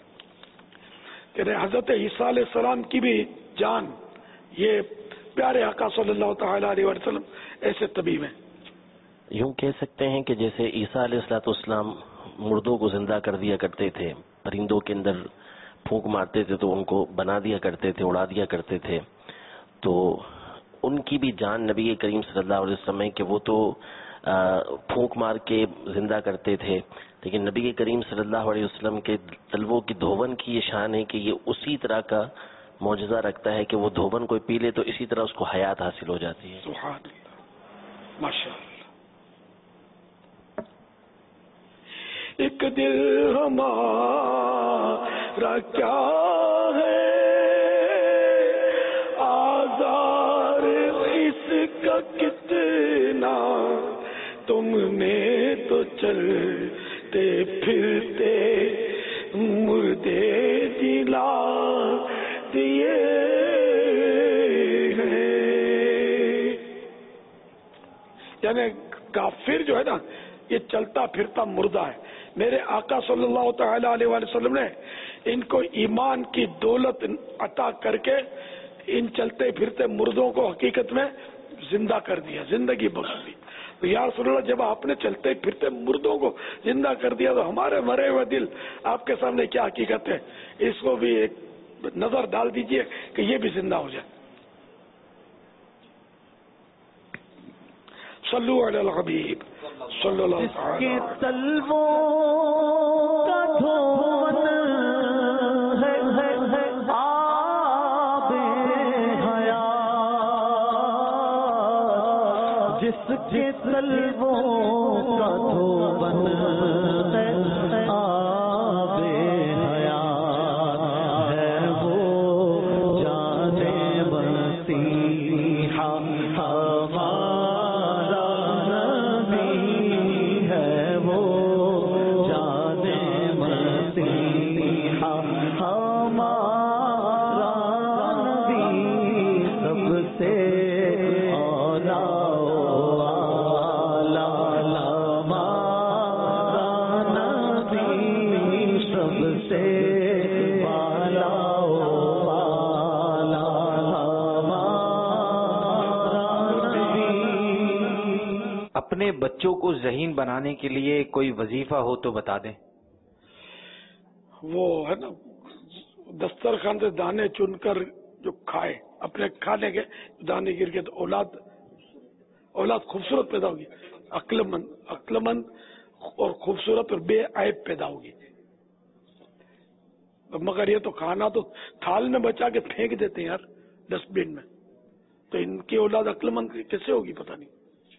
کہ حضرت عیسیٰ علیہ السلام کی بھی جان، یہ پیارے آقا صلی اللہ تعالی علیہ وسلم ایسے طبیب ہیں. یوں کہہ سکتے ہیں کہ جیسے عیسیٰ علیہ الصلوۃ والسلام مردوں کو زندہ کر دیا کرتے تھے، پرندوں کے اندر پھونک مارتے تھے تو ان کو بنا دیا کرتے تھے، اڑا دیا کرتے تھے، تو ان کی بھی جان نبی کریم صلی اللہ علیہ وسلم ہے کہ وہ تو پھونک مار کے زندہ کرتے تھے، لیکن نبی کریم صلی اللہ علیہ وسلم کے تلووں کی دھون کی یہ شان ہے کہ یہ اسی طرح کا معجزہ رکھتا ہے کہ وہ دھون کوئی پی لے تو اسی طرح اس کو حیات حاصل ہو جاتی ہے. سبحان اللہ، ماشاء اللہ. ایک دل ہمارا کیا ہے آزار اس کا کتنا، تم نے تو چلتے پھرتے مردے دلا دیے ہیں. یعنی کافر جو ہے نا یہ چلتا پھرتا مردہ ہے. میرے آقا صلی اللہ تعالی علیہ وسلم نے ان کو ایمان کی دولت عطا کر کے ان چلتے پھرتے مردوں کو حقیقت میں زندہ کر دیا، زندگی بخش دی. تو یا رسول اللہ جب آپ نے چلتے پھرتے مردوں کو زندہ کر دیا تو ہمارے مرے ہوئے دل آپ کے سامنے کیا حقیقت ہے، اس کو بھی ایک نظر ڈال دیجئے کہ یہ بھی زندہ ہو جائے. صلو علی الحبیب صلی اللہ علیہ وسلم. تلووں کا دھون ہے آب حیات، جس کے تلووں کا دھون ہے آب حیات، ہے وہ جانے مسیحا ہمارا سب سے اولا والا ہمارا نبی سب سے والا والا ہمارا نبی. اپنے بچوں کو ذہین بنانے کے لیے کوئی وظیفہ ہو تو بتا دیں. وہ ہے نا دسترخوان سے دانے چن کر جو کھائے، اپنے کھانے کے دانے گر کے، تو اولاد اولاد خوبصورت پیدا ہوگی، عقل مند عقل مند اور خوبصورت اور بے عیب پیدا ہوگی. مگر یہ تو کھانا تو تھال میں بچا کے پھینک دیتے ہیں یار ڈسٹ بین میں، تو ان کی اولاد عقل مند کیسے ہوگی پتہ نہیں.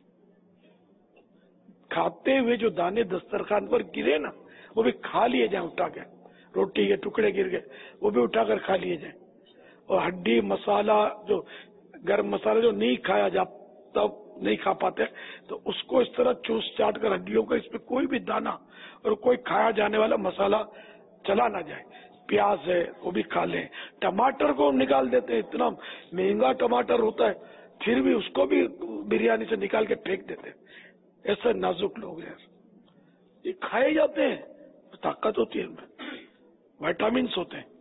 کھاتے ہوئے جو دانے دسترخوان پر گرے نا وہ بھی کھا لیے جائیں اٹھا کے، روٹی کے ٹکڑے گر گئے وہ بھی اٹھا کر کھا لیے جائیں. اور ہڈی مسالہ جو گرم مسالہ جو نہیں کھایا جاتا نہیں کھا پاتے تو اس کو اس طرح چوس چاٹ کر ہڈیوں کا اس پہ کوئی بھی دانا اور کوئی کھایا جانے والا مسالہ چلا نہ جائے. پیاز ہے وہ بھی کھا لیں. ٹماٹر کو نکال دیتے ہیں، اتنا مہنگا ٹماٹر ہوتا ہے پھر بھی اس کو بھی بریانی سے نکال کے پھینک دیتے ہیں. ایسے نازک لوگ ہیں یہ کھائے جاتے ہیں، طاقت ہوتی ہے ان میں، وائٹامنس ہوتے ہیں.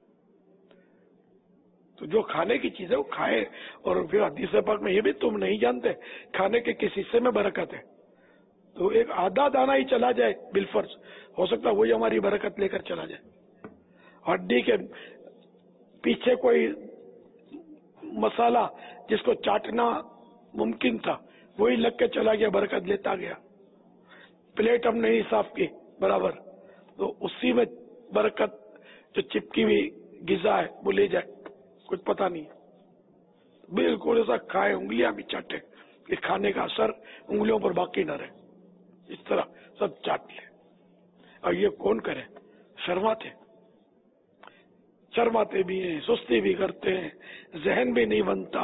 تو جو کھانے کی چیز ہے وہ کھائے. اور پھر حدیث پاک میں یہ بھی تم نہیں جانتے کھانے کے کس حصے میں برکت ہے. تو ایک آدھا دانہ ہی چلا جائے بالفرض، ہو سکتا ہے وہی ہماری برکت لے کر چلا جائے. ہڈی کے پیچھے کوئی مسالہ جس کو چاٹنا ممکن تھا وہی لگ کے چلا گیا، برکت لیتا گیا. پلیٹ ہم نہیں صاف کی برابر تو اسی میں برکت جو چپکی ہوئی غذا ہے وہ لے جائے، کچھ پتہ نہیں. بالکل ایسا کھائے انگلیاں بھی چاٹے کہ کھانے کا اثر انگلیوں پر باقی نہ رہے، اس طرح سب چاٹ لے. اور یہ کون کرے؟ شرماتے شرماتے بھی ہیں، سستی بھی کرتے ہیں، ذہن بھی نہیں بنتا.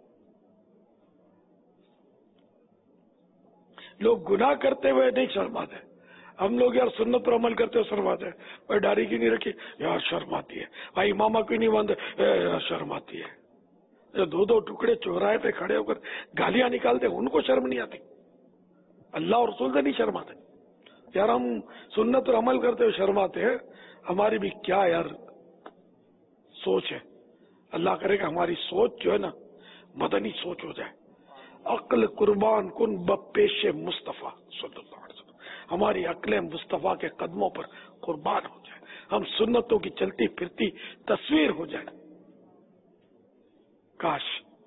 لوگ گناہ کرتے ہوئے نہیں شرماتے، ہم لوگ یار سنت پر عمل کرتے ہوئے شرماتے ہیں. بھائی داڑھی کی نہیں رکھی یار شرماتی ہے، بھائی امامہ کی نہیں باندھے یار شرماتی ہے. دو دو ٹکڑے چوراہے پہ کھڑے ہو کر گالیاں نکالتے ان کو شرم نہیں آتی، اللہ اور رسول سے نہیں شرماتے. یار ہم سنت پر عمل کرتے ہوئے شرماتے ہیں، ہماری بھی کیا یار سوچ ہے. اللہ کرے کہ ہماری سوچ جو ہے نا مدنی سوچ ہو جائے. عقل قربان کن بپیش مصطفیٰ صلی اللہ علیہ وسلم، ہماری عقلیں مصطفیٰ کے قدموں پر قربان ہو جائے، ہم سنتوں کی چلتی پھرتی تصویر ہو جائے. کاش.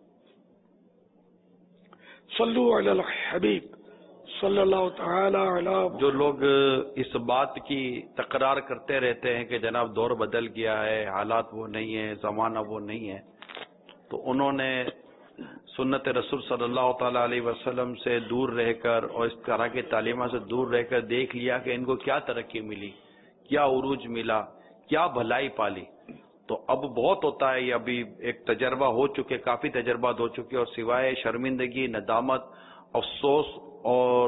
صلو علی الحبیب صلی اللہ تعالی علی. جو لوگ اس بات کی تکرار کرتے رہتے ہیں کہ جناب دور بدل گیا ہے، حالات وہ نہیں ہے، زمانہ وہ نہیں ہے، تو انہوں نے سنت رسول صلی اللہ تعالی علیہ وسلم سے دور رہ کر اور اس طرح کی تعلیمات سے دور رہ کر دیکھ لیا کہ ان کو کیا ترقی ملی، کیا عروج ملا، کیا بھلائی پالی. تو اب بہت ہوتا ہے، یہ ابھی ایک تجربہ ہو چکے، کافی تجربات ہو چکے، اور سوائے شرمندگی، ندامت، افسوس اور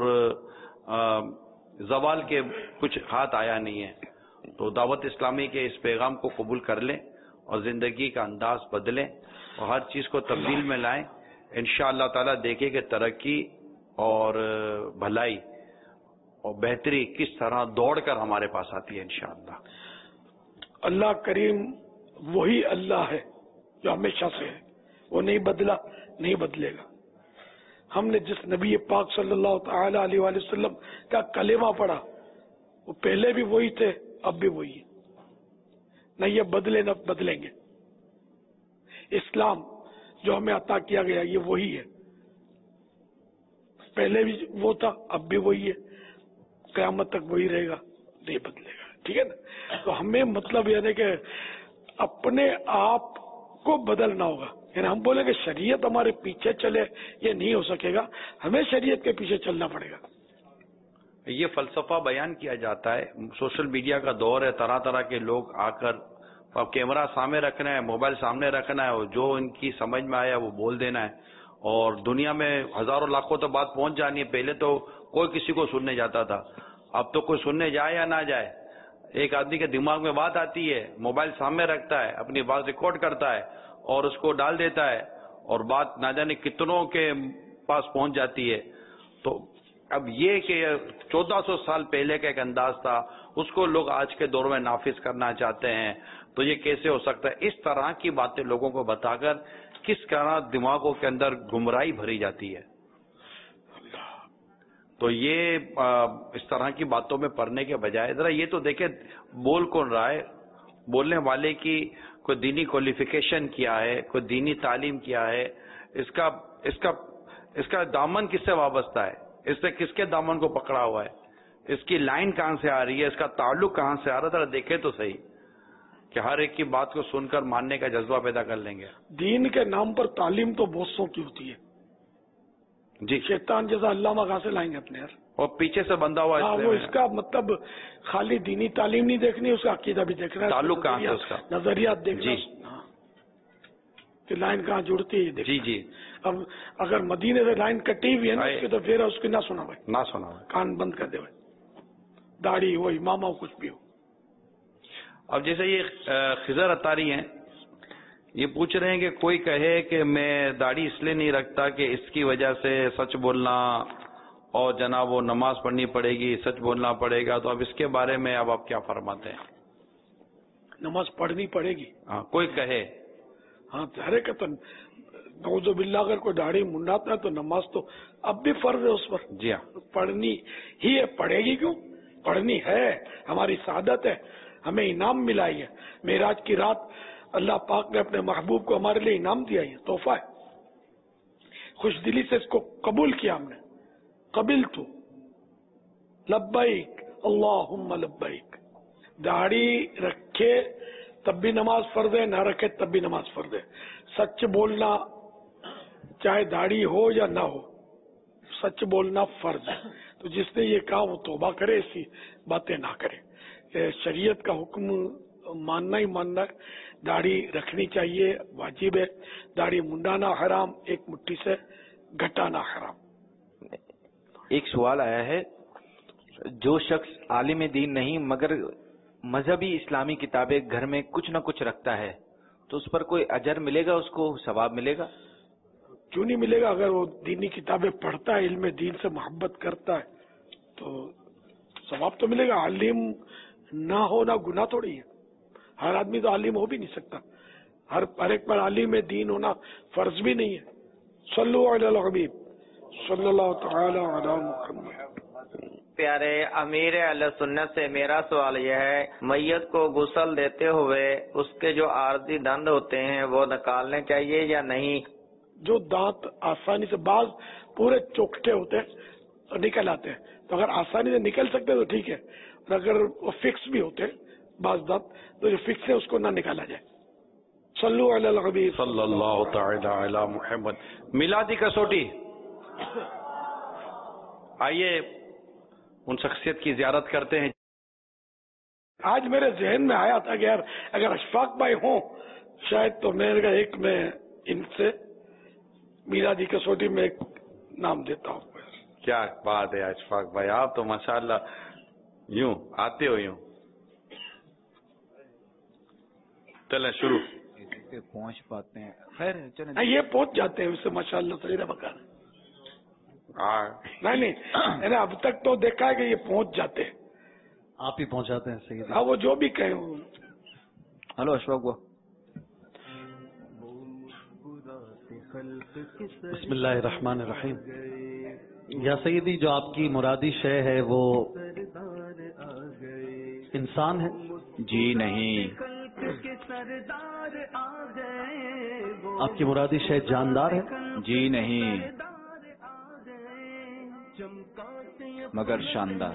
زوال کے کچھ ہاتھ آیا نہیں ہے. تو دعوت اسلامی کے اس پیغام کو قبول کر لیں اور زندگی کا انداز بدلیں اور ہر چیز کو تبدیل میں لائیں. انشاءاللہ تعالی دیکھیں کہ ترقی اور بھلائی اور بہتری کس طرح دوڑ کر ہمارے پاس آتی ہے انشاءاللہ. اللہ کریم وہی اللہ ہے جو ہمیشہ سے ہے، وہ نہیں بدلا، نہیں بدلے گا. ہم نے جس نبی پاک صلی اللہ تعالی علیہ وآلہ وسلم کا کلمہ پڑھا وہ پہلے بھی وہی تھے، اب بھی وہی ہے، نہ یہ بدلے نہ بدلیں گے. اسلام جو ہمیں عطا کیا گیا یہ وہی ہے، پہلے بھی وہ تھا اب بھی وہی ہے، قیامت تک وہی رہے گا، نہیں بدلے گا. ٹھیک ہے نا. تو ہمیں مطلب یعنی کہ اپنے آپ کو بدلنا ہوگا. یعنی ہم بولیں کہ شریعت ہمارے پیچھے چلے، یہ نہیں ہو سکے گا، ہمیں شریعت کے پیچھے چلنا پڑے گا. یہ فلسفہ بیان کیا جاتا ہے. سوشل میڈیا کا دور ہے، طرح طرح کے لوگ آ کر اب کیمرہ سامنے رکھنا ہے، موبائل سامنے رکھنا ہے، اور جو ان کی سمجھ میں آیا وہ بول دینا ہے. اور دنیا میں ہزاروں لاکھوں تو بات پہنچ جانی ہے. پہلے تو کوئی کسی کو سننے جاتا تھا، اب تو کوئی سننے جائے یا نہ جائے، ایک آدمی کے دماغ میں بات آتی ہے، موبائل سامنے رکھتا ہے، اپنی بات ریکارڈ کرتا ہے اور اس کو ڈال دیتا ہے اور بات نہ جانے کتنوں کے پاس پہنچ جاتی ہے. تو اب یہ کہ چودہ سو سال پہلے کا ایک انداز تھا, اس کو لوگ آج کے دور میں نافذ کرنا چاہتے ہیں, تو یہ کیسے ہو سکتا ہے؟ اس طرح کی باتیں لوگوں کو بتا کر کس طرح دماغوں کے اندر گمراہی بھری جاتی ہے. تو یہ اس طرح کی باتوں میں پڑنے کے بجائے ذرا یہ تو دیکھیں بول کون رہا ہے, بولنے والے کی کوئی دینی کوالیفیکیشن کیا ہے, کوئی دینی تعلیم کیا ہے, اس کا اس کا اس کا دامن کس سے وابستہ ہے, اس نے کس کے دامن کو پکڑا ہوا ہے, اس کی لائن کہاں سے آ رہی ہے, اس کا تعلق کہاں سے آ رہا ہے. ذرا دیکھے تو صحیح کہ ہر ایک کی بات کو سن کر ماننے کا جذبہ پیدا کر لیں گے. دین کے نام پر تعلیم تو بہت سو کی ہوتی ہے جی, شیطان جیسا علامہ کہاں سے لائیں گے اپنے یار, اور پیچھے سے بندھا ہوا ہاں, وہ اس کا مطلب خالی دینی تعلیم نہیں دیکھنی, اس کا عقیدہ بھی دیکھنا ہے, تعلق کہاں سے اس کا, نظریات دیکھنا. جی ہاں, کہ لائن کہاں جڑتی ہے. جی جی, اب اگر مدینے سے لائن کٹی ہوئی ہے نا اس کی, تو پھر اس کی نہ سنا بھائی, نہ سنا بھائی, کان بند کر دے بھائی, داڑھی ہو امامہ ہو کچھ بھی ہو. اب جیسے یہ خضر اتاری ہیں, یہ پوچھ رہے ہیں کہ کوئی کہے کہ میں داڑھی اس لیے نہیں رکھتا کہ اس کی وجہ سے سچ بولنا اور جناب وہ نماز پڑھنی پڑے گی, سچ بولنا پڑے گا, تو اب اس کے بارے میں اب آپ کیا فرماتے ہیں؟ نماز پڑھنی پڑے گی, ہاں کوئی کہے, ہاں ظاہر کہ نعوذ باللہ اگر کوئی داڑھی منڈاتا ہے تو نماز تو اب بھی فرض ہے اس پر. جی ہاں, پڑھنی ہی ہے, پڑھے گی کیوں, پڑھنی ہے, ہماری سعادت ہے, ہمیں انعام ملا ہے. معراج کی رات اللہ پاک نے اپنے محبوب کو ہمارے لیے انعام دیا, ہے تحفہ ہے, خوش دلی سے اس کو قبول کیا ہم نے. قبل تو لبیک اللہم لبیک, داڑھی رکھے تب بھی نماز فرض ہے, نہ رکھے تب بھی نماز فرض ہے. سچ بولنا چاہے داڑھی ہو یا نہ ہو, سچ بولنا فرض ہے. تو جس نے یہ کہا وہ توبہ کرے, ایسی باتیں نہ کرے. شریعت کا حکم ماننا ہی ماننا, داڑھی رکھنی چاہیے, واجب ہے. داڑھی منڈانا حرام, ایک مٹھی سے گھٹانا حرام. ایک سوال آیا ہے, جو شخص عالم دین نہیں مگر مذہبی اسلامی کتابیں گھر میں کچھ نہ کچھ رکھتا ہے, تو اس پر کوئی اجر ملے گا, اس کو ثواب ملے گا؟ کیوں نہیں ملے گا؟ اگر وہ دینی کتابیں پڑھتا ہے, علم دین سے محبت کرتا ہے تو ثواب تو ملے گا. عالم نہ ہونا گناہ تھوڑی ہے, ہر آدمی تو عالم ہو بھی نہیں سکتا, ہر ہر ایک پر عالم دین ہونا فرض بھی نہیں ہے. صلو علی الحبیب صلی اللہ تعالی علی محمد. پیارے امیر اہل سنت سے میرا سوال یہ ہے, میت کو غسل دیتے ہوئے اس کے جو عارضی دند ہوتے ہیں وہ نکالنے چاہیے یا نہیں؟ جو دانت آسانی سے, بعض پورے چوکھٹے ہوتے ہیں اور نکل آتے ہیں, تو اگر آسانی سے نکل سکتے تو ٹھیک ہے, اور اگر وہ فکس بھی ہوتے ہیں بعض دانت, تو جو فکس ہے اس کو نہ نکالا جائے. صلو علی الحبیب صلی اللہ تعالی علی محمد. میلادی کسوٹی, آئیے ان شخصیت کی زیارت کرتے ہیں. آج میرے ذہن میں آیا تھا کہ یار اگر اشفاق بھائی ہوں شاید, تو میں نے ایک میں ان سے میلادی کسوٹی میں ایک نام دیتا ہوں. کیا بات ہے اشفاق بھائی, آپ تو ماشاءاللہ یوں آتے ہو یوں. چلیں شروع, پہنچ پاتے ہیں. خیر چلیں, یہ پہنچ جاتے ہیں اس سے ماشاءاللہ سریرہ بکار. نہیں نہیں, نے اب تک تو دیکھا ہے کہ یہ پہنچ جاتے ہیں. آپ ہی پہنچاتے ہیں سید. ہاں, وہ جو بھی کہیں. ہلو اشفاق بھائی. بسم اللہ الرحمن الرحیم. یا سیدی, جو آپ کی مرادی شے ہے وہ انسان ہے؟ جی نہیں. آپ کی مرادی شے جاندار ہے؟ جی نہیں, مگر شاندار.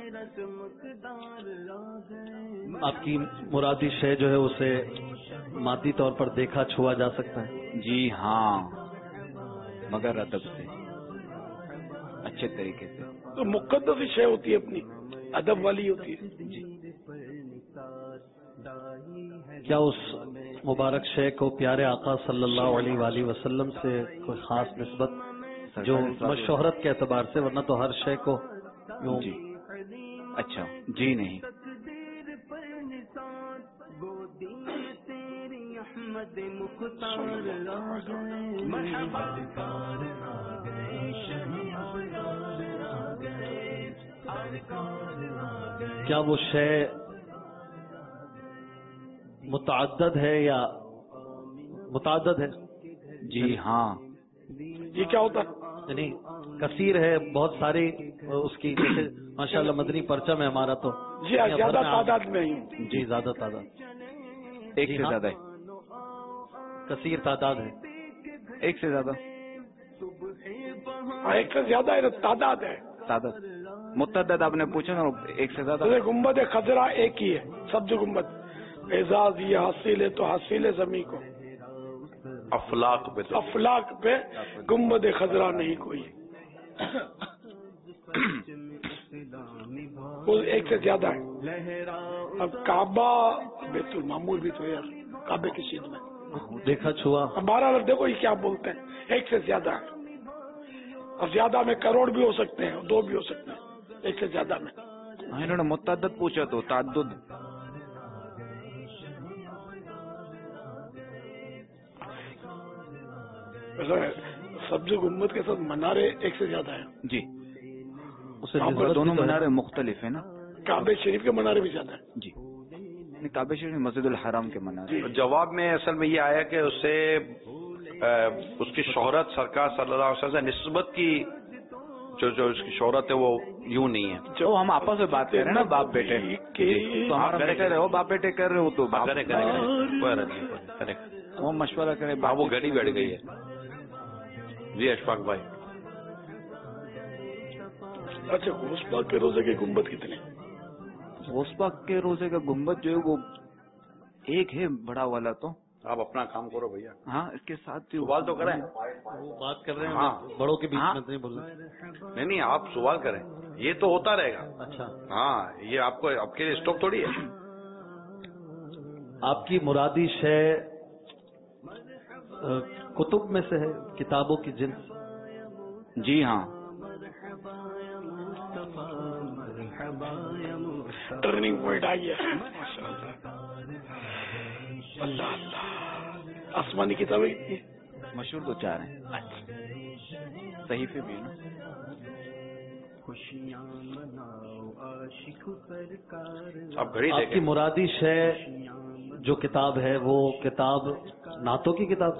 آپ کی مرادی شے جو ہے اسے مادی طور پر دیکھا چھوا جا سکتا ہے؟ جی ہاں, مگر ادب سے, اچھے طریقے سے. تو مقدس شے ہوتی ہے اپنی, ادب والی ہوتی ہے. جی. کیا اس مبارک شے کو پیارے آقا صلی اللہ علیہ وآلہ وسلم سے کوئی خاص نسبت جو شہرت کے اعتبار سے, ورنہ تو ہر شے کو یوں؟ جی اچھا, جی نہیں. کیا وہ شے متعدد ہے یا متعدد ہے؟ جی ہاں. یہ کیا ہوتا ہے؟ یعنی کثیر ہے، بہت ساری اس کی، جیسے ماشاءاللہ مدنی پرچم ہے ہمارا تو جی زیادہ تعداد میں ہی. جی زیادہ تعداد، ایک سے زیادہ ہے. کثیر تعداد ہے، ایک سے زیادہ. ایک سے زیادہ ہے، تعداد ہے. تعداد متعدد آپ نے پوچھا نا، ایک سے زیادہ. گنبد خضرا ایک ہی ہے، سبز گنبد. اعزاز یہ حاصل ہے تو حاصل ہے زمین کو، افلاق پہ افلاق پہ گنبد خضرا نہیں کوئی. وہ ایک سے زیادہ ہے. اب کعبہ بیت المعمور بھی تو یار کعبے کی چیز میں دیکھا چھوا. بارہ دیکھو یہ کیا بولتے ہیں، ایک سے زیادہ ہے. اب زیادہ میں کروڑ بھی ہو سکتے ہیں، دو بھی ہو سکتے ہیں، ایک سے زیادہ میں. انہوں نے متعدد پوچھا تو تعدد. سبز گنبد کے ساتھ منارے ایک سے زیادہ ہیں. جی دونوں منارے مختلف ہیں نا. کعبہ شریف کے منارے بھی زیادہ ہیں. جی کعبہ شریف مسجد الحرام کے منارے. جواب میں اصل میں یہ آیا کہ اسے اس کی شہرت سرکار صلی اللہ علیہ وسلم سے نسبت کی جو جو اس کی شہرت ہے وہ یوں نہیں ہے. جو ہم آپس میں بات کر رہے ہیں نا باپ بیٹے، تو ہمارا کہہ رہے ہو باپ بیٹے کر رہے ہو تو کرے کرے وہ مشورہ کرے. باپ وہ گھڑی بیٹھ گئی ہے. جی اشفاق بھائی. اچھا غوث پاک کے روزے کے گنبد کتنے؟ غوث پاک کے روزے کا گنبد جو ہے وہ ایک ہے بڑا والا. تو آپ اپنا کام کرو بھیا. ہاں اس کے ساتھ سوال تو کریں. بات کر رہے ہیں ہاں بڑوں کے بیچ میں نہیں بول رہے. نہیں نہیں آپ سوال کریں، یہ تو ہوتا رہے گا. اچھا ہاں یہ آپ کو آپ کے لیے اسٹاک تھوڑی ہے. آپ کی مرادی شے کتب میں سے ہے، کتابوں کی جنس؟ جی ہاں. ٹرننگ پوائنٹ آئی ہے. اللہ اللہ. آسمانی کتابیں مشہور تو چار ہیں. صحیفے بھی نا. آپ گھڑی آپ کی مرادی شے جو کتاب ہے وہ کتاب نعتوں کی کتاب؟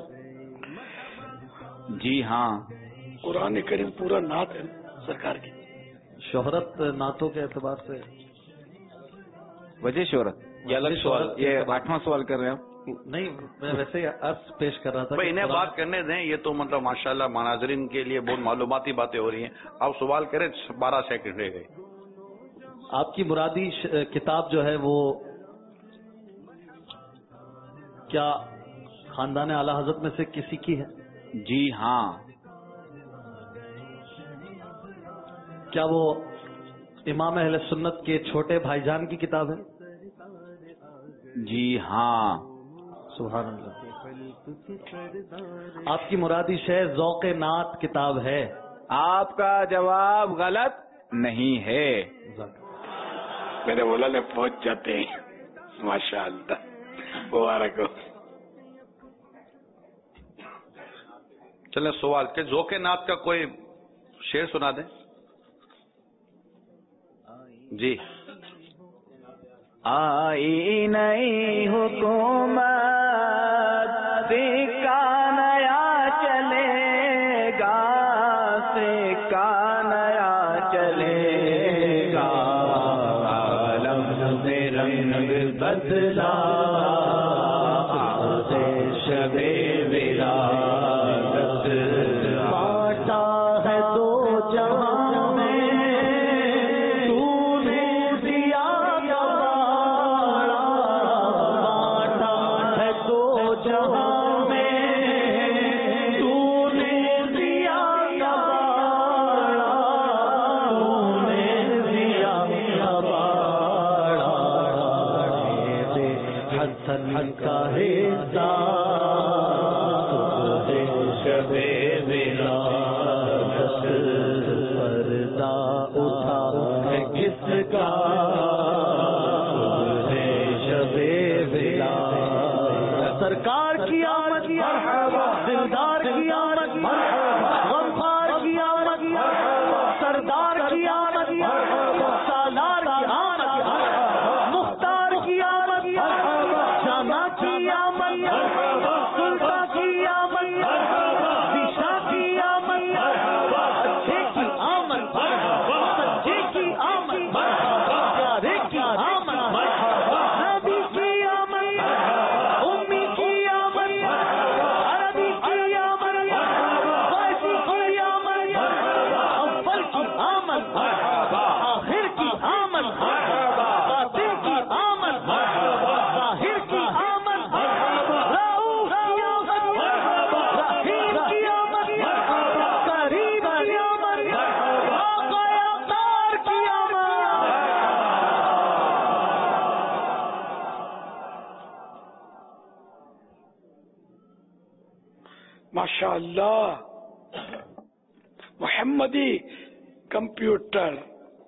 جی ہاں. قرآن کریم پورا نعت ہے سرکار کی. شہرت نعتوں کے اعتبار سے وجہ شہرت یہ الگ سوال. یہ آٹھواں سوال کر رہے ہیں آپ؟ نہیں میں ویسے ہی عرض پیش کر رہا تھا. انہیں بات کرنے دیں، یہ تو مطلب ماشاءاللہ ناظرین کے لیے بہت معلوماتی باتیں ہو رہی ہیں. آپ سوال کریں. بارہ سیکنڈ رہ گئے. آپ کی مرادی کتاب جو ہے وہ کیا خاندان اعلی حضرت میں سے کسی کی ہے؟ جی ہاں. کیا وہ امام اہل سنت کے چھوٹے بھائی جان کی کتاب ہے؟ جی ہاں. سبحان اللہ. آپ کی مرادی شے ذوق نعت کتاب ہے؟ آپ کا جواب غلط نہیں ہے. میرے مولانا پہنچ جاتے ہیں. ماشاء اللہ مبارک ہو. چلیں سوال کہ ذوق نعت کا کوئی شعر سنا دیں. جی. آئی نئی حکومت سکہ نیا چلے گا، سکہ نیا چلے گا، عالم سے رنگ بدلا سے شبِ ولادت بانٹا ہے دو جہاں میں، تو نے دیا جہاں میں، تو نے دیا باڑا، تو نے دیا باڑا، حسن کا حصہ شبِ ولادت، پردہ اٹھا ہے کس کا شبِ ولادت، سرکار کی آمد اللہ محمدی کمپیوٹر.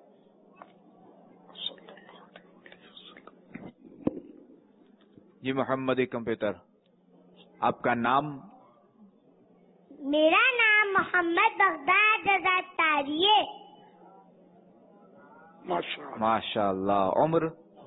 جی محمدی کمپیوٹر، آپ کا نام؟ میرا نام محمد بغداد رضا تاری ہے. ماشاء اللہ. عمر؟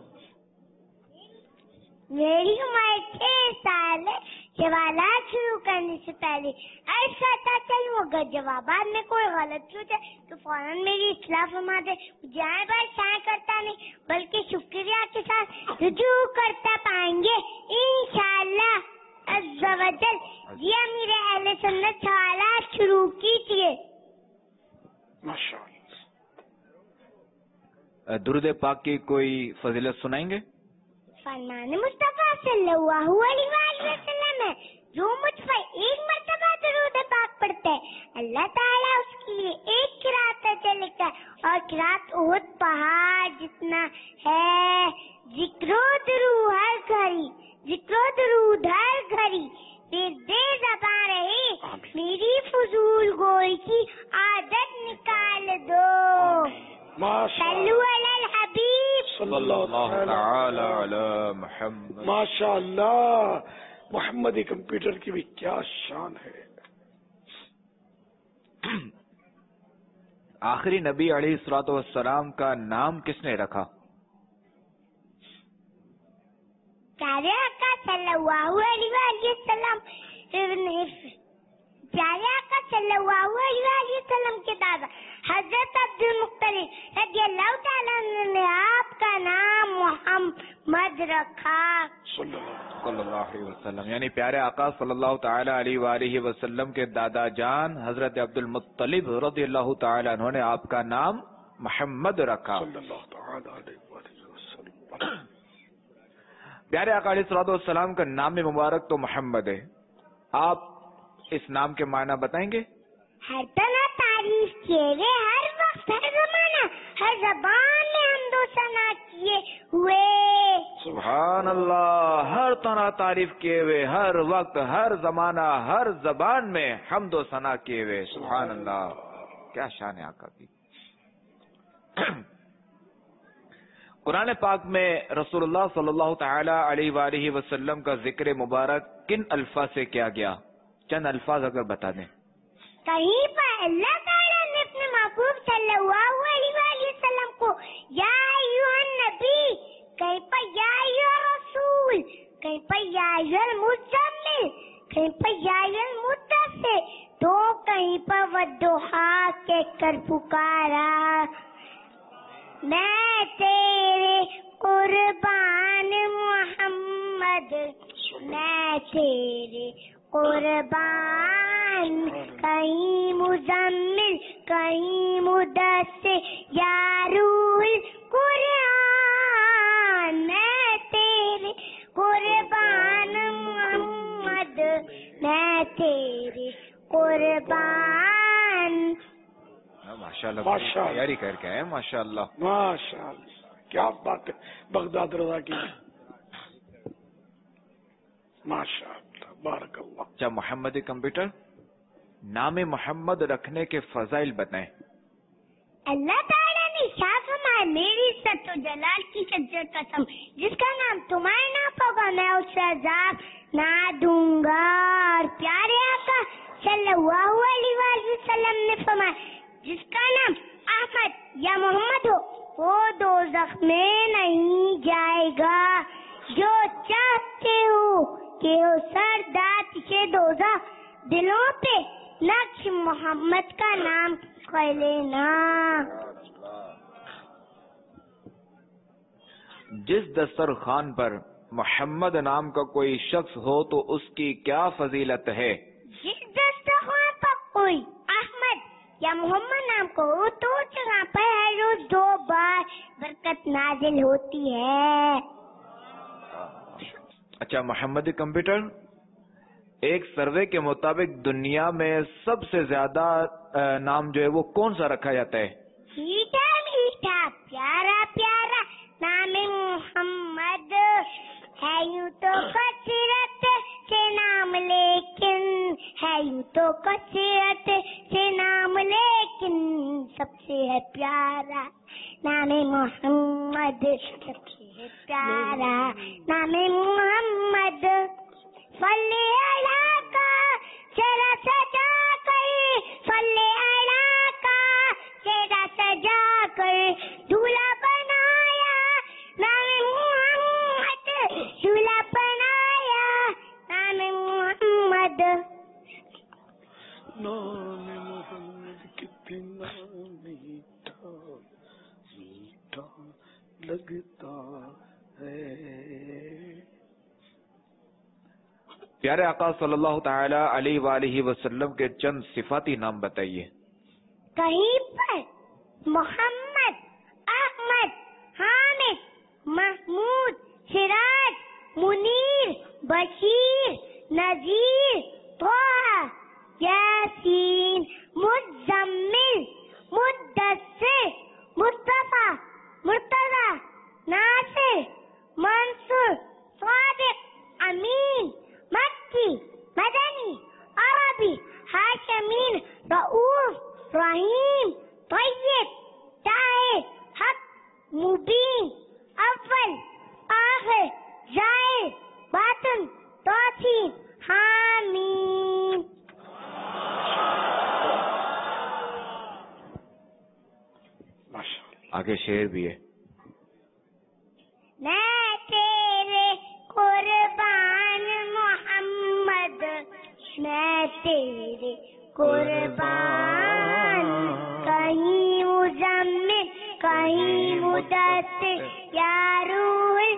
میری عمر چھ سال ہے. سوالات شروع کرنے سے پہلے عرض کرتا چلوں اگر جوابات میں کوئی غلط ہو جائے تو فوراً میری اصلاح فرما دے. جائیں بار شائع کرتا نہیں بلکہ شکریہ کے ساتھ رجوع کرتا پائیں گے انشاءاللہ عز و جل. جی امیر اہل سنت سوالات شروع کیجیے. درود پاک کی کوئی فضیلت سنائیں گے؟ فرمان مصطفیٰ صلی اللہ علیہ وآلہ وسلم ہے جو مجھ پر ایک مرتبہ درود پاک پڑھتا ہے اللہ تعالیٰ اس کے لیے ایک قرات اجر لکھتا ہے اور قرات احد پہاڑ جتنا ہے. ذکر و درود ہر گھڑی ذکر و درود ہر گھڑی پھر دے زباں رہے میری فضول گوئی کی عادت نکال دو. صلو علی الحبیب صلی اللہ تعالی علی محمد. ماشاء اللہ محمدی کمپیوٹر کی بھی کیا شان ہے. آخری نبی علیہ الصلوۃ والسلام کا نام کس نے رکھا؟ پیارے آقا صلی اللہ علیہ وسلم پیارے آقا صلی اللہ علیہ وسلم کے دادا حضرت عبد المطلب رضی اللہ تعالیٰ عنہ نے آپ کا نام محمد رکھا. صلی اللہ علیہ وسلم یعنی پیارے آقا صلی اللہ تعالی علیہ وآلہ وسلم کے دادا جان حضرت عبد المطلب رضی اللہ تعالی عنہ نے آپ کا نام محمد رکھا. پیارے آقا علیہ الصلوۃ والسلام کا نام مبارک تو محمد ہے، آپ اس نام کے معنی بتائیں گے؟ ہر طرح تعریف کیے ہوئے، ہر وقت ہر زمانہ ہر زبان میں حمد و ثنا کیے ہوئے. سبحان اللہ. ہر طرح تعریف کیے ہوئے، ہر وقت ہر زمانہ ہر زبان میں حمد و ثنا کیے ہوئے. سبحان اللہ. کیا شان ہے آقا کی. قرآن پاک میں رسول اللہ صلی اللہ تعالی علیہ وآلہ وسلم کا ذکر مبارک کن الفاظ سے کیا گیا؟ چند الفاظ اگر بتا دیں. کہیں پر اللہ تعالیٰ نے اپنے محبوب صلی اللہ علیہ وآلہ وسلم کو یا ایھا النبی، کہیں پر یا ایھا رسول، کہیں پر یا ایھا المزمل، کہیں پر یا ایھا المدثر، تو کہیں پر والضحیٰ کہہ کر پکارا. میں تیرے قربان محمد، میں تیرے قربان، کہیں مزمل کہیں مدثر یا روح قرآن. میں تیرے قربان محمد، میں تیرے قربان. ماشاء اللہ تیاری کر کے آئے. ماشاء اللہ ماشاء اللہ کیا بات ہے بغداد رضا کی. ماشاء اللہ بارک اللہ. اچھا محمدی کمپیوٹر، نام محمد رکھنے کے فضائل بتائیں. اللہ تعالیٰ نے شاہ فرمایا میری عزت و جلال کی سجدہ قسم جس کا نام تمہارے نام ہوگا میں اسے عذاب نہ دوں گا. اور پیارے آقا صلی اللہ علیہ وسلم نے فرمایا جس کا نام احمد یا محمد ہو وہ دوزخ میں نہیں جائے گا. جو چاہتے ہو کہ وہ سر دات سے دوزخ دلوں پہ نقش محمد کا نام کر لینا. جس دسترخوان پر محمد نام کا کوئی شخص ہو تو اس کی کیا فضیلت ہے؟ جس دسترخوان پر کوئی احمد یا محمد نام کو ہو تو جگہ پر ہر روز دو بار برکت نازل ہوتی ہے. اچھا محمدی کمپیوٹر، ایک سروے کے مطابق دنیا میں سب سے زیادہ نام جو ہے وہ کون سا رکھا جاتا ہے؟ میٹھا میٹھا پیارا پیارا نام محمد ہے. یوں تو کثرت سے نام لیکن ہے है यूं तो कसरत से नाम, लेकिन सबसे है प्यारा नाम मोहम्मद, सबसे है प्यारा नाम मोहम्मद। फले अला का चेहरा सजा कर, फले अला का चेहरा सजा कर दूल्हा बनाया नाम मोहम्मद, दूल्हा बनाया नाम मोहम्मद। नाम मोहम्मद कितना मीठा मीठा लगता है। प्यारे आका सल्लल्लाहु ताला अलैहि वालिहि वसल्लम के चंद सिफाती नाम बताइए। कहीं पर मोहम्मद, अहमद, हामिद, महमूद, सिराज, मुनीर, बशीर, नजीर, तोहा, यासीन, मुज़म्मिल, मुद्दस्सिर, मुस्तफा, मुर्तजा, नासिर, मंसूर, सादिक, अमीन, मक्की, मदनी, अरबी, हाशमीन, रऊफ, रहीम, तय्यब, ताहिर, हक, मुबीन, अव्वल, आखिर, जाहिर, बातिन, तौसीन, हामीन। आगे शेर भी है। मैं तेरे कुर्बान मोहम्मद, मैं तेरे कुर्बान, कहीं मुज़म्मिल कहीं मुदस्सिर या रूहुल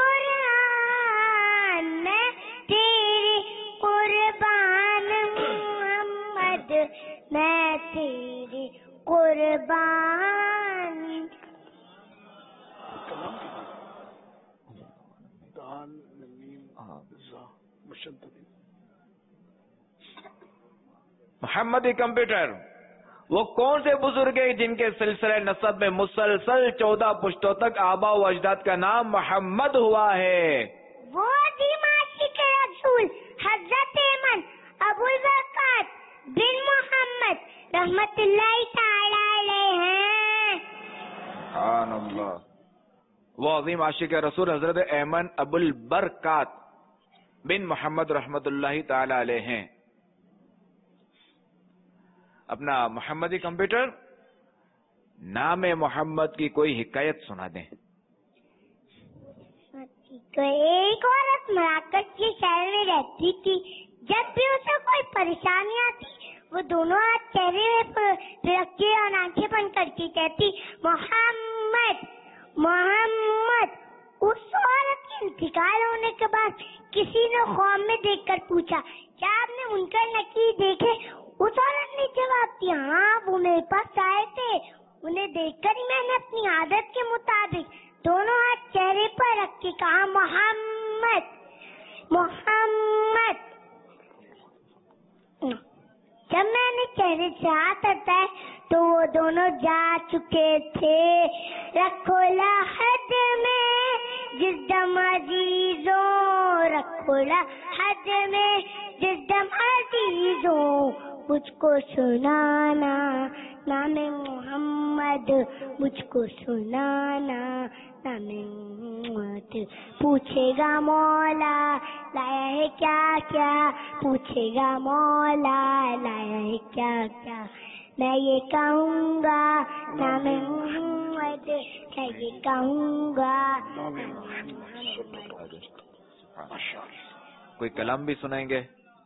कुरान। मैं तेरे कुर्बान मोहम्मद, मैं तेरे कुर्बान। मोहम्मदी कंप्यूटर वो कौन से बुजुर्ग हैं जिनके सिलसिले नसब में मुसलसल चौदह पुश्तों तक आबा व अजदाद का नाम मोहम्मद हुआ है? वो दिमाशिक रसूल हजरत एमन अबुल बरकात बिन मोहम्मद रहमतुल्लाहि ताला अलैह हैं। सुभान अल्लाह। वो अजीम आशिक रसूल हजरत एमन अबुल बरकात बिन मोहम्मद रहमतुल्लाहि ताला अलैह हैं। अपना मोहम्मदी कंप्यूटर नाम मोहम्मद की कोई हिकायत सुना दें। तो एक औरत मराकश के शहर में रहती थी। जब भी उसे कोई परेशानी आती, वो दोनों हाथ चेहरे पर रखती और आंखें बंद करती कहती मोहम्मद मोहम्मद। उस औरत के इंतकाल होने के बाद किसी ने ख्वाब में देखकर पूछा, क्या आपने मुनकर नकीर देखे? उस औरत ने जवाब दिया, हाँ वो मेरे पास आए थे, उन्हें देखकर ही मैंने अपनी आदत के मुताबिक दोनों हाथ चेहरे पर रख के कहा मोहम्मद मोहम्मद। जब मैंने चेहरे से हाथ हटाए तो वो दोनों जा चुके थे। रखो लहद में जिस दम अजीजों, रखो लहद में जिस दम अजीजों, मुझको सुनाना नाम मोहम्मद, मुझको सुनाना नाम मोहम्मद। पूछेगा मौला लाया है क्या क्या, पूछेगा मौला लाया है क्या क्या, मैं ये कहूँगा नाम मोहम्मद, मैं ये कहूँगा। कोई कलाम भी सुनाएंगे?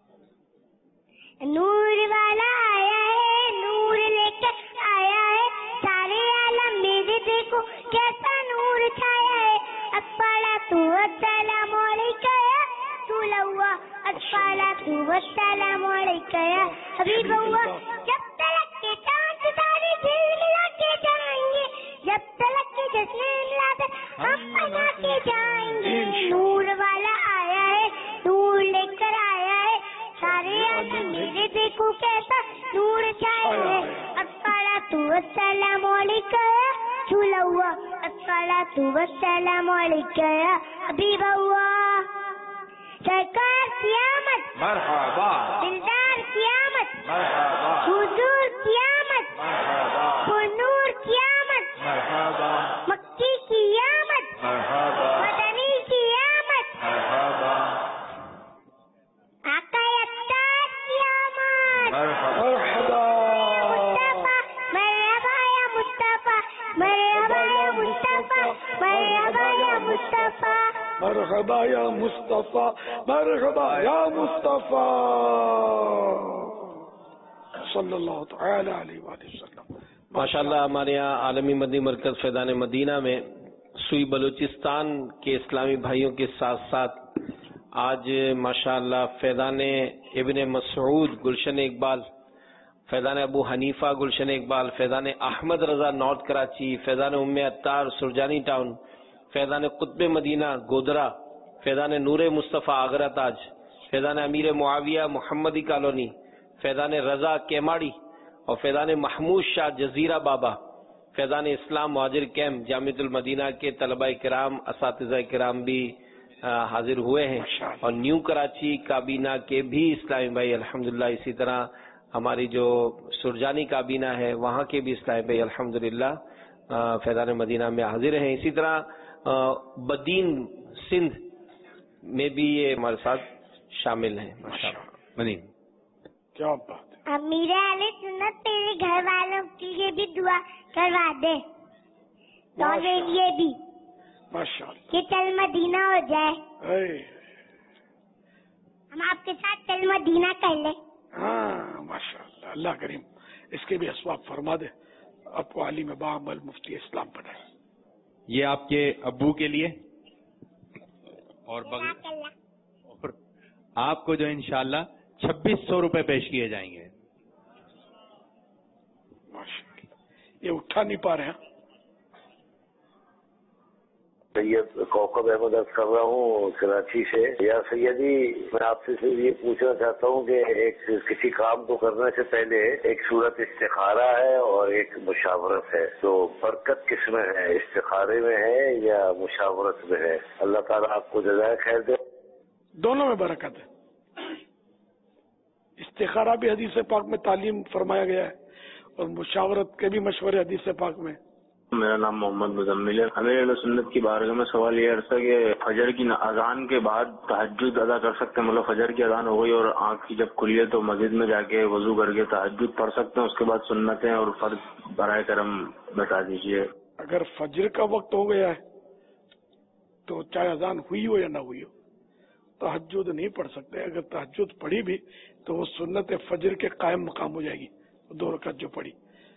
नूर वाला आया है, नूर लेकर आया है, सारे आलम मेरे देखो कैसा नूर छाया है। अस्सला तू अस्सलाम अलैका या रसूल अल्लाह, अस्सला तू अस्सलाम अलैका या हबीब अल्लाह। जब तलक के चांद तारे दिल मिला के जाएंगे, जब तलक के जश्न मिलाते हम मना के जाएंगे। नूर वाला आया है, नूर लेकर आया है, सारे आलम मेरे देखो कैसा नूर छाया है। अस्सला तू अस्सलाम अलैका या रसूल अल्लाह, अस्सला तू अस्सलाम अलैका या हबीब अल्लाह। सरकार क़यामत मरहबा, दिलदार की हुजूर क़यामत, हुजूर क़यामत, मक्की क़यामत, मदनी क़यामत, आका अत्तार क़यामत, मरहबा या मुस्तफा, मरहबा या मुस्तफा, मरहबा या मुस्तफा, मरहबा या मुस्तफा, मरहबा या मुस्तफा सल्लल्लाहु तआला अलैहि वसल्लम। माशाल्लाह, हमारे यहाँ आलमी मदनी मरकज फैज़ान मदीना में सुई बलूचिस्तान के इस्लामी भाइयों के साथ साथ आज माशाल्लाह Faizan Ibne Masood Gulshan Iqbal, Faizan Abu Hanifa Gulshan Iqbal, Faizan Ahmed Raza north Karachi, Faizan Umme Attar Surjani town, Faizan Qutub Madina Godhra, Faizan Noor Mustafa Agra Taj, Faizan Amir Muawiya Mohammadi colony, Faizan Raza Kemari और फैज़ान महमूद शाह जजीरा बाबा, फैज़ान इस्लाम मुहाजिर कैम्प जामिअतुल मदीना के तलबा किराम असातिज़ा किराम भी आ, हाजिर हुए हैं और न्यू कराची काबीना के भी इस्लामी भाई अल्हम्दुलिल्लाह, इसी तरह हमारी जो सुरजानी काबीना है वहाँ के भी इस्लामी भाई अल्हम्दुलिल्लाह फैज़ान मदीना में हाजिर हैं। इसी तरह बदीन सिंध में भी ये हमारे साथ शामिल हैं। माशाअल्लाह बदीन, क्या बात है। अमीर अहले सुन्नत तेरे घर वालों के लिए भी दुआ करवा दे, तुम्हारे लिए भी, माशाअल्लाह, कि चल मदीना हो जाए, है। हम आपके साथ चल मदीना कर ले। हाँ माशाअल्लाह, अल्लाह करीम इसके भी असबाब फरमा दे, आपको आलिम बाअमल मुफ्ती इस्लाम बनाए। ये आपके अब्बू के लिए और बगल और आपको जो इंशाल्लाह छब्बीस सौ रुपए पेश किए जाएंगे। माशाअल्लाह, ये उठा नहीं पा रहे हैं। सैयद कौकब अहमद अर्ज कर रहा हूँ कराची से। या सैयदी, मैं आपसे सिर्फ ये पूछना चाहता हूँ कि एक किसी काम को करने से पहले एक सूरत इस्तिखारा है और एक मुशावरत है, तो बरकत किस में है, इस्तिखारे में है या मुशावरत में है? अल्लाह ताला आपको जज़ाए खैर दे। दोनों में बरकत है। इस्तिखारा भी हदीस पाक में तालीम फरमाया गया है और मुशावरत के भी मशवरे हदीस पाक में। मेरा नाम मोहम्मद मुजम्मिल है। अमीर सुन्नत की बारगाह में सवाल ये अर्ज़ है कि फजर की अजान के बाद तहज्जुद अदा कर सकते हैं, मतलब फजर की अजान हो गई और आंख की जब खुली है तो मस्जिद में जाके वजू करके तहज्जुद पढ़ सकते हैं, उसके बाद सुन्नतें और फर्ज बराए करम बता दीजिए। अगर फजर का वक्त हो गया है तो चाहे अजान हुई हो या ना हुई हो, तहज्जुद नहीं पढ़ सकते। अगर तहज्जुद पढ़ी भी तो वो सुन्नत फजर के कायम मकाम हो जाएगी, दो रकात जो पढ़ी,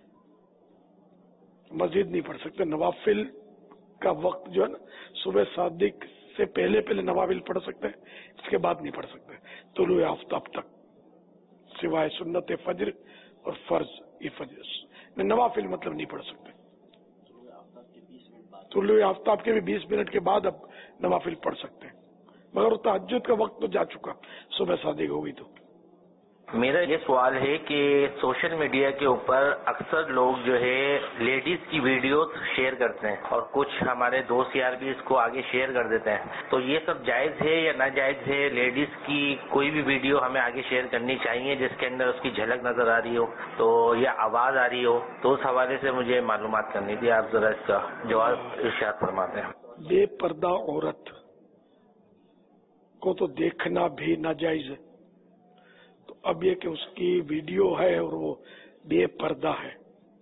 मस्जिद नहीं पढ़ सकते। नवाफिल का वक्त जो है ना, सुबह सादिक से पहले पहले नवाफिल पढ़ सकते हैं, इसके बाद नहीं पढ़ सकते तुलुए आफ्ताब तक, सिवाय सुन्नत फजर और फर्ज। ये फजर नवाफिल मतलब नहीं पढ़ सकते। तुलुए आफ्ताब के भी बीस मिनट के बाद अब नवाफिल पढ़ सकते हैं, मगर तहज्जुद का वक्त तो जा चुका, सुबह सादिक हो गई तो। मेरा ये सवाल है कि सोशल मीडिया के ऊपर अक्सर लोग जो है लेडीज की वीडियोस शेयर करते हैं और कुछ हमारे दोस्त यार भी इसको आगे शेयर कर देते हैं, तो ये सब जायज है या नाजायज है? लेडीज की कोई भी वीडियो हमें आगे शेयर करनी चाहिए जिसके अंदर उसकी झलक नजर आ रही हो तो या आवाज आ रही हो, तो उस हवाले से मुझे मालूमात करनी थी, आप जरा इसका जवाब इरशाद फरमाते हैं। बेपर्दा औरत को तो देखना भी नाजायज है, तो अब ये कि उसकी वीडियो है और वो बेपर्दा है,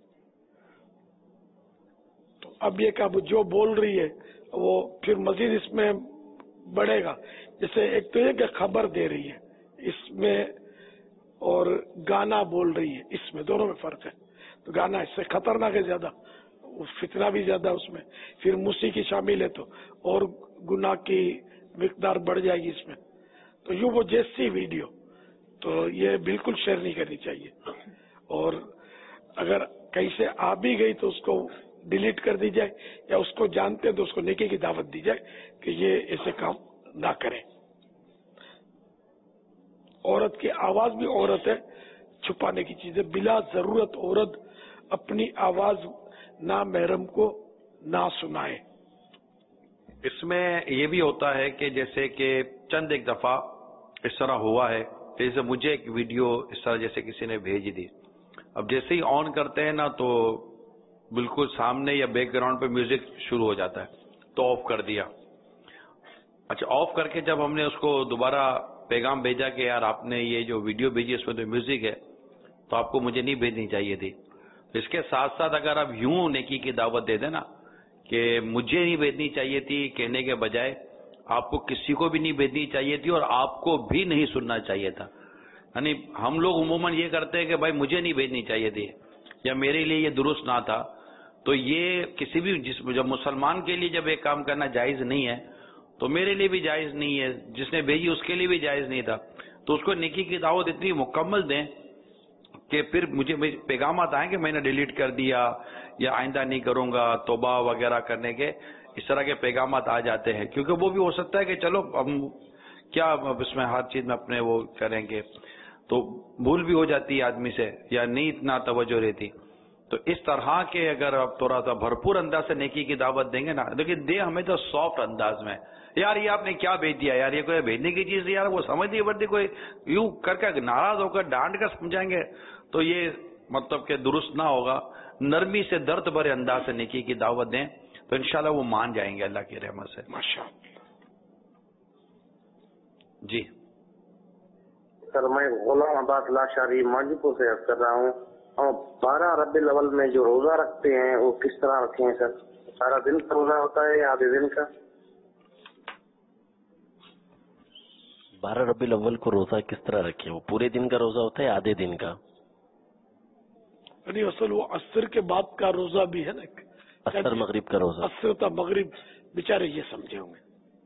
तो अब ये कि अब जो बोल रही है वो फिर मजीद इसमें बढ़ेगा। जैसे एक तो ये कि खबर दे रही है इसमें और गाना बोल रही है, इसमें दोनों में फर्क है। तो गाना इससे खतरनाक है ज्यादा, फितना भी ज्यादा उसमें, फिर मूसीकी शामिल है तो और गुनाह की मिकदार बढ़ जाएगी इसमें। तो यूं वो जैसी वीडियो तो ये बिल्कुल शेयर नहीं करनी चाहिए, और अगर कहीं से आ भी गई तो उसको डिलीट कर दी जाए, या उसको जानते हैं तो उसको नेकी की दावत दी जाए कि ये ऐसे काम ना करें। औरत की आवाज भी औरत है, छुपाने की चीज है। बिला जरूरत औरत अपनी आवाज ना महरम को ना सुनाए। इसमें ये भी होता है कि जैसे कि चंद एक दफा इस तरह हुआ है जैसे मुझे एक वीडियो इस तरह जैसे किसी ने भेज दी, अब जैसे ही ऑन करते हैं ना तो बिल्कुल सामने या बैकग्राउंड पे म्यूजिक शुरू हो जाता है, तो ऑफ कर दिया। अच्छा, ऑफ करके जब हमने उसको दोबारा पैगाम भेजा कि यार आपने ये जो वीडियो भेजी इसमें तो म्यूजिक है, तो आपको मुझे नहीं भेजनी चाहिए थी। इसके साथ साथ अगर आप यूं नेकी की दावत दे देना कि मुझे नहीं भेजनी चाहिए थी कहने के बजाय आपको किसी को भी नहीं भेजनी चाहिए थी और आपको भी नहीं सुनना चाहिए था। यानी हम लोग उमूमन ये करते हैं कि भाई मुझे नहीं भेजनी चाहिए थी या मेरे लिए ये दुरुस्त ना था, तो ये किसी भी जिस जब मुसलमान के लिए जब एक काम करना जायज नहीं है तो मेरे लिए भी जायज नहीं है, जिसने भेजी उसके लिए भी जायज नहीं था। तो उसको नेकी की दावत इतनी मुकम्मल दें कि फिर मुझे पैगाम आए कि मैंने डिलीट कर दिया या आइंदा नहीं करूंगा, तौबा वगैरह करने के इस तरह के पैगाम आ जाते हैं। क्योंकि वो भी हो सकता है कि चलो हम क्या अब इसमें हर चीज में अपने वो करेंगे, तो भूल भी हो जाती है आदमी से या नहीं इतना तवज्जो रहती। तो इस तरह के अगर आप थोड़ा सा भरपूर अंदाज से नेकी की दावत देंगे ना, देखिए दे हमें तो सॉफ्ट अंदाज में, यार ये आपने क्या भेज दिया, यार ये कोई भेजने की चीज यार वो समझ नहीं पड़ती, कोई यूं करके नाराज होकर डांट कर समझाएंगे तो ये मतलब के दुरुस्त ना होगा। नरमी से दर्द भरे अंदाज से नेकी की दावत दें तो इंशाल्लाह वो मान जाएंगे अल्लाह की रहमत से। माशाअल्लाह जी। सर मैं गुलाम अब्बास लाशारी माजीपुर से अर्ज कर रहा हूँ, और बारह रबीउल अव्वल में जो रोजा रखते हैं वो किस तरह रखें हैं सर? सारा दिन का रोजा होता है या आधे दिन का? बारह रबीउल अव्वल को रोजा किस तरह रखें? वो पूरे दिन का रोजा होता है आधे दिन का? नहीं, असल वो असर के बाद का रोजा भी है ना, असर मगरिब का रोजा, असर था मगरिब, बेचारे ये समझे होंगे।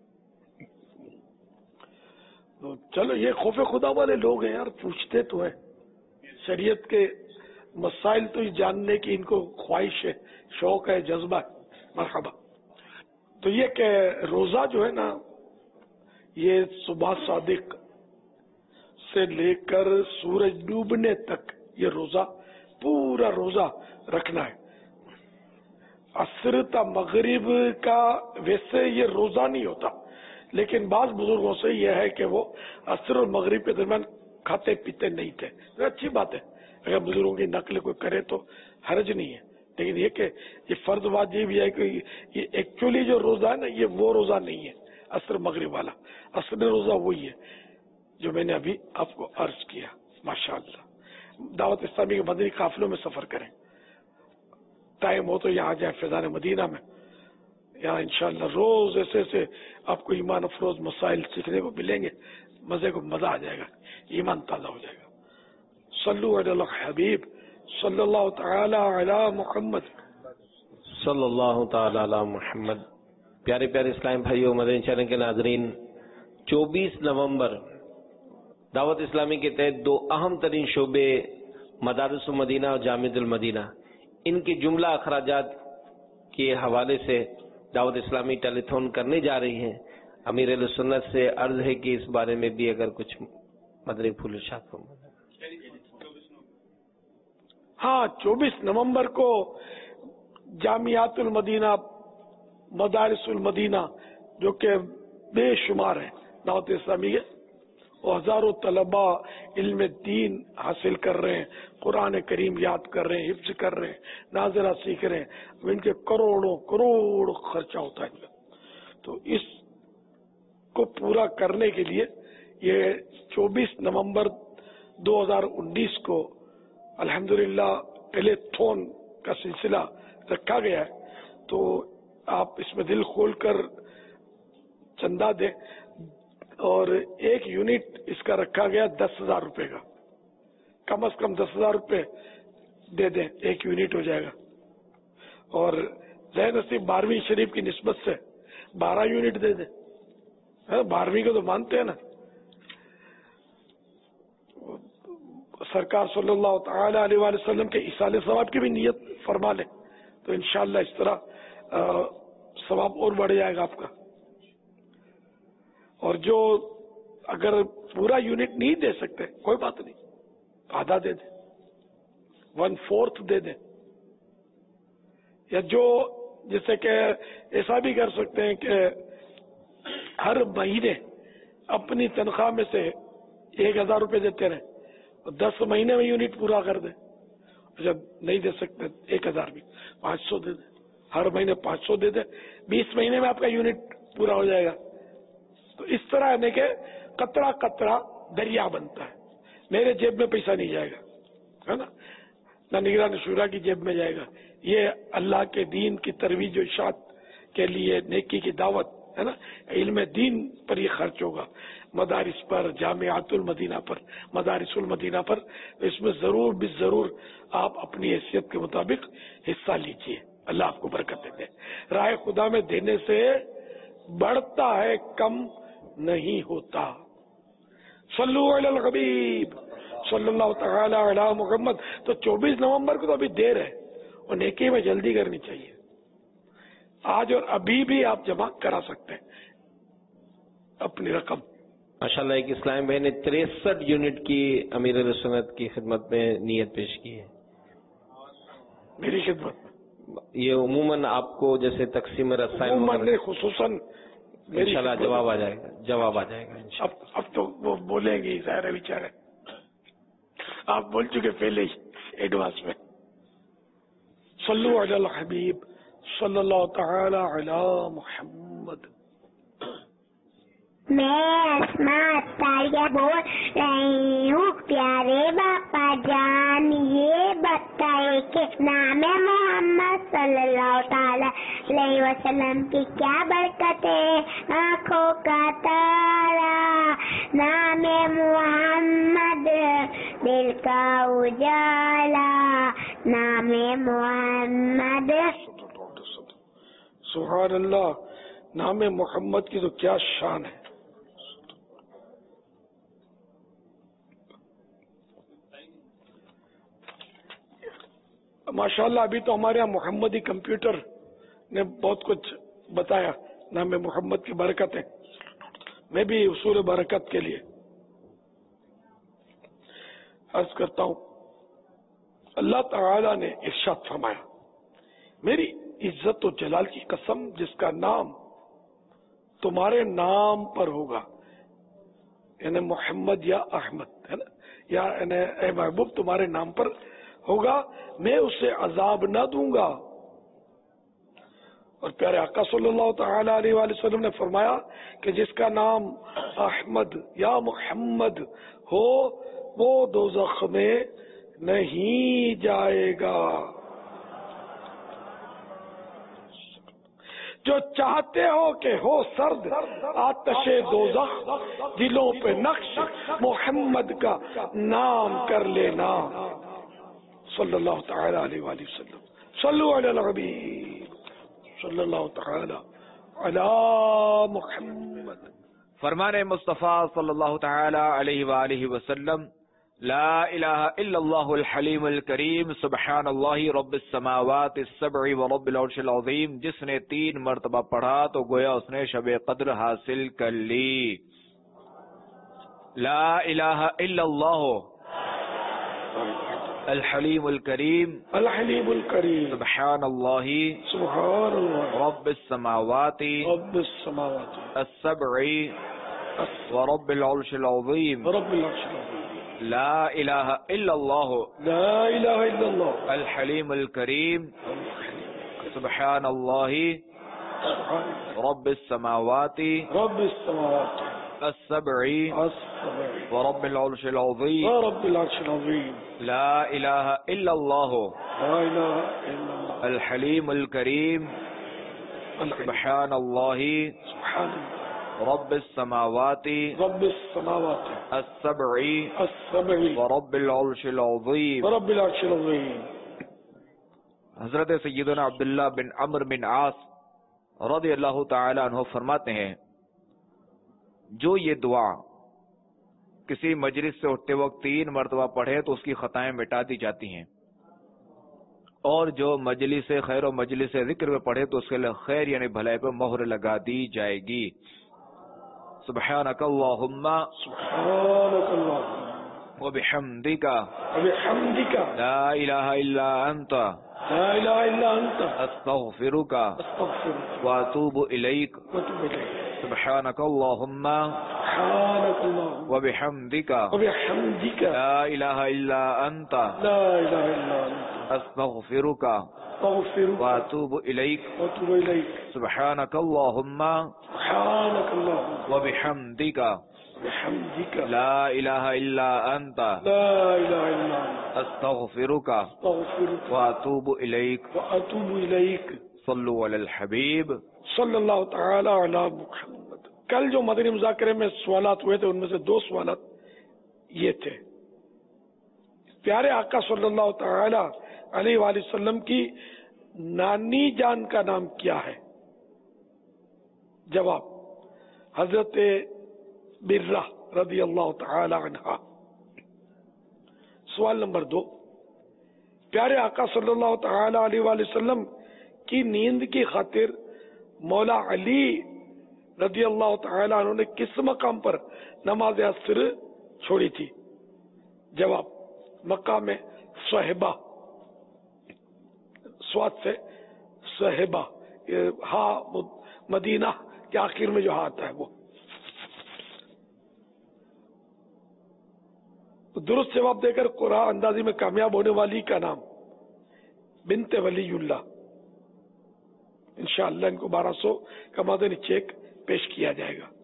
तो चलो ये खौफे खुदा वाले लोग हैं यार, पूछते तो है, शरीयत के मसाइल तो ये जानने की इनको ख्वाहिश है, शौक है, जज्बा है, मरहबा। तो ये कि रोजा जो है ना, ये सुबह सादिक से लेकर सूरज डूबने तक ये रोजा पूरा रोजा रखना है। असर ता मगरिब का वैसे ये रोजा नहीं होता, लेकिन बाज बुजुर्गों से यह है कि वो असर और मगरिब के दरमियान खाते पीते नहीं थे। तो अच्छी बात है, अगर बुजुर्गों की नकल कोई करे तो हर्ज नहीं है, लेकिन ये कि ये फर्ज वाजिब है कि ये एक्चुअली जो रोजा है ना, ये वो रोजा नहीं है असर मगरिब वाला। असर रोजा वही है जो मैंने अभी आपको अर्ज किया। माशाअल्लाह, दावत इस्लामी के मदनी काफिलों में सफर करें, टाइम हो तो यहाँ जाए फैजान मदीना में, यहाँ इंशाअल्लाह रोज ऐसे ऐसे आपको ईमान अफरोज मसाइल सीखने को मिलेंगे, मजे को मजा आ जाएगा, ईमान ताजा हो जाएगा। सल्लु अला हबीब सल्लल्लाहु तआला अला मुहम्मद सल्लल्लाहु तआला अला मुहम्मद। प्यारे प्यारे इस्लाम भाइयों, मदनी चैनल के नाजरीन, चौबीस नवंबर दावत इस्लामी के तहत दो अहम तरीन शोबे मदारिस मदीना और जामिअतुल मदीना, इनके जुमला अखराजात के हवाले से दावत इस्लामी टेलीथॉन करने जा रही हैं। अमीर अहले सुन्नत से अर्ज है कि इस बारे में भी अगर कुछ मदनी फूल इरशाद फरमाएं। हाँ, चौबीस नवंबर को जामियातुल मदीना, मदारिसुल मदीना जो कि बेशुमार है दावत इस्लामी के, और हजारों तलबा इल्म दीन हासिल कर रहे हैं, कुरान करीम याद कर रहे हैं, हिफ्ज कर रहे हैं, नाज़िरा सीख रहे हैं, अब इनके करोड़ों करोड़ खर्चा होता है। तो इसको पूरा करने के लिए ये चौबीस नवंबर दो हज़ार उन्नीस को अल्हम्दुलिल्लाह टेलीथॉन का सिलसिला रखा गया है। तो आप इसमें दिल खोलकर चंदा दें, और एक यूनिट इसका रखा गया दस हजार रुपए का, कम से कम दस हजार रुपए दे दें, एक यूनिट हो जाएगा। और ज़ाहिर नसीब बारहवीं शरीफ की निस्बत से बारह यूनिट दे दें, बारहवीं को तो मानते हैं ना। सरकार सल्लल्लाहु तआला अलैहि वसल्लम के इसाले सवाब की भी नियत फरमा ले तो इंशाअल्लाह इस तरह सवाब और बढ़ जाएगा आपका। और जो अगर पूरा यूनिट नहीं दे सकते कोई बात नहीं, आधा दे दें, वन फोर्थ दे दें, या जो जैसे कि ऐसा भी कर सकते हैं कि हर महीने अपनी तनख्वाह में से ایک ہزار روپے دیتے رہے اور دس مہینے میں یونٹ پورا کر دیں. جب نہیں دے سکتے ایک ہزار بھی پانچ سو دے دیں, ہر مہینے پانچ سو دے دیں, بیس مہینے میں آپ کا یونٹ پورا ہو جائے گا. تو اس طرح یعنی کہ قطرہ قطرہ دریا بنتا ہے. میرے جیب میں پیسہ نہیں جائے گا, ہے نا, نہ نگران شورا کی جیب میں جائے گا. یہ اللہ کے دین کی ترویج و اشاعت کے لیے نیکی کی دعوت ہے نا, علم دین پر یہ خرچ ہوگا, مدارس پر, جامعات المدینہ پر, مدارس المدینہ پر. اس میں ضرور بھی ضرور آپ اپنی حیثیت کے مطابق حصہ لیجئے. اللہ آپ کو برکت دے. راہ خدا میں دینے سے بڑھتا ہے, کم نہیں ہوتا. صلو علی الحبیب صلی اللہ تعالی علی محمد. تو چوبیس نومبر کو تو ابھی دیر ہے اور نیکی میں جلدی کرنی چاہیے. آج اور ابھی بھی آپ جمع کرا سکتے ہیں اپنی رقم. ماشاءاللہ ایک اسلام بھائی نے تریسٹھ یونٹ کی امیر علیہ سنت کی خدمت میں نیت پیش کی ہے. میری خدمت یہ عموماً آپ کو جیسے تقسیم رسائل عموماً خصوصاً انشاءاللہ جواب آ جائے گا, جواب آ جائے گا. اب اب تو وہ بولیں گے ظاہر ہے بیچارے, آپ بول چکے پہلے ہی ایڈوانس میں. صلو علی الحبیب صلی اللہ تعالی علی محمد. میں اسما اطاریہ بول رہی ہوں. پیارے باپا جان یہ بتائے کہ نام محمد صلی اللہ تعالی علیہ وسلم کی کیا برکت ہے. آنکھوں کا تارا نام محمد, دل کا اجالا نام محمد. سبحان اللہ, نام محمد کی تو کیا شان ہے. ماشاءاللہ ابھی تو ہمارے یہاں محمدی کمپیوٹر نے بہت کچھ بتایا نام محمد کی برکت ہے. میں بھی اصول برکت کے لیے عرض کرتا ہوں. اللہ تعالی نے ارشاد فرمایا, میری عزت و جلال کی قسم جس کا نام تمہارے نام پر ہوگا, یعنی محمد یا احمد ہے نا, یا یعنی اے محبوب تمہارے نام پر ہوگا, میں اسے عذاب نہ دوں گا. اور پیارے آقا صلی اللہ تعالی علیہ وآلہ وسلم نے فرمایا کہ جس کا نام احمد یا محمد ہو وہ دوزخ میں نہیں جائے گا. جو چاہتے ہو کہ ہو سرد آتش دوزخ, دلوں پہ نقش محمد کا نام کر لینا. صلی اللہ تعالی علیہ وآلہ وسلم. صلو علی الحبیب صلی اللہ تعالی علی محمد. فرمان مصطفیٰ صلی اللہ تعالی علیہ وآلہ وسلم, لا الہ الا اللہ الحلیم الکریم سبحان اللہ رب السماوات السبع ورب العرش العظیم. جس نے تین مرتبہ پڑھا تو گویا اس نے شب قدر حاصل کر لی. لا الہ الا اللہ الحلیم الکریم الحلیم الکریم سبحان اللہ سبحان اللہ رب السماوات رب السماوات السبع ورب العرش العظیم رب العرش العظیم. لا الہ الا اللہ لا الہ الا اللہ الحلیم الکریم سبحان اللہ رب السماوات رب السماوات السبع ورب العرش العظیم ورب العرش العظیم. لا الہ الا اللہ لا الہ الا اللہ الحلیم الکریم سبحان اللہ سبحان رب السماوات رب السماوات السبع السبع ورب العرش العظیم ورب العرش العظیم. حضرت سیدنا عبداللہ بن عمرو بن عاص رضی اللہ تعالی عنہ فرماتے ہیں, جو یہ دعا کسی مجلس سے اٹھتے وقت تین مرتبہ پڑھے تو اس کی خطائیں مٹا دی جاتی ہیں, اور جو مجلس خیر و مجلس ذکر میں پڑھے تو اس کے لیے خیر یعنی بھلائی پہ مہر لگا دی جائے گی. سبحانک اللہم سبحانک اللہم وبحمدک وبحمدک لا الہ الا انت لا الہ الا انت استغفرک استغفرک واتوب الیک. واتوب الیک. سبحانک اللہم سبحانك اللهم وبحمدك وبحمدك لا إله إلا أنت لا إله إلا أنت أستغفرك أستغفرك وأتوب إليك وأتوب إليك سبحانك اللهم سبحانك اللهم وبحمدك بحمدك لا إله إلا أنت لا إله إلا أنت أستغفرك أستغفرك وأتوب إليك وأتوب إليك صلوا على الحبيب صلی اللہ تعالی علی محمد. کل جو مدنی مذاکرے میں سوالات ہوئے تھے ان میں سے دو سوالات یہ تھے، پیارے آقا صلی اللہ تعالی علیہ وآلہ وسلم کی نانی جان کا نام کیا ہے؟ جواب حضرت برہ رضی اللہ تعالی عنہا. سوال نمبر دو، پیارے آقا صلی اللہ تعالی علیہ وآلہ وسلم کی نیند کی خاطر مولا علی رضی اللہ تعالی عنہ نے کس مقام پر نماز عصر چھوڑی تھی؟ جواب مقام صحبہ، سواد سے صحبہ، ہا مدینہ کے آخر میں جو ہا آتا ہے وہ. درست جواب دے کر قرآن اندازی میں کامیاب ہونے والی کا نام بنت ولی اللہ. انشاءاللہ ان کو بارہ سو کا مدنی چیک پیش کیا جائے گا.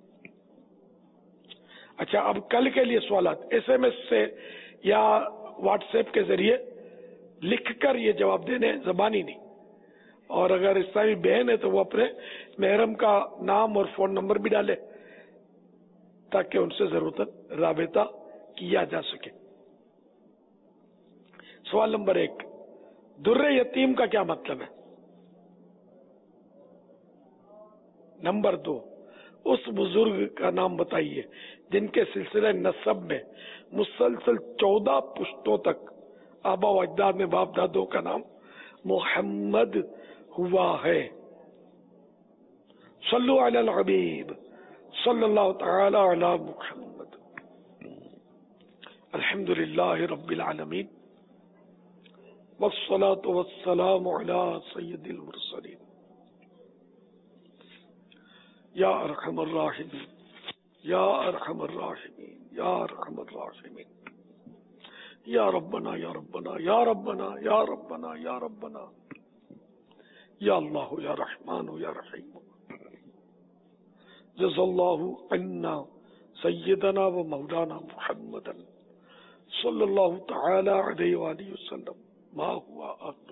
اچھا، اب کل کے لیے سوالات ایس ایم ایس سے یا واٹس ایپ کے ذریعے لکھ کر یہ جواب دینے، زبانی نہیں. اور اگر اسلامی بہن ہے تو وہ اپنے محرم کا نام اور فون نمبر بھی ڈالے تاکہ ان سے ضرورت رابطہ کیا جا سکے. سوال نمبر ایک، در یتیم کا کیا مطلب ہے؟ نمبر دو، اس بزرگ کا نام بتائیے جن کے سلسلہ نسب میں مسلسل چودہ پشتوں تک آبا و اجداد میں باپ دادوں کا نام محمد ہوا ہے. صلو علی الحبیب صلی اللہ تعالی علی محمد. الحمد للہ رب العالمین والصلاة والسلام علی سید المرسلین یا ارحم الراحمین یا ارحم الراحمین یا ارحم الراحمین یا ربنا یا ربنا یا ربنا یا ربنا یا ربنا یا اللہ یا رحمان یا رحیم. جزا اللہ عنا سیدنا و مولانا محمدا صلی اللہ تعالی علیہ وآلہ وسلم ما ہوا آتو.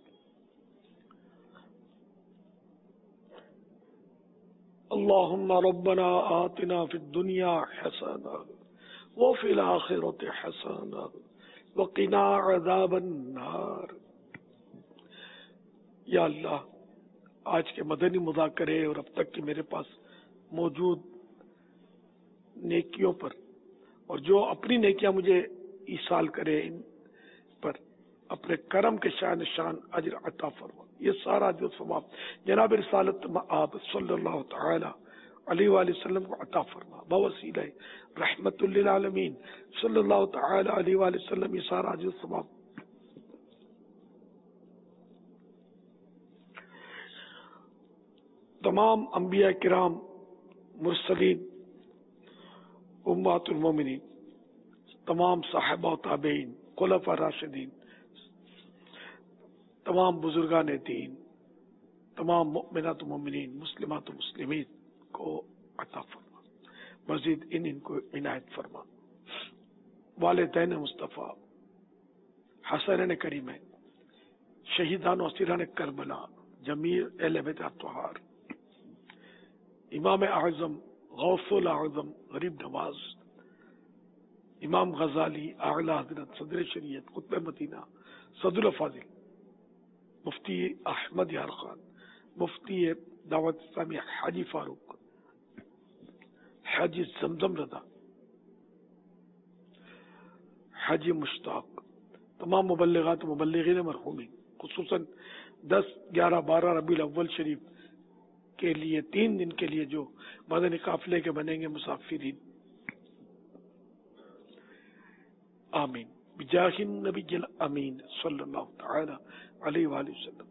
اللهم ربنا آتنا في الدنيا حسنة وفي الآخرة حسنة وقنا عذاب النار. یا اللہ، آج کے مدنی مذاکرے اور اب تک کی میرے پاس موجود نیکیوں پر اور جو اپنی نیکیاں مجھے ایصال کرے ان پر اپنے کرم کے شان شان اجر عطا فرما. یہ سارا جو ثواب جناب رسالت مآب صلی اللہ تعالی علیہ وآلہ وسلم کو عطا فرما بوسیلہ رحمت للعالمین صلی اللہ تعالی علیہ وآلہ وسلم. یہ سارا جو ثواب تمام انبیاء کرام، مرسلین، امہات المومنین، تمام صحابہ و تابعین، خلفاء راشدین، تمام بزرگان دین، تمام مؤمنات و مومنین، مسلمات و مسلمین کو عطا فرما. مزید ان ان کو عنایت فرما. والدین مصطفیٰ، حسنین کریمین، شہیدان و اسیران کربلا، جمیع اہل بیت اطہار، امام اعظم غوث الاعظم غریب نواز، امام غزالی، اعلی حضرت صدر شریعت قطب مدینہ صدر الفاضل، مفتی احمد یار خان، مفتی دعوت اسلامی حاجی فاروق، حاجی زمزم رضا، حاجی مشتاق، تمام مبلغات و مبلغین مرحومین، خصوصاً دس گیارہ بارہ ربیع الاول شریف کے لیے تین دن کے لیے جو مدنی قافلے کے بنیں گے مسافرین، آمین بجاہ النبی الامین صلی اللہ تعالی علیہ وآلہ وسلم.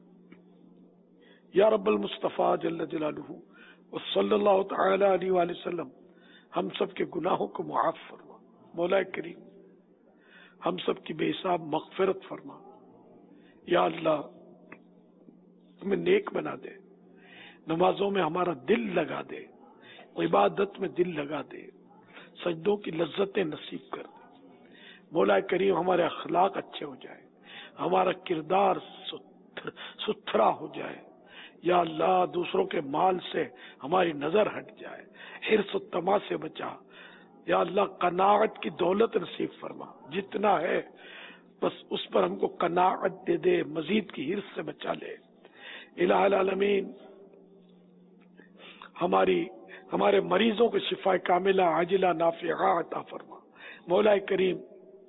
یا رب المصطفیٰ جل جلالہ وصلی اللہ تعالی علیہ وآلہ وسلم ہم سب کے گناہوں کو معاف فرما مولا کریم، ہم سب کی بے حساب مغفرت فرما یا اللہ، ہمیں نیک بنا دے، نمازوں میں ہمارا دل لگا دے، عبادت میں دل لگا دے، سجدوں کی لذتیں نصیب کر دے مولا کریم، ہمارے اخلاق اچھے ہو جائے، ہمارا کردار ستھرا ہو جائے یا اللہ، دوسروں کے مال سے ہماری نظر ہٹ جائے، حرص و طمع سے بچا یا اللہ، قناعت کی دولت نصیب فرما، جتنا ہے بس اس پر ہم کو قناعت دے دے، مزید کی حرص سے بچا لے الہ العالمین۔ ہماری ہمارے مریضوں کو شفا کاملہ عاجلہ نافعہ عطا فرما مولا کریم،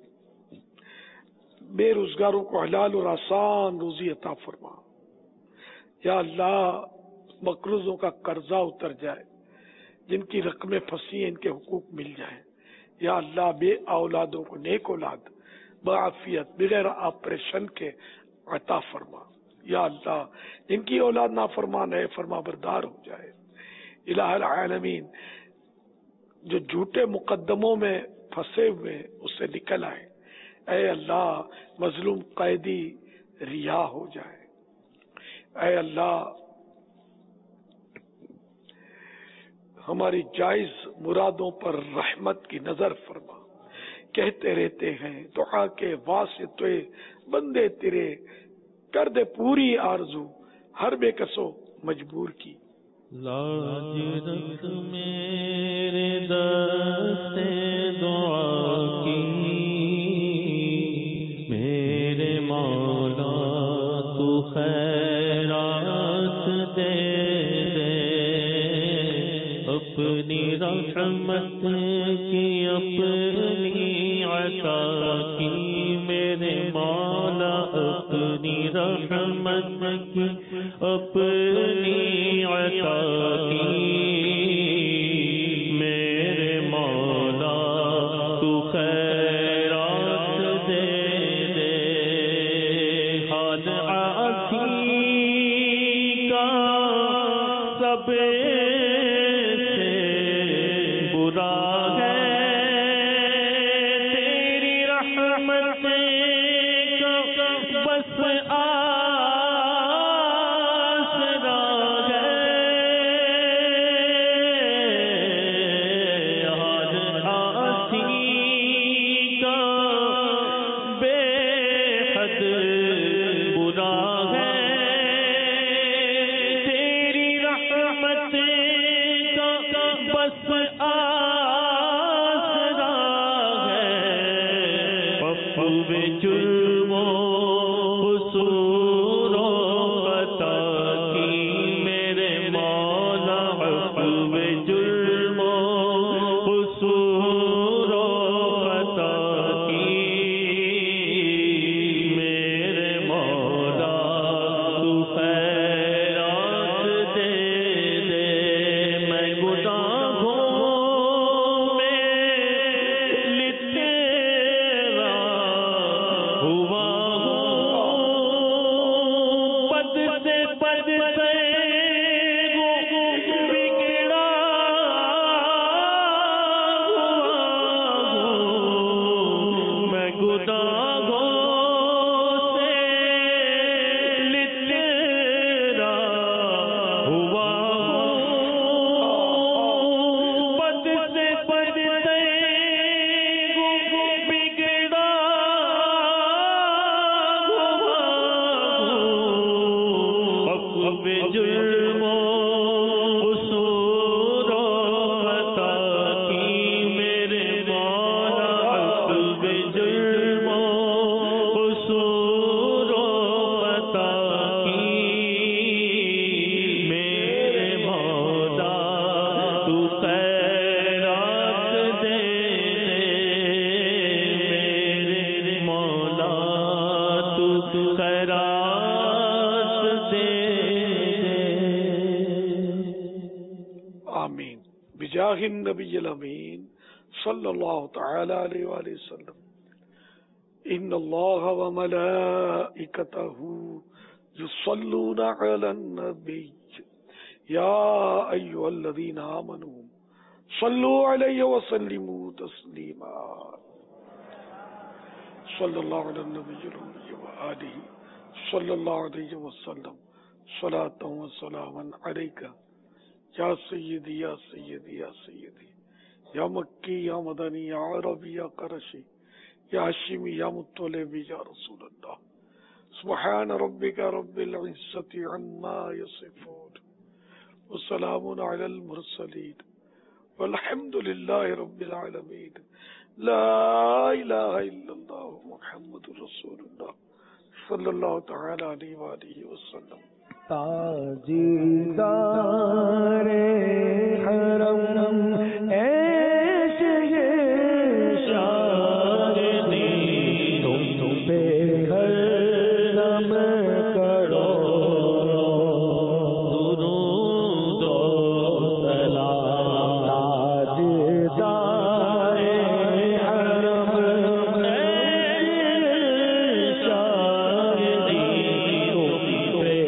بے روزگاروں کو حلال اور آسان روزی عطا فرما یا اللہ، مقروضوں کا قرضہ اتر جائے، جن کی رقمیں پھنسی ہیں ان کے حقوق مل جائیں یا اللہ، بے اولادوں کو نیک اولاد بعافیت بغیر آپریشن کے عطا فرما یا اللہ، جن کی اولاد نافرمان ہے فرما بردار ہو جائے الہ العالمین، جو جھوٹے مقدموں میں پھنسے ہوئے اس سے نکل آئے اے اللہ، مظلوم قیدی رہا ہو جائے اے اللہ، ہماری جائز مرادوں پر رحمت کی نظر فرما، کہتے رہتے ہیں دعا کے واسطے بندے تیرے، کر دے پوری آرزو ہر بے کسو مجبور کی، لاج رکھ میرے دست دعا کی، میرے مولا تو خیرات دے دے، اپنی رحمت کی اپنی عطا کی، میرے مولا اپنی رحمت کی اپنی عطا کی، میرے مولا تو خیرات دے دے، حال عاصی کا سب سے برا ہے، تیری رحمت کا بس بجاہ النبی الامین صلی اللہ تعالی علیہ وآلہ وسلم۔ ان اللہ وملائکتہ یصلون علی النبی یا ایھا الذین آمنوا صلو علیہ وسلموا تسلیما صلی اللہ علی النبی الأمی وآلہ صلی اللہ علیہ وسلم صلاۃ و سلاما علیک یا سیدی یا سیدی یا سیدی یا مکی یا مدنی یا عربی یا قرشی یا ہاشمی یا مطلبی یا رسول اللہ. سبحان ربک رب العزت عما یصفون وسلام علی المرسلین والحمد للہ رب العالمین. لا الہ الا اللہ محمد رسول اللہ صلی اللہ تعالی علیہ وآلہ وسلم. تاجدار حرم ایش شاردی تم پہ حرم کرو درود و سلام. تاجدار حرم ایش شاردی تم پہ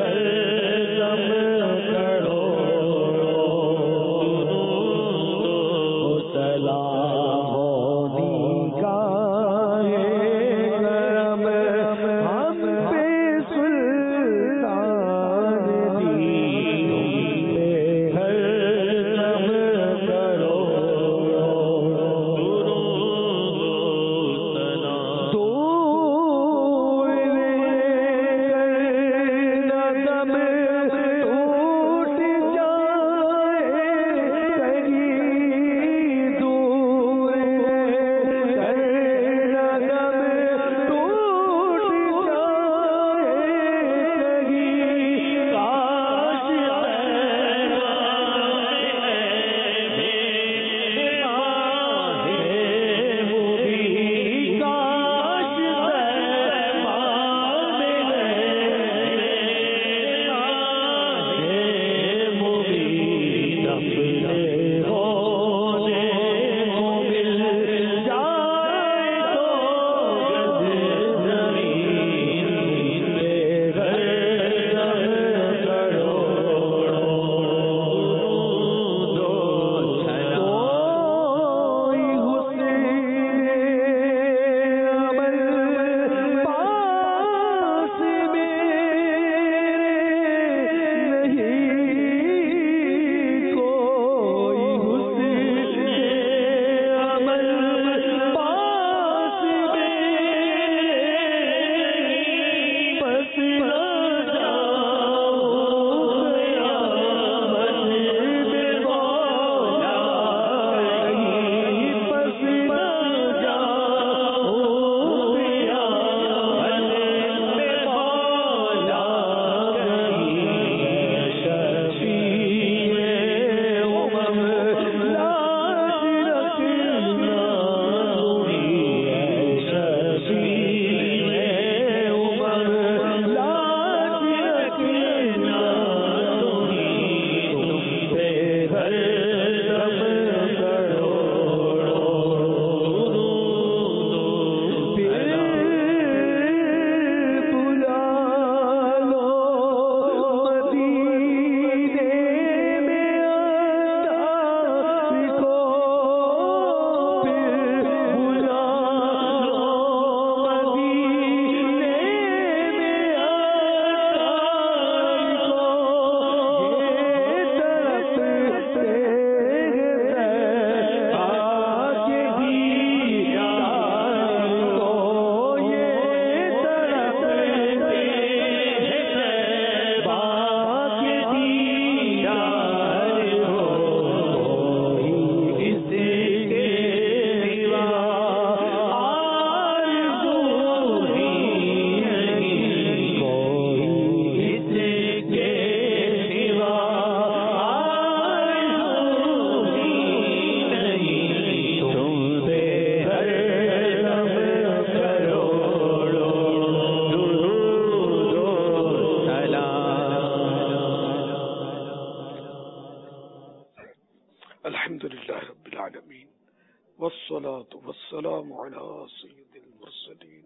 والصلاة والسلام على سيد المرسلين.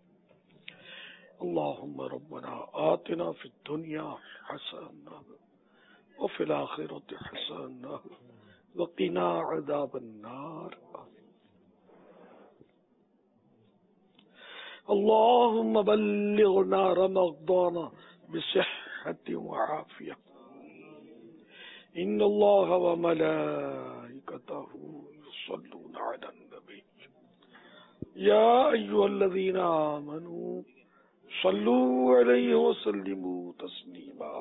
اللهم ربنا آتنا في الدنيا حسنة وفي الآخرة حسنة وقنا عذاب النار. اللهم بلغنا رمضان بصحة وعافية. إن الله وملائكته يصلون على النبي يا أيها الذين آمنوا صلوا عليه وسلموا تسليما.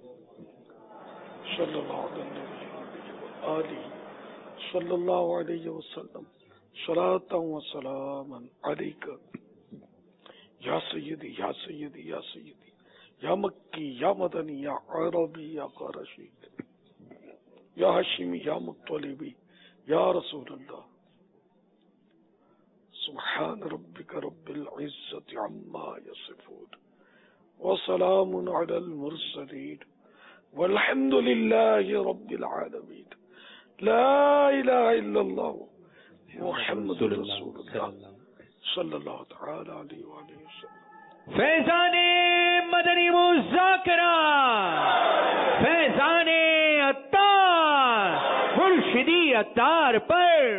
صلى الله عليه وآله صلى الله عليه وسلم صلاة وسلاما عليك یا سیدی یا سیدی یا سیدی یا مکی یا مدنی یا عربی یا قرشی یا ہاشمی یا مطلبی یا رسول اللہ. سبحان ربک رب العزت عما یصفون وسلام علی المرسلین والحمد للہ رب العالمین. لا الہ الا اللہ محمد رسول اللہ صلی اللہ تعالی علیہ وآلہ وسلم. فیضان مدنی مذاکرہ، فیضان عطار، مرشدی عطار پر،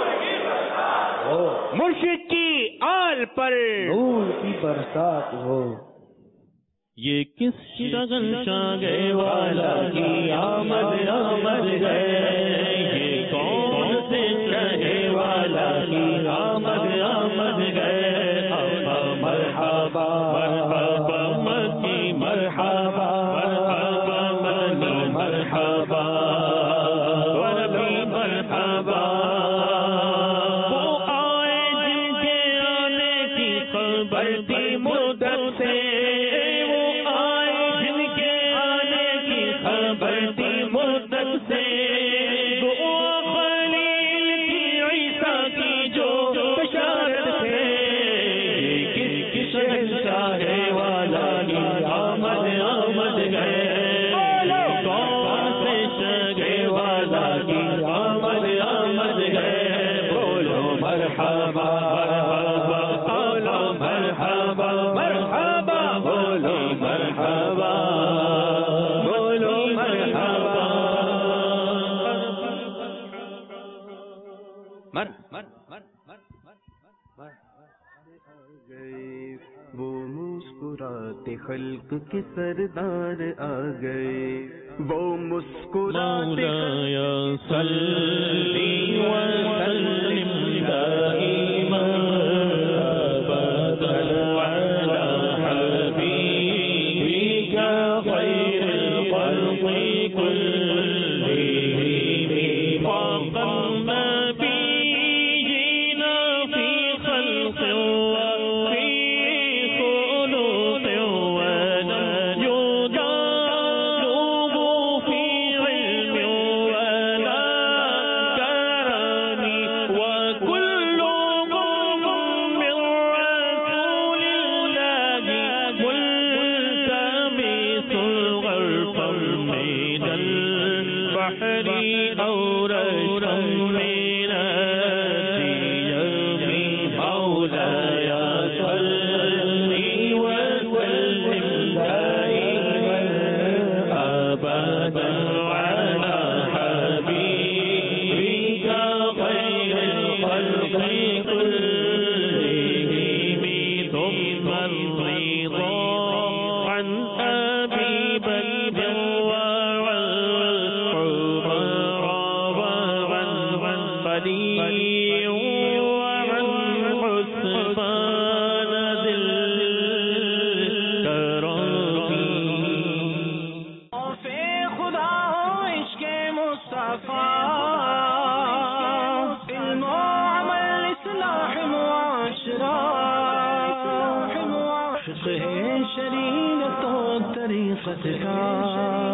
مرشد کی آل پر نور کی برسات ہو. یہ کس شگن شاگے والا کی آمد آمد ہے، یہ کون سے شاگے والا کی آمد آمد ہے. مرحبا مرحبا مکی مرحبا مرحبا مکی مرحبا وربی مرحبا. وہ آئے جن کے آنے کی خبر تھی مدت سے، وہ آئے جن کے آنے کی خبر تھی مدت سے. دعا خلیل کی عیسیٰ کی جو بشارت ہے، شہنشاہ والا کی آمد آمد گئے. کون سے شہنشاہ والا کی آمد آمد گئے. بولو مرحبا بولو مرحبا مرحبا بولو مرحبا بولو مرحبا مر مر مر مر مر گئے. وہ مسکراتے خلق کے سردار آ گئے، وہ مسکراتے صلی وسلم دائما ابدا علی حبیبک خیر الخلق كلهم. فقم بيجينا في خلق وفي خلق ولم يجاوب في علم ولا كرم، وكلهم من رسول الله ملتمس غرفا من البحر أو رشا من الديم. مولاي صل وسلم دائما أبدا على حبيبك خير الخلق كلهم. ثم الرضا عن أبي بكر وعن عمر وعن علي وعن عثمان ذي الكرم. خوف خدا ہو عشق مصطفیٰ، علم و عمل اصلاح معاشرہ، عشق ہے شریعت و طریقت کا.